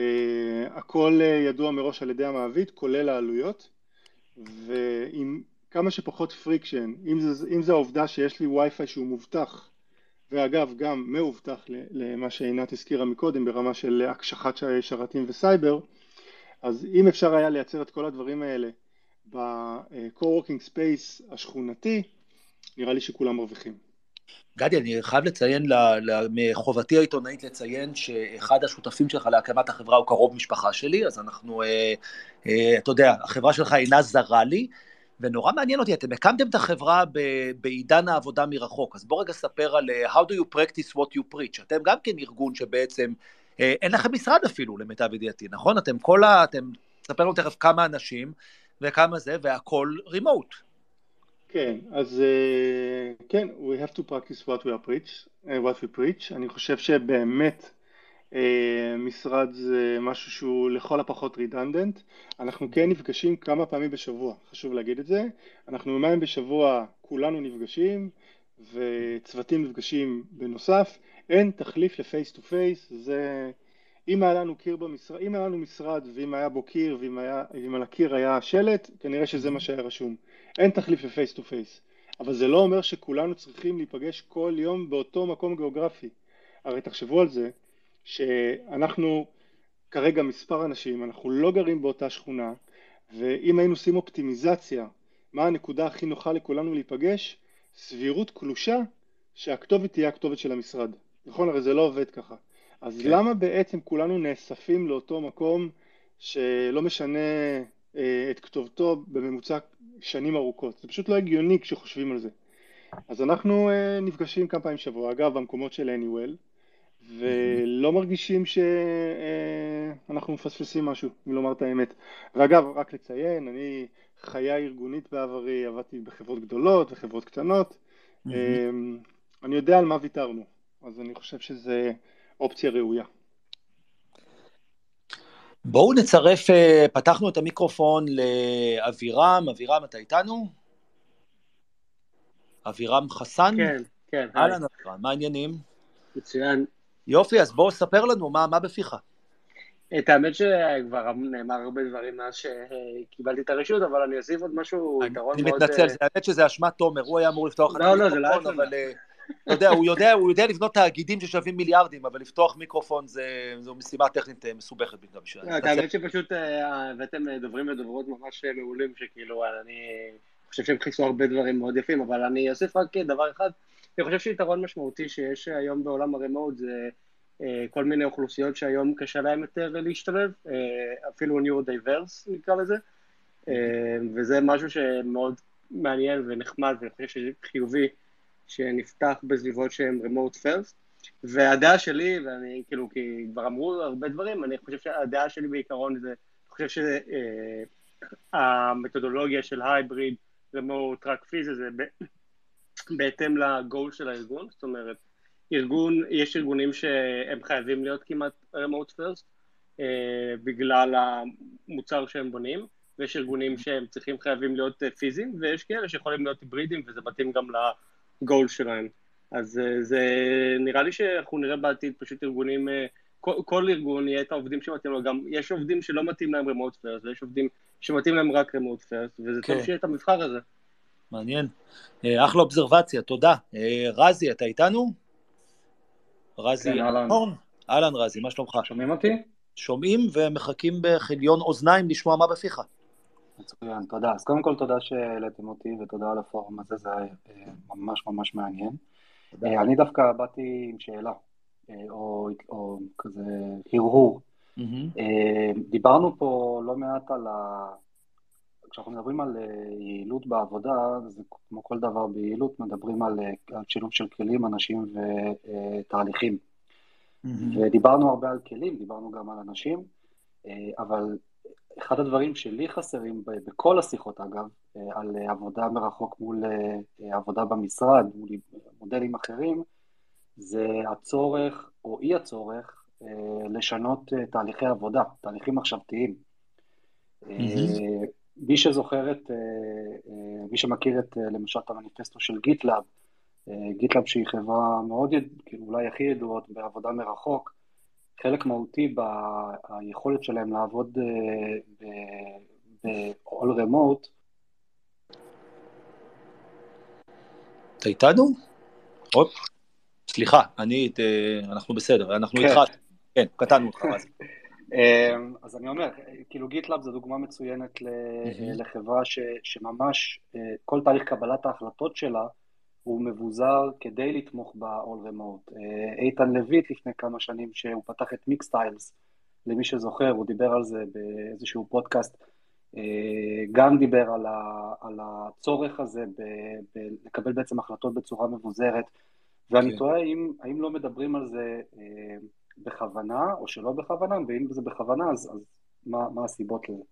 הכל ידוע מראש על ידי המעביד, כולל העלויות, ואם כמה שפחות פריקשן, אם זה העובדה שיש לי וי-פיי שהוא מובטח, ואגב גם מאובטח למה שעינת הזכירה מקודם ברמה של הקשחת שרתים וסייבר, אז אם אפשר היה לייצר את כל הדברים האלה ב-co-working space השכונתי, נראה לי שכולם מרוויחים. גדי, אני חייב לציין, מחובתי העיתונאית לציין שאחד השותפים שלך להקמת החברה הוא קרוב משפחה שלי, אז אנחנו, אתה יודע, החברה שלך אינה זרה לי, ונורא מעניין אותי, אתם הקמתם את החברה בעידן העבודה מרחוק, אז בוא רגע ספר על how do you practice what you preach, אתם גם כן ארגון שבעצם, אין לכם משרד אפילו למיטב ידיעתי, נכון? אתם תספר לנו תכף כמה אנשים וכמה זה, והכל רימוט. כן, אז כן, we have to practice what we preach. אני חושב שבאמת משרד זה משהו שהוא לכל הפחות redundant. אנחנו כן נפגשים כמה פעמים בשבוע, חשוב להגיד את זה. אנחנו יומיים בשבוע כולנו נפגשים, וצוותים נפגשים בנוסף. אין תחליף לפייס טו פייס, זה... אם היה לנו קיר במשרד, אם היה לנו משרד ואם היה בו קיר ואם על הקיר היה שלט, כנראה שזה מה שהיה רשום. אין תחליף לפייס טו פייס. אבל זה לא אומר שכולנו צריכים להיפגש כל יום באותו מקום גיאוגרפי. הרי תחשבו על זה שאנחנו כרגע מספר אנשים, אנחנו לא גרים באותה שכונה, ואם היינו עושים אופטימיזציה, מה הנקודה הכי נוחה לכולנו להיפגש? סבירות קלושה שהכתובת תהיה הכתובת של המשרד. נכון? הרי זה לא עובד ככה. אז למה בעצם כולנו נאספים לאותו מקום שלא משנה את כתובתו בממוצע שנים ארוכות? זה פשוט לא הגיוני כשחושבים על זה. אז אנחנו נפגשים כמה פעמים שבוע, אגב, במקומות של Anywell, ולא מרגישים שאנחנו מפספסים משהו, אם לומר את האמת. ואגב, רק לציין, אני חיה ארגונית בעברי, עבדתי בחברות גדולות וחברות קטנות, אני יודע על מה ויתרנו, אז אני חושב שזה אופציה ראויה. בואו נצרף, פתחנו את המיקרופון לאבירם, אבירם אתה איתנו? אבירם חסן? כן, כן. אהלן אבירם, מה העניינים? מצוין. יופי, אז בואו ספר לנו מה בפיך. את האמת שכבר נאמר הרבה דברים מאז שקיבלתי את הרשות, אבל אני אוסיף עוד משהו, יתרון מאוד... אני מתנצל, זה האמת שזה אשמת תומר, הוא היה אמור לפתוח... לא, זה לא אשמת. אבל אתה יודע, הוא יודע לבנות תאגידים ששווים מיליארדים, אבל לפתוח מיקרופון זו משימה טכנית מסובכת בגלל בשביל... את האמת שפשוט הבאתם דוברים ודוברות ממש מעולים, שכאילו אני חושב שהם חיסו הרבה דברים מאוד יפים, אבל אני אוסיף רק דבר אחד, אני חושב שיתרון משמעותי שיש היום בעולם הרימוט זה כל מיני אוכלוסיות שהיום קשה להם יותר להשתלב, אפילו neurodiverse נקרא לזה, וזה משהו שמאוד מעניין ונחמד, ואני חושב שזה חיובי שנפתח בסביבות שהם remote first, והדעה שלי, ואני כאילו, כי כבר אמרו הרבה דברים, אני חושב שהדעה שלי בעיקרון זה, אני חושב שהמתודולוגיה של הייבריד, remote רק פיזי, זה בהתאם לגול של הארגון, זאת אומרת, יש ארגונים שהם חייבים להיות כמעט remote first, בגלל המוצר שהם בונים, ויש ארגונים שהם חייבים להיות פיזיים, ויש כאלה שיכולים להיות היברידים, וזה מתאים גם לגול שלהם. אז זה נראה לי שאנחנו נראה בעתיד פשוט ארגונים, כל ארגון יהיה את העובדים שמתאים לו, גם יש עובדים שלא מתאים להם remote first, ויש עובדים שמתאים להם רק remote first, וזה טוב שיהיה את המבחר הזה. מעניין. אחלה אובזרבציה, תודה. רזי, אתה איתנו? רזי, כן, אהלן רזי, מה שלומך? שומעים אותי? שומעים ומחכים בחליון אוזניים לשמוע מה בפיך. מצוין, תודה. אז קודם כל תודה שהעליתם אותי ותודה על הפורום הזה, זה ממש ממש מעניין. אני דווקא באתי עם שאלה, או כזה הרהור. דיברנו פה לא מעט על כשאנחנו מדברים על יעילות בעבודה, זה כמו כל דבר ביעילות, מדברים על שילוב של כלים, אנשים ותהליכים. ודיברנו הרבה על כלים, דיברנו גם על אנשים, אבל אחד הדברים שלי חסרים בכל השיחות אגב, על עבודה מרחוק מול עבודה במשרד, מול מודלים אחרים, זה הצורך או אי הצורך לשנות תהליכי עבודה, תהליכים מחשבתיים. מי שזוכר מי שמכיר למשל את המניפסטו של גיטלאב, גיטלאב שהיא חברה מאוד, כאילו אולי הכי ידועות בעבודה מרחוק, חלק מהותי ביכולת שלהם לעבוד ב-all remote, אתה איתנו? סליחה, אנחנו בסדר, אנחנו איתך. כן, קטענו אותך, רז. אז אני אומר, כאילו גיטלאב זו דוגמה מצוינת לחברה שממש כל תהליך קבלת ההחלטות שלה הוא מבוזר כדי לתמוך ב-all remote. איתן לויט לפני כמה שנים שהוא פתח את מיקסטיילס, למי שזוכר, הוא דיבר על זה באיזשהו פודקאסט, גם דיבר על הצורך הזה לקבל בעצם החלטות בצורה מבוזרת, ואני תוהה האם לא מדברים על זה בכוונה או שלא בכוונה, ואם זה בכוונה אז מה הסיבות לזה?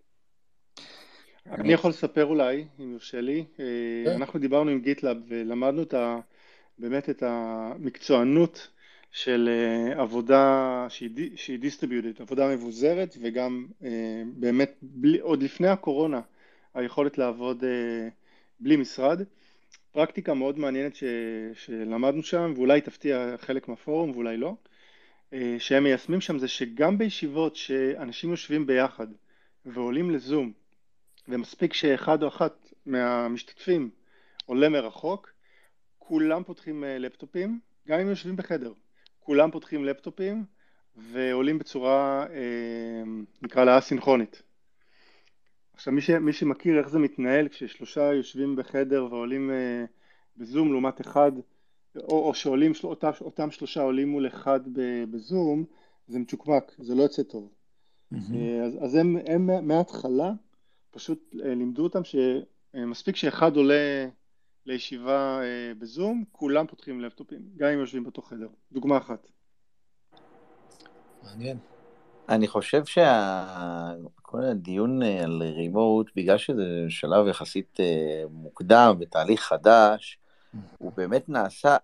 אני יכול לספר אולי, אם יורשה לי, אנחנו דיברנו עם גיטלאב ולמדנו באמת את המקצוענות של עבודה שהיא distributed, עבודה מבוזרת, וגם באמת עוד לפני הקורונה היכולת לעבוד בלי משרד. פרקטיקה מאוד מעניינת שלמדנו שם, ואולי תפתיע חלק מהפורום ואולי לא, שהם מיישמים שם, זה שגם בישיבות שאנשים יושבים ביחד ועולים לזום, ומספיק שאחד או אחת מהמשתתפים עולה מרחוק, כולם פותחים לפטופים, גם אם יושבים בחדר, כולם פותחים לפטופים ועולים בצורה, נקרא לה אסינכרונית. עכשיו מי שמכיר איך זה מתנהל כששלושה יושבים בחדר ועולים בזום לעומת אחד, או שעולים אותם שלושה עולים מול אחד בזום, זה מצ'וקמק, זה לא יוצא טוב. אז הם מההתחלה פשוט לימדו אותם שמספיק שאחד עולה לישיבה בזום, כולם פותחים לפטופים, גם אם יושבים בתוך חדר. דוגמה אחת. מעניין. אני חושב כל הדיון על רימוט, בגלל שזה שלב יחסית מוקדם ותהליך חדש, הוא באמת נעשה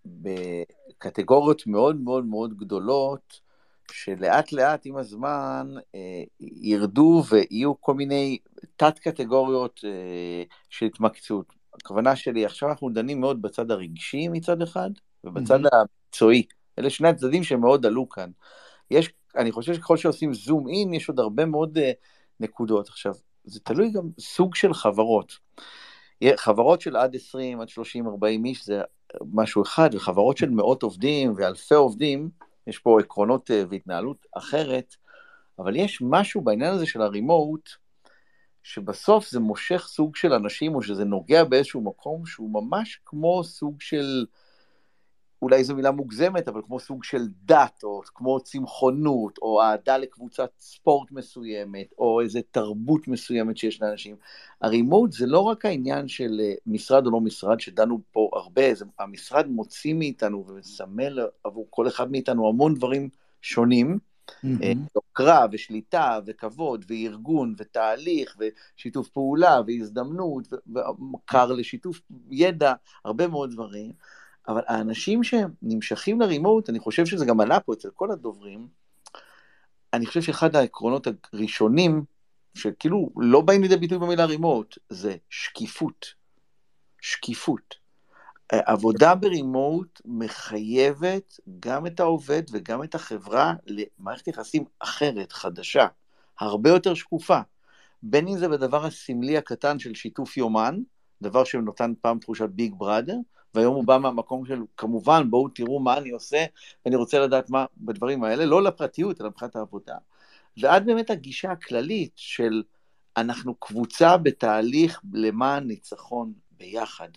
בקטגוריות מאוד מאוד מאוד גדולות, שלאט לאט עם הזמן ירדו ויהיו כל מיני תת קטגוריות של התמקצות. הכוונה שלי, עכשיו אנחנו דנים מאוד בצד הרגשי מצד אחד, ובצד המקצועי. אלה שני הצדדים שמאוד עלו כאן. אני חושב שככל שעושים זום אין, יש עוד הרבה מאוד נקודות. עכשיו, זה תלוי גם סוג של חברות. חברות של עד 20, עד 30, 40 איש זה משהו אחד, וחברות של מאות עובדים ואלפי עובדים, יש פה עקרונות והתנהלות אחרת, אבל יש משהו בעניין הזה של הרימוט, שבסוף זה מושך סוג של אנשים, או שזה נוגע באיזשהו מקום, שהוא ממש כמו סוג של, אולי זו מילה מוגזמת, אבל כמו סוג של דת, או כמו צמחונות, או אהדה לקבוצת ספורט מסוימת, או איזו תרבות מסוימת שיש לאנשים. הרימוט זה לא רק העניין של משרד או לא משרד, שדנו פה הרבה, המשרד מוציא מאיתנו, ומסמל עבור כל אחד מאיתנו המון דברים שונים, יוקרה ושליטה וכבוד וארגון ותהליך ושיתוף פעולה והזדמנות, ומקר לשיתוף ידע, הרבה מאוד דברים, אבל האנשים שנמשכים לרימוט, אני חושב שזה גם עלה פה אצל כל הדוברים, אני חושב שאחד העקרונות הראשונים, שכאילו לא באים לידי ביטוי במילה רימוט, זה שקיפות. שקיפות. עבודה ברימוט מחייבת גם את העובד וגם את החברה למערכת יחסים אחרת, חדשה, הרבה יותר שקופה. בין אם זה בדבר הסמלי הקטן של שיתוף יומן, דבר שנותן פעם תחושת ביג בראדר, והיום הוא בא מהמקום של, כמובן, בואו תראו מה אני עושה, ואני רוצה לדעת מה בדברים האלה, לא לפרטיות, אלא מבחינת העבודה. ועד באמת הגישה הכללית של, אנחנו קבוצה בתהליך למען ניצחון ביחד.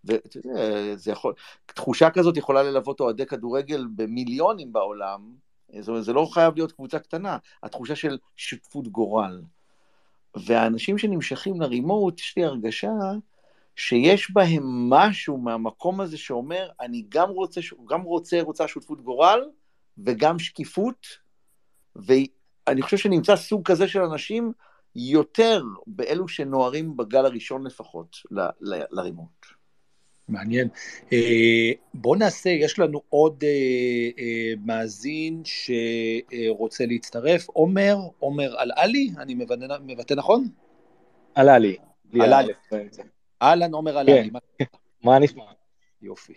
וזה יכול, תחושה כזאת יכולה ללוות אוהדי כדורגל במיליונים בעולם, זה לא חייב להיות קבוצה קטנה, התחושה של שותפות גורל. והאנשים שנמשכים לרימוט, יש לי הרגשה, שיש בהם משהו מהמקום הזה שאומר, אני גם רוצה שותפות גורל, וגם שקיפות, ואני חושב שנמצא סוג כזה של אנשים, יותר באלו שנוערים בגל הראשון לפחות, לרימוט. מעניין. בוא נעשה, יש לנו עוד מאזין שרוצה להצטרף, עומר אלעלי, אני מבטא נכון? אלעלי. אלעלי. אהלן עומר אלעלי. מה נשמע? יופי.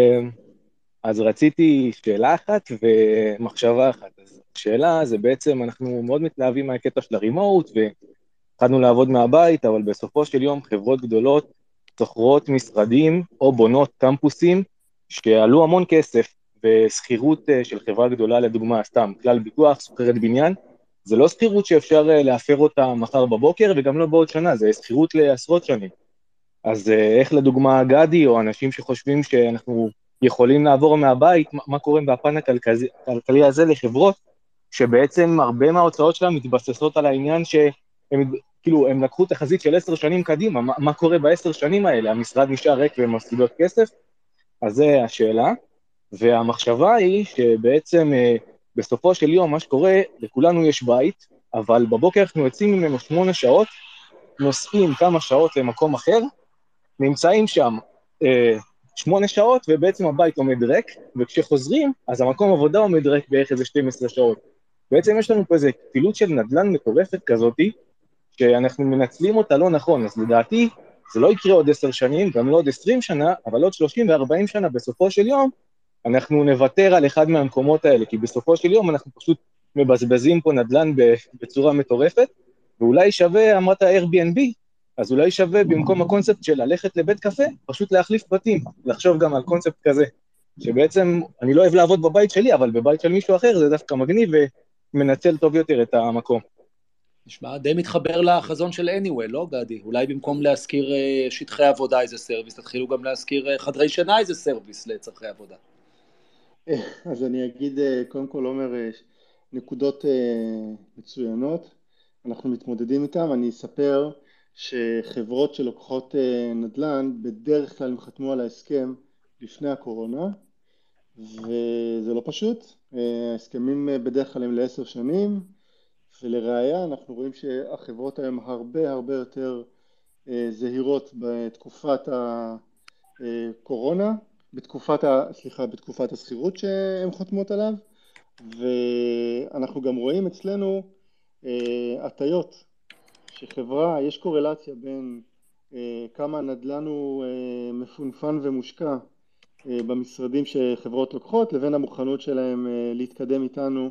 אז רציתי שאלה אחת ומחשבה אחת. אז השאלה זה בעצם, אנחנו מאוד מתלהבים מהקטע של הרימוט, והתחלנו לעבוד מהבית, אבל בסופו של יום חברות גדולות שוכרות משרדים או בונות קמפוסים שעלו המון כסף, וסחירות של חברה גדולה, לדוגמה, סתם, כלל ביטוח, סוחרת בניין, זה לא סחירות שאפשר להפר אותה מחר בבוקר, וגם לא בעוד שנה, זה סחירות לעשרות שנים. אז איך לדוגמה גדי, או אנשים שחושבים שאנחנו יכולים לעבור מהבית, מה קורה בפן הכלכלי הזה לחברות, שבעצם הרבה מההוצאות שלהם מתבססות על העניין שהם כאילו, הם לקחו תחזית של 10 שנים קדימה, מה קורה ב10 שנים האלה? המשרד נשאר ריק והם מפסידות כסף? אז זה השאלה, והמחשבה היא שבעצם בסופו של יום מה שקורה, לכולנו יש בית, אבל בבוקר אנחנו יוצאים ממנו 8 שעות, נוסעים כמה שעות למקום אחר, נמצאים שם 8 שעות, ובעצם הבית עומד ריק, וכשחוזרים, אז המקום עבודה עומד ריק בערך איזה 12 שעות. בעצם יש לנו פה איזה פעילות של נדל"ן מטורפת כזאתי, שאנחנו מנצלים אותה לא נכון, אז לדעתי זה לא יקרה עוד 10 שנים, גם לא עוד 20 שנה, אבל עוד 30 ו-40 שנה בסופו של יום, אנחנו נוותר על אחד מהמקומות האלה, כי בסופו של יום אנחנו פשוט מבזבזים פה נדל"ן בצורה מטורפת, ואולי שווה, אמרת Airbnb, אז אולי שווה במקום הקונספט של ללכת לבית קפה, פשוט להחליף בתים, לחשוב גם על קונספט כזה, שבעצם אני לא אוהב לעבוד בבית שלי, אבל בבית של מישהו אחר זה דווקא מגניב ומנצל טוב יותר את המקום. נשמע די מתחבר לחזון של Anyway, לא גדי? אולי במקום להזכיר שטחי עבודה איזה סרוויס, תתחילו גם להזכיר חדרי שינה איזה סרוויס לצרכי עבודה. אז אני אגיד, קודם כל אומר, נקודות מצוינות, אנחנו מתמודדים איתם, אני אספר שחברות שלוקחות נדל"ן, בדרך כלל הם חתמו על ההסכם לפני הקורונה, וזה לא פשוט, ההסכמים בדרך כלל הם ל10 שנים, ולראיה אנחנו רואים שהחברות היום הרבה יותר זהירות בתקופת הקורונה, בתקופת הסחירות שהן חותמות עליו, ואנחנו גם רואים אצלנו הטיות, שחברה, יש קורלציה בין כמה נדל"ן הוא מפונפן ומושקע במשרדים שחברות לוקחות, לבין המוכנות שלהם להתקדם איתנו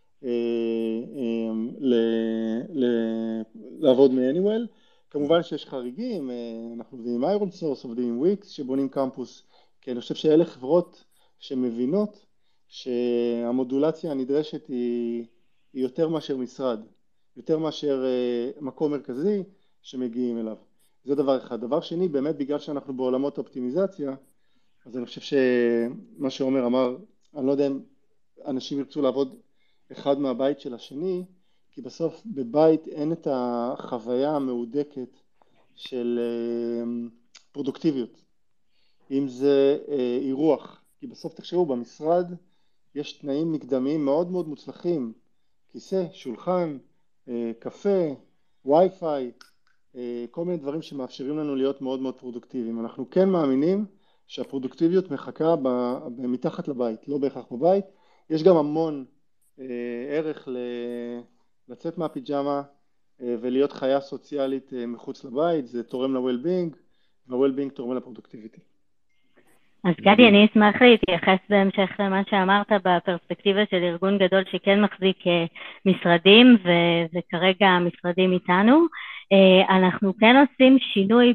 לעבוד מ-Anywell. כמובן שיש חריגים, אנחנו עובדים עם איירון סורס, עובדים עם וויקס שבונים קמפוס, כי אני חושב שאלה חברות שמבינות שהמודולציה הנדרשת היא יותר מאשר משרד, יותר מאשר מקום מרכזי שמגיעים אליו. זה דבר אחד. דבר שני, באמת בגלל שאנחנו בעולמות אופטימיזציה, אז אני חושב שמה שעומר אמר, אני לא יודע אם אנשים ירצו לעבוד אחד מהבית של השני, כי בסוף בבית אין את החוויה המהודקת של פרודוקטיביות. אם זה אירוח, כי בסוף תחשבו, במשרד יש תנאים מקדמיים מאוד מוצלחים, כיסא, שולחן, קפה, וי-פיי, כל מיני דברים שמאפשרים לנו להיות מאוד פרודוקטיביים. אנחנו כן מאמינים שהפרודוקטיביות מחכה מתחת לבית, לא בהכרח בבית. יש גם המון ערך לצאת מהפיג'מה ולהיות חיה סוציאלית מחוץ לבית, זה תורם ל-well-being, וה-well-being תורם לפרודוקטיביטי. אז גדי, אני אשמח להתייחס בהמשך למה שאמרת בפרספקטיבה של ארגון גדול שכן מחזיק משרדים, וכרגע המשרדים איתנו. אנחנו כן עושים שינוי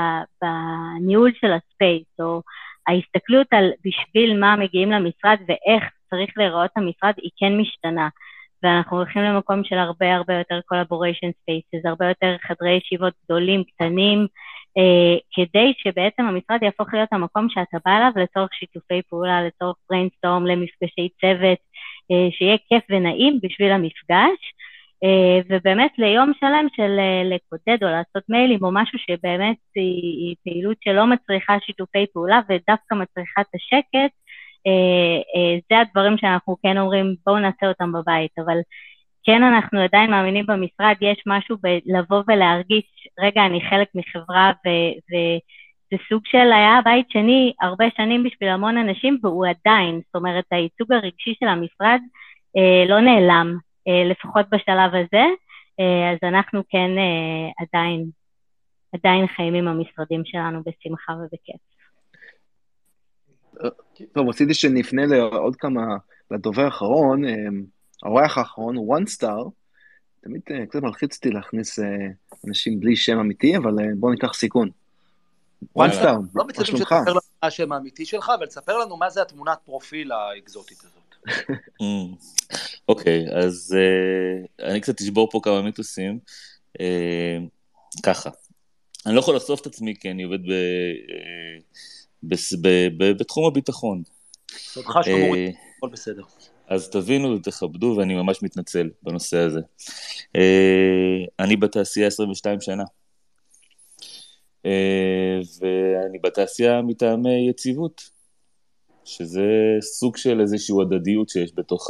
בניהול של הספייס, או ההסתכלות על בשביל מה מגיעים למשרד ואיך צריך להיראות המשרד, היא כן משתנה. ואנחנו הולכים למקום של הרבה יותר collaboration spaces, הרבה יותר חדרי ישיבות גדולים, קטנים, כדי שבעצם המשרד יהפוך להיות המקום שאתה בא אליו לצורך שיתופי פעולה, לצורך brainstorm, למפגשי צוות, שיהיה כיף ונעים בשביל המפגש, ובאמת ליום שלם של לקודד או לעשות מיילים או משהו שבאמת היא פעילות שלא מצריכה שיתופי פעולה ודווקא מצריכה את השקט, זה הדברים שאנחנו כן אומרים בואו נעשה אותם בבית, אבל כן אנחנו עדיין מאמינים במשרד, יש משהו לבוא ולהרגיש, רגע אני חלק מחברה וזה סוג של היה בית שני הרבה שנים בשביל המון אנשים והוא עדיין, זאת אומרת הייצוג הרגשי של המשרד לא נעלם, לפחות בשלב הזה, אז אנחנו כן עדיין חיים עם המשרדים שלנו בשמחה ובכיף. טוב, רציתי שנפנה לעוד כמה, לדובר האחרון, האורח האחרון, one star, תמיד קצת מלחיץ אותי להכניס אנשים בלי שם אמיתי, אבל בואו ניקח סיכון. וואנסטאר, לא מה מצפים שלומך? שתספר לנו מה השם האמיתי שלך, אבל תספר לנו מה זה התמונת פרופיל האקזוטית הזאת. אוקיי, אז אני קצת אשבור פה כמה מיתוסים. ככה, אני לא יכול לחשוף את עצמי כי אני עובד בתחום הביטחון. סודך שמור, הכל בסדר. אז תבינו ותכבדו, ואני ממש מתנצל בנושא הזה. אני בתעשייה 22 שנה. ואני בתעשייה מטעמי יציבות, שזה סוג של איזושהי הדדיות שיש בתוך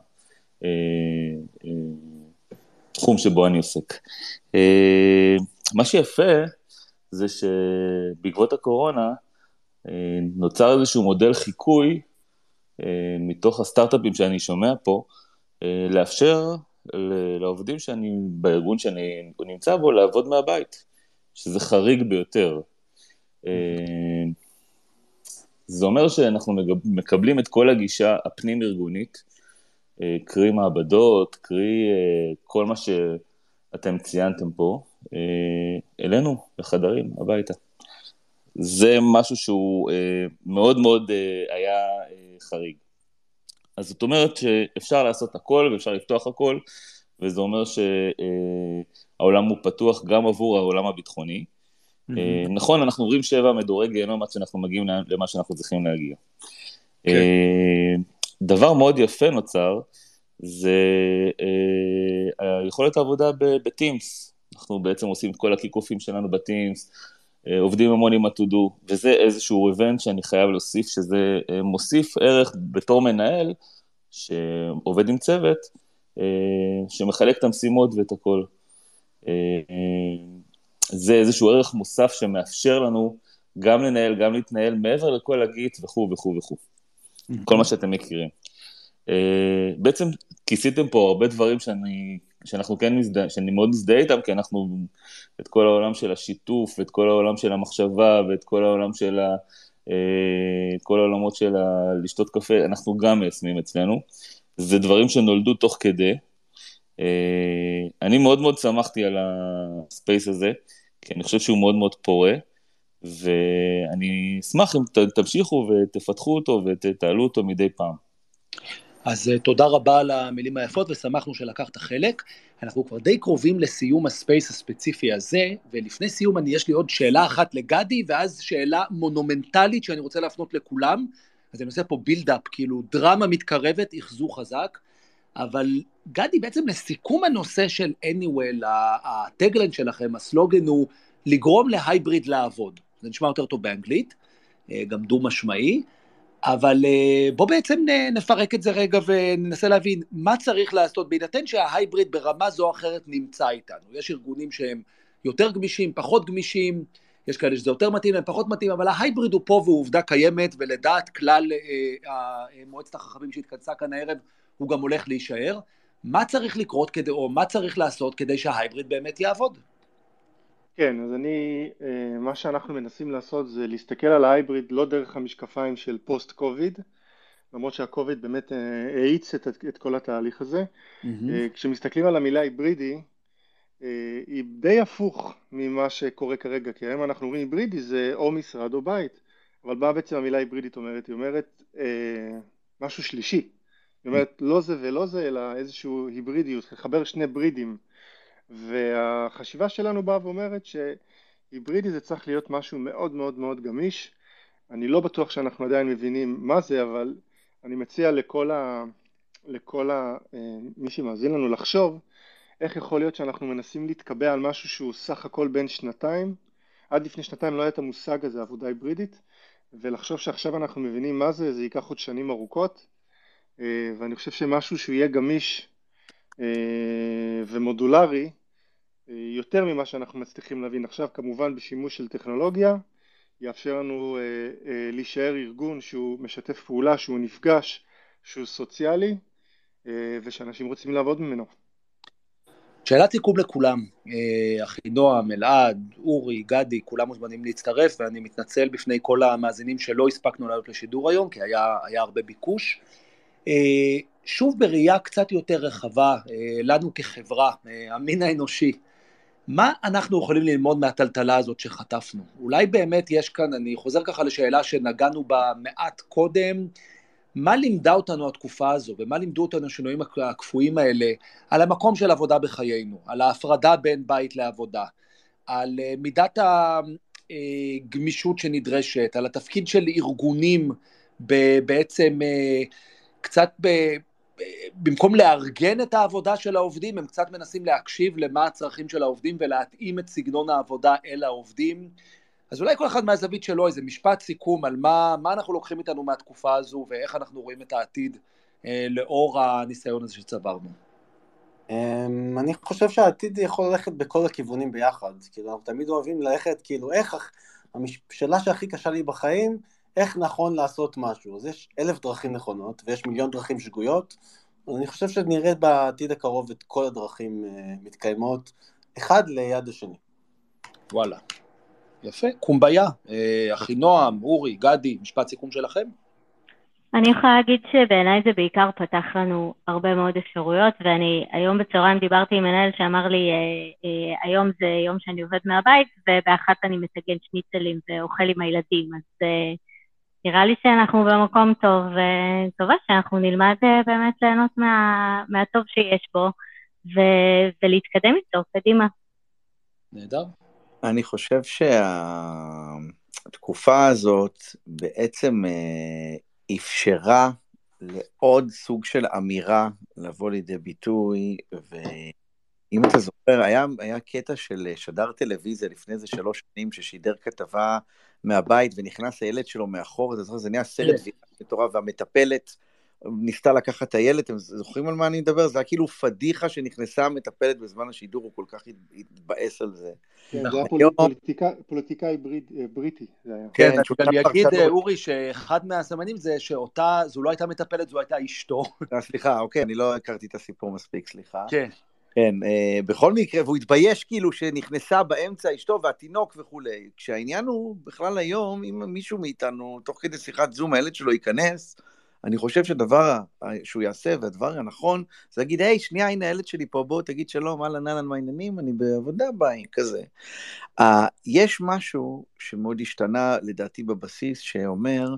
התחום שבו אני עוסק. מה שיפה זה שבעקבות הקורונה נוצר איזשהו מודל חיקוי מתוך הסטארט-אפים שאני שומע פה, לאפשר לעובדים בארגון שאני נמצא בו לעבוד מהבית, שזה חריג ביותר. זה אומר שאנחנו מקבלים את כל הגישה הפנים-ארגונית, קרי מעבדות, קרי כל מה שאתם ציינתם פה, אלינו, לחדרים, הביתה. זה משהו שהוא מאוד מאוד היה חריג. אז זאת אומרת שאפשר לעשות הכל ואפשר לפתוח הכל, וזה אומר שהעולם הוא פתוח גם עבור העולם הביטחוני. נכון, אנחנו עוברים 7 מדורי גיהנום עד שאנחנו מגיעים למה שאנחנו צריכים להגיע. דבר מאוד יפה נוצר, זה יכולת העבודה בטימס. אנחנו בעצם עושים את כל הקיקופים שלנו בטימס, עובדים המון עם ה-to-do, וזה איזשהו איבנט שאני חייב להוסיף, שזה מוסיף ערך בתור מנהל, שעובד עם צוות, שמחלק את המשימות ואת הכל. זה איזשהו ערך מוסף שמאפשר לנו גם לנהל, גם להתנהל, מעבר לכל הגיט וכו' וכו' וכו'. כל מה שאתם מכירים. בעצם כיסיתם פה הרבה דברים שאנחנו כן שאני מאוד מזדהה איתם, כי אנחנו את כל העולם של השיתוף, ואת כל העולם של המחשבה, ואת כל העולם של כל העולמות של לשתות קפה, אנחנו גם מיישמים אצלנו. זה דברים שנולדו תוך כדי. אני מאוד מאוד שמחתי על הספייס הזה, כי אני חושב שהוא מאוד מאוד פורה, ואני אשמח אם תמשיכו ותפתחו אותו ותעלו אותו מדי פעם. אז תודה רבה על המילים היפות, ושמחנו שלקחת חלק. אנחנו כבר די קרובים לסיום הספייס הספציפי הזה, ולפני סיום יש לי עוד שאלה אחת לגדי, ואז שאלה מונומנטלית שאני רוצה להפנות לכולם. אז אני עושה פה בילדאפ, כאילו דרמה מתקרבת, יחזו חזק, אבל גדי, בעצם לסיכום הנושא של Anywell, הטגליין שלכם, הסלוגן הוא לגרום להייבריד לעבוד. זה נשמע יותר טוב באנגלית, גם דו משמעי, אבל בוא בעצם נפרק את זה רגע וננסה להבין מה צריך לעשות, בהינתן שההייבריד ברמה זו או אחרת נמצא איתנו. יש ארגונים שהם יותר גמישים, פחות גמישים, יש כאלה שזה יותר מתאים, הם פחות מתאים, אבל ההייבריד הוא פה והוא עובדה קיימת, ולדעת כלל מועצת החכמים שהתכנסה כאן הערב, הוא גם הולך להישאר. מה צריך לקרות כדי, או מה צריך לעשות כדי שההייבריד באמת יעבוד? כן, אז מה שאנחנו מנסים לעשות זה להסתכל על ההייבריד לא דרך המשקפיים של פוסט קוביד, למרות שהקוביד באמת האיץ את כל התהליך הזה. כשמסתכלים על המילה היברידי, היא די הפוך ממה שקורה כרגע, כי היום אנחנו אומרים היברידי זה או משרד או בית, אבל מה בעצם המילה היברידית אומרת? היא אומרת משהו שלישי, היא אומרת לא זה ולא זה, אלא איזשהו היברידיות, לחבר שני ברידים, והחשיבה שלנו באה ואומרת שהיברידי זה צריך להיות משהו מאוד מאוד מאוד גמיש. אני לא בטוח שאנחנו עדיין מבינים מה זה, אבל אני מציע לכל מי שמאזין לנו לחשוב איך יכול להיות שאנחנו מנסים להתקבע על משהו שהוא סך הכל בין שנתיים. עד לפני שנתיים לא היה את המושג הזה, עבודה היברידית, ולחשוב שעכשיו אנחנו מבינים מה זה, זה ייקח עוד שנים ארוכות, ואני חושב שמשהו שהוא יהיה גמיש ומודולרי, יותר ממה שאנחנו מצליחים להבין עכשיו, כמובן בשימוש של טכנולוגיה, יאפשר לנו להישאר ארגון שהוא משתף פעולה, שהוא נפגש, שהוא סוציאלי, ושאנשים רוצים לעבוד ממנו. שאלת סיכום לכולם, אחינועם, אלעד, אורי, גדי, כולם מוזמנים להצטרף, ואני מתנצל בפני כל המאזינים שלא הספקנו לעלות לשידור היום, כי היה הרבה ביקוש. שוב בראייה קצת יותר רחבה, לנו כחברה, המין האנושי, מה אנחנו יכולים ללמוד מהטלטלה הזאת שחטפנו? אולי באמת יש כאן, אני חוזר ככה לשאלה שנגענו בה מעט קודם, מה לימדה אותנו התקופה הזו, ומה לימדו אותנו השינויים הקפואים האלה, על המקום של עבודה בחיינו, על ההפרדה בין בית לעבודה, על מידת הגמישות שנדרשת, על התפקיד של ארגונים בעצם קצת במקום לארגן את העבודה של העובדים, הם קצת מנסים להקשיב למה הצרכים של העובדים ולהתאים את סגנון העבודה אל העובדים. אז אולי כל אחד מהזווית שלו איזה משפט סיכום על מה אנחנו לוקחים איתנו מהתקופה הזו ואיך אנחנו רואים את העתיד לאור הניסיון הזה שצברנו. אני חושב שהעתיד יכול ללכת בכל הכיוונים ביחד, כאילו אנחנו תמיד אוהבים ללכת, כאילו איך, השאלה שהכי קשה לי בחיים, איך נכון לעשות משהו, אז יש 1000 דרכים נכונות ויש מיליון דרכים שגויות, אני חושב שנראה בעתיד הקרוב את כל הדרכים מתקיימות, אחד ליד השני. וואלה, יפה, קומביה, אחינועם, אורי, גדי, משפט סיכום שלכם? אני יכולה להגיד שבעיניי זה בעיקר פתח לנו הרבה מאוד אפשרויות, ואני היום בצהריים דיברתי עם מנהל שאמר לי, היום זה יום שאני עובד מהבית, ובאחת אני מטגן שניצלים ואוכל עם הילדים, אז נראה לי שאנחנו במקום טוב, וטובה שאנחנו נלמד באמת ליהנות מהטוב שיש בו, ולהתקדם איתו, קדימה. נהדר. אני חושב שהתקופה הזאת בעצם אפשרה לעוד סוג של אמירה לבוא לידי ביטוי, ואם אתה זוכר, היה קטע של שדר טלוויזיה לפני איזה 3 שנים, ששידר כתבה מהבית, ונכנס הילד שלו מאחור, זה נהיה סרט מטורף, והמטפלת ניסתה לקחת את הילד, אתם זוכרים על מה אני מדבר? זה היה כאילו פדיחה שנכנסה המטפלת בזמן השידור, הוא כל כך התבאס על זה. כן, זה היה פוליטיקאי בריטי. כן, אני אגיד, אורי, שאחד מהסמנים זה שאותה, זו לא הייתה מטפלת, זו הייתה אשתו. סליחה, אוקיי, אני לא הכרתי את הסיפור מספיק, סליחה. כן. כן, בכל מקרה, והוא התבייש כאילו שנכנסה באמצע אשתו והתינוק וכולי. כשהעניין הוא בכלל היום, אם מישהו מאיתנו, תוך כדי שיחת זום, הילד שלו ייכנס, אני חושב שדבר שהוא יעשה, והדבר הנכון, זה להגיד, היי, שנייה, הנה הילד שלי פה, בוא תגיד שלום, אהלן, אהלן, מה העניינים, אני בעבודה ביי, כזה. יש משהו שמאוד השתנה, לדעתי בבסיס, שאומר,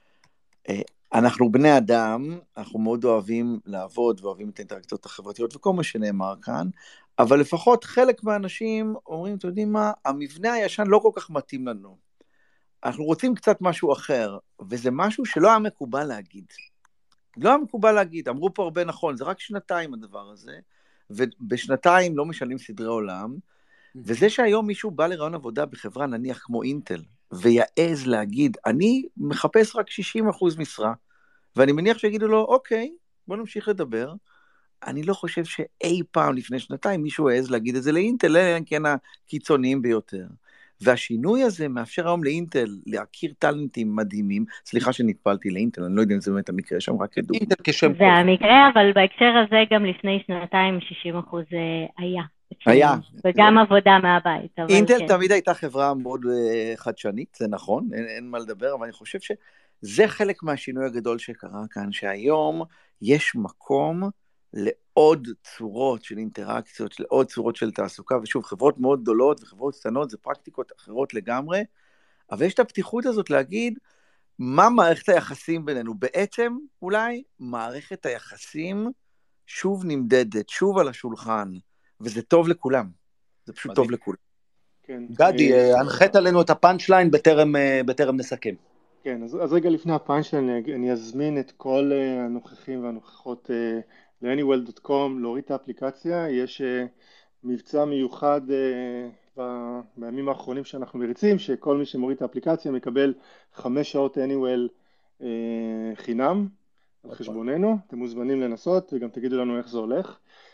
אנחנו בני אדם, אנחנו מאוד אוהבים לעבוד, ואוהבים את האינטראקציות החברתיות, וכל מה שנאמר כאן, אבל לפחות חלק מהאנשים אומרים, אתם יודעים מה, המבנה הישן לא כל כך מתאים לנו. אנחנו רוצים קצת משהו אחר, וזה משהו שלא היה מקובל להגיד. לא היה מקובל להגיד, אמרו פה הרבה נכון, זה רק 2 הדבר הזה, ובשנתיים לא משנים סדרי עולם, וזה שהיום מישהו בא לרעיון עבודה בחברה נניח כמו אינטל, ויעז להגיד, אני מחפש רק 60% משרה, ואני מניח שיגידו לו, אוקיי, בוא נמשיך לדבר, אני לא חושב שאי פעם לפני 2 מישהו העז להגיד את זה לאינטל, כן הקיצוניים ביותר. והשינוי הזה מאפשר היום לאינטל להכיר טלנטים מדהימים, סליחה שנתפלתי לאינטל, אני לא יודע אם זה באמת המקרה שם, רק כדור. אינטל כשם זה המקרה, אבל בהקשר הזה גם לפני 2 60% היה. היה. וגם עבודה מהבית. אינטל תמיד הייתה חברה מאוד חדשנית, זה נכון, אין מה לדבר, אבל אני חושב שזה חלק מהשינוי הגדול שקרה כאן, שהיום יש מקום לעוד צורות של אינטראקציות, לעוד צורות של תעסוקה, ושוב, חברות מאוד גדולות וחברות קטנות, זה פרקטיקות אחרות לגמרי, אבל יש את הפתיחות הזאת להגיד, מה מערכת היחסים בינינו? בעצם, אולי, מערכת היחסים שוב נמדדת, שוב על השולחן, וזה טוב לכולם, זה פשוט טוב לכולם. גדי, הנחית עלינו את הפאנץ' ליין בטרם נסכם. כן, אז רגע לפני הפאנץ' ליין, אני אזמין את כל הנוכחים והנוכחות ל-Anywell.com, להוריד את האפליקציה, יש מבצע מיוחד בימים האחרונים שאנחנו מריצים, שכל מי שמוריד את האפליקציה מקבל 5 שעות Anywell חינם על חשבוננו, אתם מוזמנים לנסות וגם תגידו לנו איך זה הולך.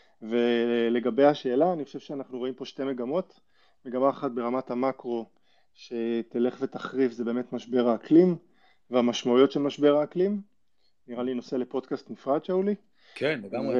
ולגבי השאלה, אני חושב שאנחנו רואים פה 2 מגמות, מגמה אחת ברמת המקרו שתלך ותחריף, זה באמת משבר האקלים והמשמעויות של משבר האקלים, נראה לי נושא לפודקאסט נפרד שאולי. כן, לגמרי.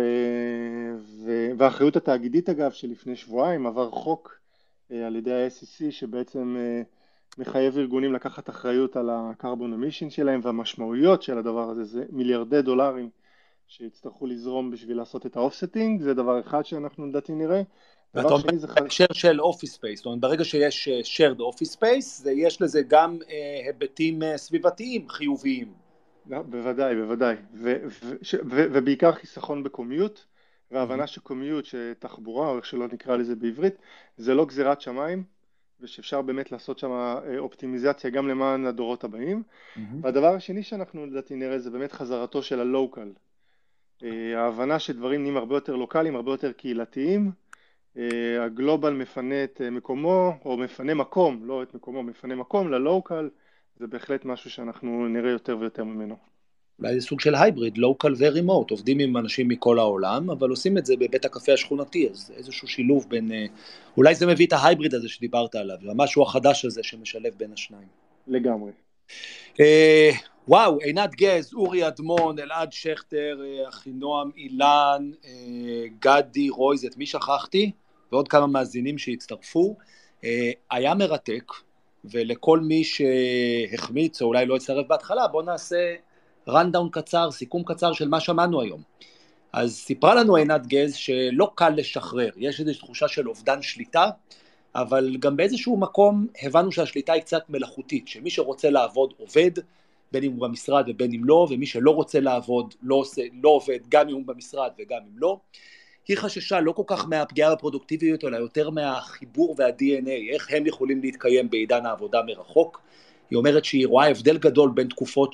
והאחריות התאגידית אגב, שלפני שבועיים עבר חוק על ידי ה-SEC, שבעצם מחייב ארגונים לקחת אחריות על הקרבון אמישן שלהם, והמשמעויות של הדבר הזה זה מיליארדי דולרים שיצטרכו לזרום בשביל לעשות את האופסטינג, זה דבר אחד שאנחנו לדעתי נראה. ואתה אומר, בהקשר של אופיס ספייס, זאת אומרת, ברגע שיש shared אופיס ספייס, יש לזה גם היבטים סביבתיים חיוביים. בוודאי, בוודאי, ובעיקר חיסכון בקומיוט, וההבנה שקומיוט, שתחבורה, או איך שלא נקרא לזה בעברית, זה לא גזירת שמיים, ושאפשר באמת לעשות שם אופטימיזציה גם למען הדורות הבאים. והדבר השני שאנחנו לדעתי נראה זה באמת חזרתו של הלוקל. ההבנה שדברים נהיים הרבה יותר לוקליים, הרבה יותר קהילתיים, הגלובל מפנה את מקומו, או מפנה מקום, לא את מקומו, מפנה מקום ללוקל, זה בהחלט משהו שאנחנו נראה יותר ויותר ממנו. אולי זה סוג של הייבריד, לוקל ורימוט, עובדים עם אנשים מכל העולם, אבל עושים את זה בבית הקפה השכונתי, אז איזשהו שילוב בין, אולי זה מביא את ההייבריד הזה שדיברת עליו, המשהו החדש הזה שמשלב בין השניים. לגמרי. וואו, עינת גז, אורי אדמון, אלעד שכטר, אחינועם אילן, גדי רויז, את מי שכחתי? ועוד כמה מאזינים שהצטרפו, היה מרתק, ולכל מי שהחמיץ או אולי לא יצטרף בהתחלה, בואו נעשה רנדאון קצר, סיכום קצר של מה שמענו היום. אז סיפרה לנו עינת גז שלא קל לשחרר, יש איזושהי תחושה של אובדן שליטה, אבל גם באיזשהו מקום הבנו שהשליטה היא קצת מלאכותית, שמי שרוצה לעבוד עובד, בין אם הוא במשרד ובין אם לא, ומי שלא רוצה לעבוד לא עובד, גם אם הוא במשרד וגם אם לא. היא חששה לא כל כך מהפגיעה בפרודוקטיביות, אלא יותר מהחיבור וה-DNA, איך הם יכולים להתקיים בעידן העבודה מרחוק. היא אומרת שהיא רואה הבדל גדול בין תקופות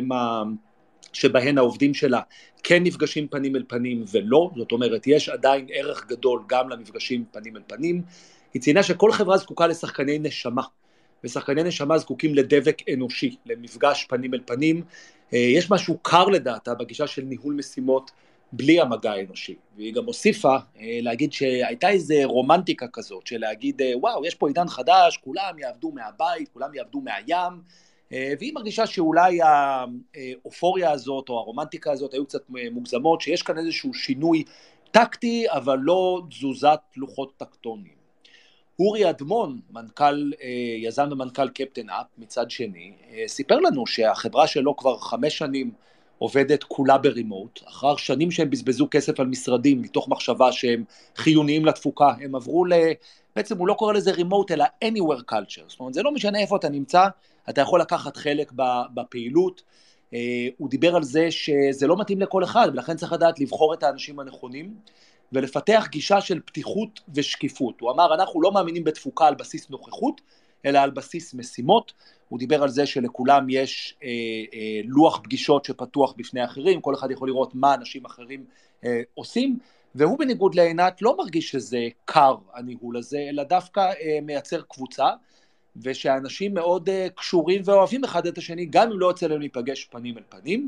שבהן העובדים שלה כן נפגשים פנים אל פנים ולא, זאת אומרת, יש עדיין ערך גדול גם למפגשים פנים אל פנים. היא ציינה שכל חברה זקוקה לשחקני נשמה, ושחקני נשמה זקוקים לדבק אנושי, למפגש פנים אל פנים. יש משהו קר לדעתה בגישה של ניהול משימות בלי המגע האנושי, והיא גם הוסיפה להגיד שהייתה איזו רומנטיקה כזאת, של להגיד וואו, יש פה עידן חדש, כולם יעבדו מהבית, כולם יעבדו מהים, והיא מרגישה שאולי האופוריה הזאת או הרומנטיקה הזאת היו קצת מוגזמות, שיש כאן איזשהו שינוי טקטי, אבל לא תזוזת לוחות טקטוניים. אורי אדמון, יזם ומנכ"ל קפטן אפ, מצד שני, סיפר לנו שהחברה שלו כבר 5 שנים עובדת כולה ברימוט, אחר שנים שהם בזבזו כסף על משרדים, מתוך מחשבה שהם חיוניים לתפוקה, הם עברו בעצם הוא לא קורא לזה רימוט, אלא anywhere culture, זאת אומרת, זה לא משנה איפה אתה נמצא, אתה יכול לקחת חלק בפעילות. הוא דיבר על זה שזה לא מתאים לכל אחד, ולכן צריך לדעת לבחור את האנשים הנכונים, ולפתח גישה של פתיחות ושקיפות. הוא אמר, אנחנו לא מאמינים בתפוקה על בסיס נוכחות, אלא על בסיס משימות. הוא דיבר על זה שלכולם יש לוח פגישות שפתוח בפני אחרים, כל אחד יכול לראות מה אנשים אחרים עושים, והוא בניגוד לעינת לא מרגיש שזה קר הניהול הזה, אלא דווקא מייצר קבוצה, ושאנשים מאוד קשורים ואוהבים אחד את השני, גם אם לא יוצא להם להיפגש פנים אל פנים.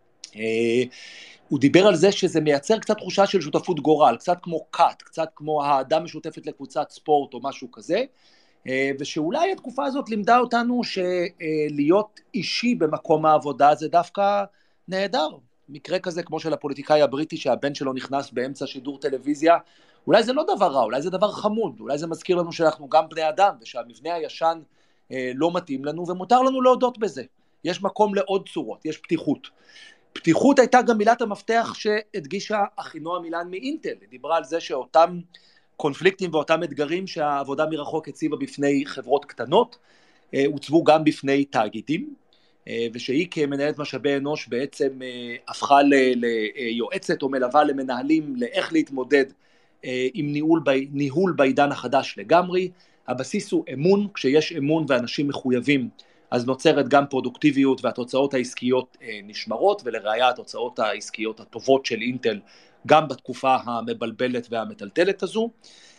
הוא דיבר על זה שזה מייצר קצת תחושה של שותפות גורל, קצת כמו קאט, קצת כמו האדם משותפת לקבוצת ספורט או משהו כזה, ושאולי התקופה הזאת לימדה אותנו שלהיות אישי במקום העבודה זה דווקא נהדר. מקרה כזה כמו של הפוליטיקאי הבריטי שהבן שלו נכנס באמצע שידור טלוויזיה, אולי זה לא דבר רע, אולי זה דבר חמוד, אולי זה מזכיר לנו שאנחנו גם בני אדם, ושהמבנה הישן לא מתאים לנו, ומותר לנו להודות בזה. יש מקום לעוד צורות, יש פתיחות. פתיחות הייתה גם מילת המפתח שהדגישה אחינועם אילן מאינטל, היא דיברה על זה שאותם קונפליקטים ואותם אתגרים שהעבודה מרחוק הציבה בפני חברות קטנות, הוצבו גם בפני תאגידים, ושהיא כמנהלת משאבי אנוש בעצם הפכה ליועצת או מלווה למנהלים לאיך להתמודד עם ניהול בעידן החדש לגמרי. הבסיס הוא אמון, כשיש אמון ואנשים מחויבים, אז נוצרת גם פרודוקטיביות והתוצאות העסקיות נשמרות, ולראיה התוצאות העסקיות הטובות של אינטל, גם בתקופה המבלבלת והמטלטלת הזו.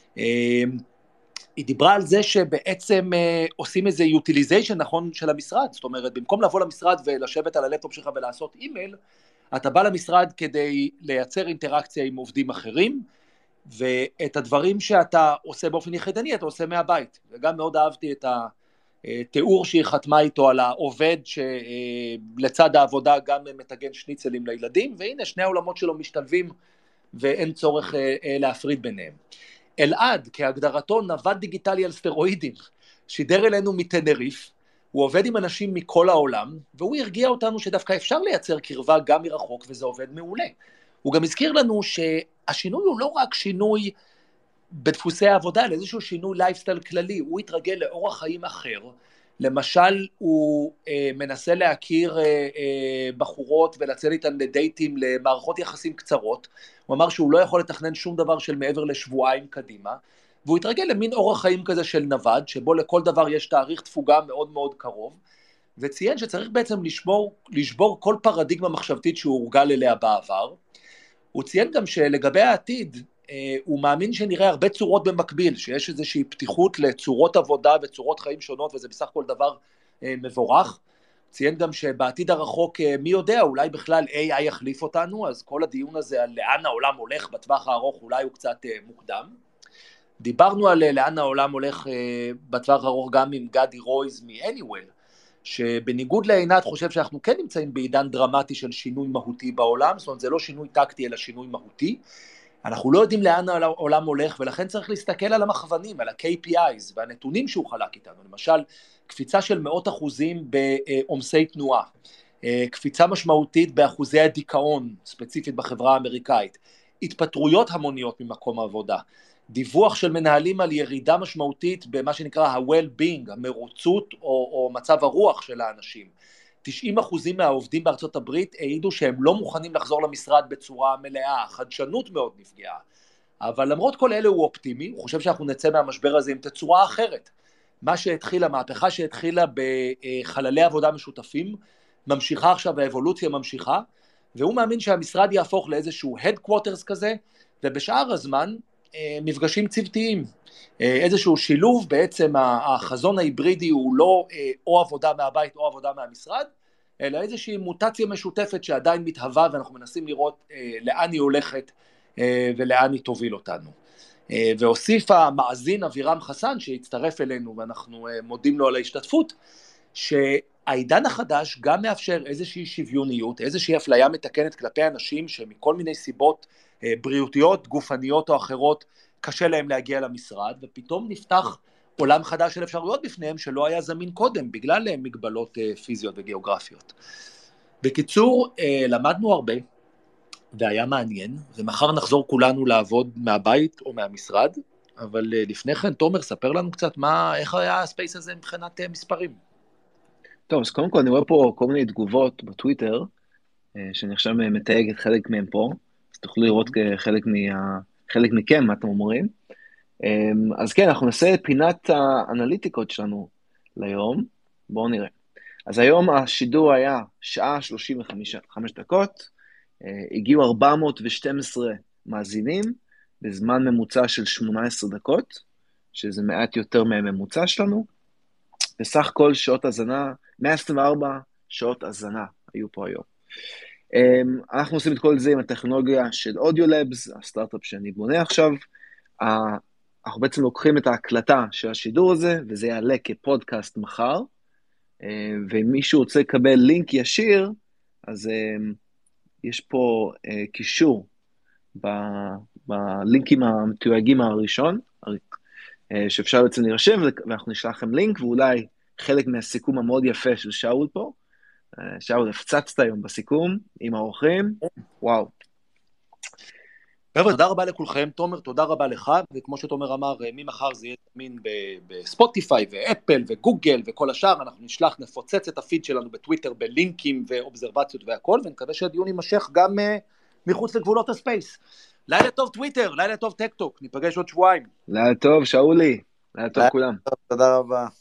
היא דיברה על זה שבעצם עושים איזה utilization נכון של המשרד, זאת אומרת, במקום לבוא למשרד ולשבת על הלפטופ שלך ולעשות אימייל, אתה בא למשרד כדי לייצר אינטראקציה עם עובדים אחרים, ואת הדברים שאתה עושה באופן יחידני, אתה עושה מהבית. וגם מאוד אהבתי את התיאור שהיא חתמה איתו על העובד שלצד העבודה גם מתגן שניצלים לילדים, והנה שני העולמות שלו משתלבים ואין צורך להפריד ביניהם. אלעד, כהגדרתו נווד דיגיטלי על סטרואידים, שידר אלינו מטנריף, הוא עובד עם אנשים מכל העולם, והוא הרגיע אותנו שדווקא אפשר לייצר קרבה גם מרחוק, וזה עובד מעולה. הוא גם הזכיר לנו שהשינוי הוא לא רק שינוי בדפוסי העבודה, לאיזשהו שינוי לייפסטייל כללי, הוא יתרגל לאורח חיים אחר, למשל הוא מנסה להכיר בחורות ולצאת איתן לדייטים למערכות יחסים קצרות, הוא אמר שהוא לא יכול לתכנן שום דבר של מעבר לשבועיים קדימה, והוא יתרגל למין אורח חיים כזה של נווד, שבו לכל דבר יש תאריך תפוגה מאוד מאוד קרוב, וציין שצריך בעצם לשבור כל פרדיגמה מחשבתית שהוא הורגל אליה בעבר. הוא ציין גם שלגבי העתיד, הוא מאמין שנראה הרבה צורות במקביל, שיש איזושהי פתיחות לצורות עבודה וצורות חיים שונות, וזה בסך הכל דבר מבורך. ציין גם שבעתיד הרחוק, מי יודע, אולי בכלל AI יחליף אותנו, אז כל הדיון הזה על לאן העולם הולך בטווח הארוך, אולי הוא קצת מוקדם. דיברנו על לאן העולם הולך בטווח הארוך גם עם גדי רויז מ-Anywell, שבניגוד לעינת חושב שאנחנו כן נמצאים בעידן דרמטי של שינוי מהותי בעולם, זאת אומרת זה לא שינוי טקטי אלא שינוי מהותי, אנחנו לא יודעים לאן העולם הולך ולכן צריך להסתכל על המכוונים, על ה-KPIs והנתונים שהוא חלק איתנו, למשל קפיצה של 100% בעומסי תנועה, קפיצה משמעותית באחוזי הדיכאון, ספציפית בחברה האמריקאית, התפטרויות המוניות ממקום העבודה, דיווח של מנהלים על ירידה משמעותית במה שנקרא ה-well-being, המרוצות או מצב הרוח של האנשים. 90% מהעובדים בארצות הברית העידו שהם לא מוכנים לחזור למשרד בצורה מלאה, חדשנות מאוד נפגעה. אבל למרות כל אלה הוא אופטימי, הוא חושב שאנחנו נצא מהמשבר הזה עם תצורה אחרת. מה שהתחילה, המהפכה שהתחילה בחללי עבודה משותפים, ממשיכה עכשיו, האבולוציה ממשיכה, והוא מאמין שהמשרד יהפוך לאיזשהו headquarters כזה, ובשאר הזמן, מפגשים צוותיים, איזשהו שילוב, בעצם החזון ההיברידי הוא לא או עבודה מהבית או עבודה מהמשרד, אלא איזושהי מוטציה משותפת שעדיין מתהווה ואנחנו מנסים לראות לאן היא הולכת ולאן היא תוביל אותנו. והוסיף המאזין אבירם חסן שהצטרף אלינו ואנחנו מודים לו על ההשתתפות, שהעידן החדש גם מאפשר איזושהי שוויוניות, איזושהי אפליה מתקנת כלפי אנשים שמכל מיני סיבות בריאותיות, גופניות או אחרות, קשה להם להגיע למשרד, ופתאום נפתח עולם חדש של אפשרויות בפניהם שלא היה זמין קודם, בגלל מגבלות פיזיות וגיאוגרפיות. בקיצור, למדנו הרבה, והיה מעניין, ומחר נחזור כולנו לעבוד מהבית או מהמשרד, אבל לפני כן, תומר, ספר לנו קצת איך היה הספייס הזה מבחינת מספרים. טוב, אז קודם כל אני רואה פה כל מיני תגובות בטוויטר, שאני עכשיו מתייג את חלק מהם פה, אז תוכלו לראות חלק מכם, מה אתם אומרים. אז כן, אנחנו נעשה פינת האנליטיקות שלנו ליום, בואו נראה. אז היום השידור היה שעה 35 דקות, הגיעו 412 מאזינים, בזמן ממוצע של 18 דקות, שזה מעט יותר מהממוצע שלנו, בסך כל שעות הזנה, 124 שעות הזנה היו פה היום. אנחנו עושים את כל זה עם הטכנולוגיה של אודיולאבס, הסטארט-אפ שאני בונה עכשיו, אנחנו בעצם לוקחים את ההקלטה של השידור הזה, וזה יעלה כפודקאסט מחר, ואם מישהו רוצה לקבל לינק ישיר, אז יש פה קישור בלינקים המתויגים הראשון, שאפשר בעצם להירשם, ואנחנו נשלח לכם לינק, ואולי חלק מהסיכום המאוד יפה של שאול פה, שאול, הפצצת היום בסיכום עם האורחים, וואו. חבר'ה, תודה רבה לכולכם, תומר, תודה רבה לך, וכמו שתומר אמר, ממחר זה יהיה זמין בספוטיפיי ואפל וגוגל וכל השאר, אנחנו נפוצץ את הפיד שלנו בטוויטר בלינקים ואובזרבציות והכל, ונקווה שהדיון יימשך גם מחוץ לגבולות הספייס. לילה טוב טוויטר, לילה טוב טק-טוק, ניפגש עוד שבועיים. לילה טוב, שאולי, לילה טוב כולם. תודה רבה.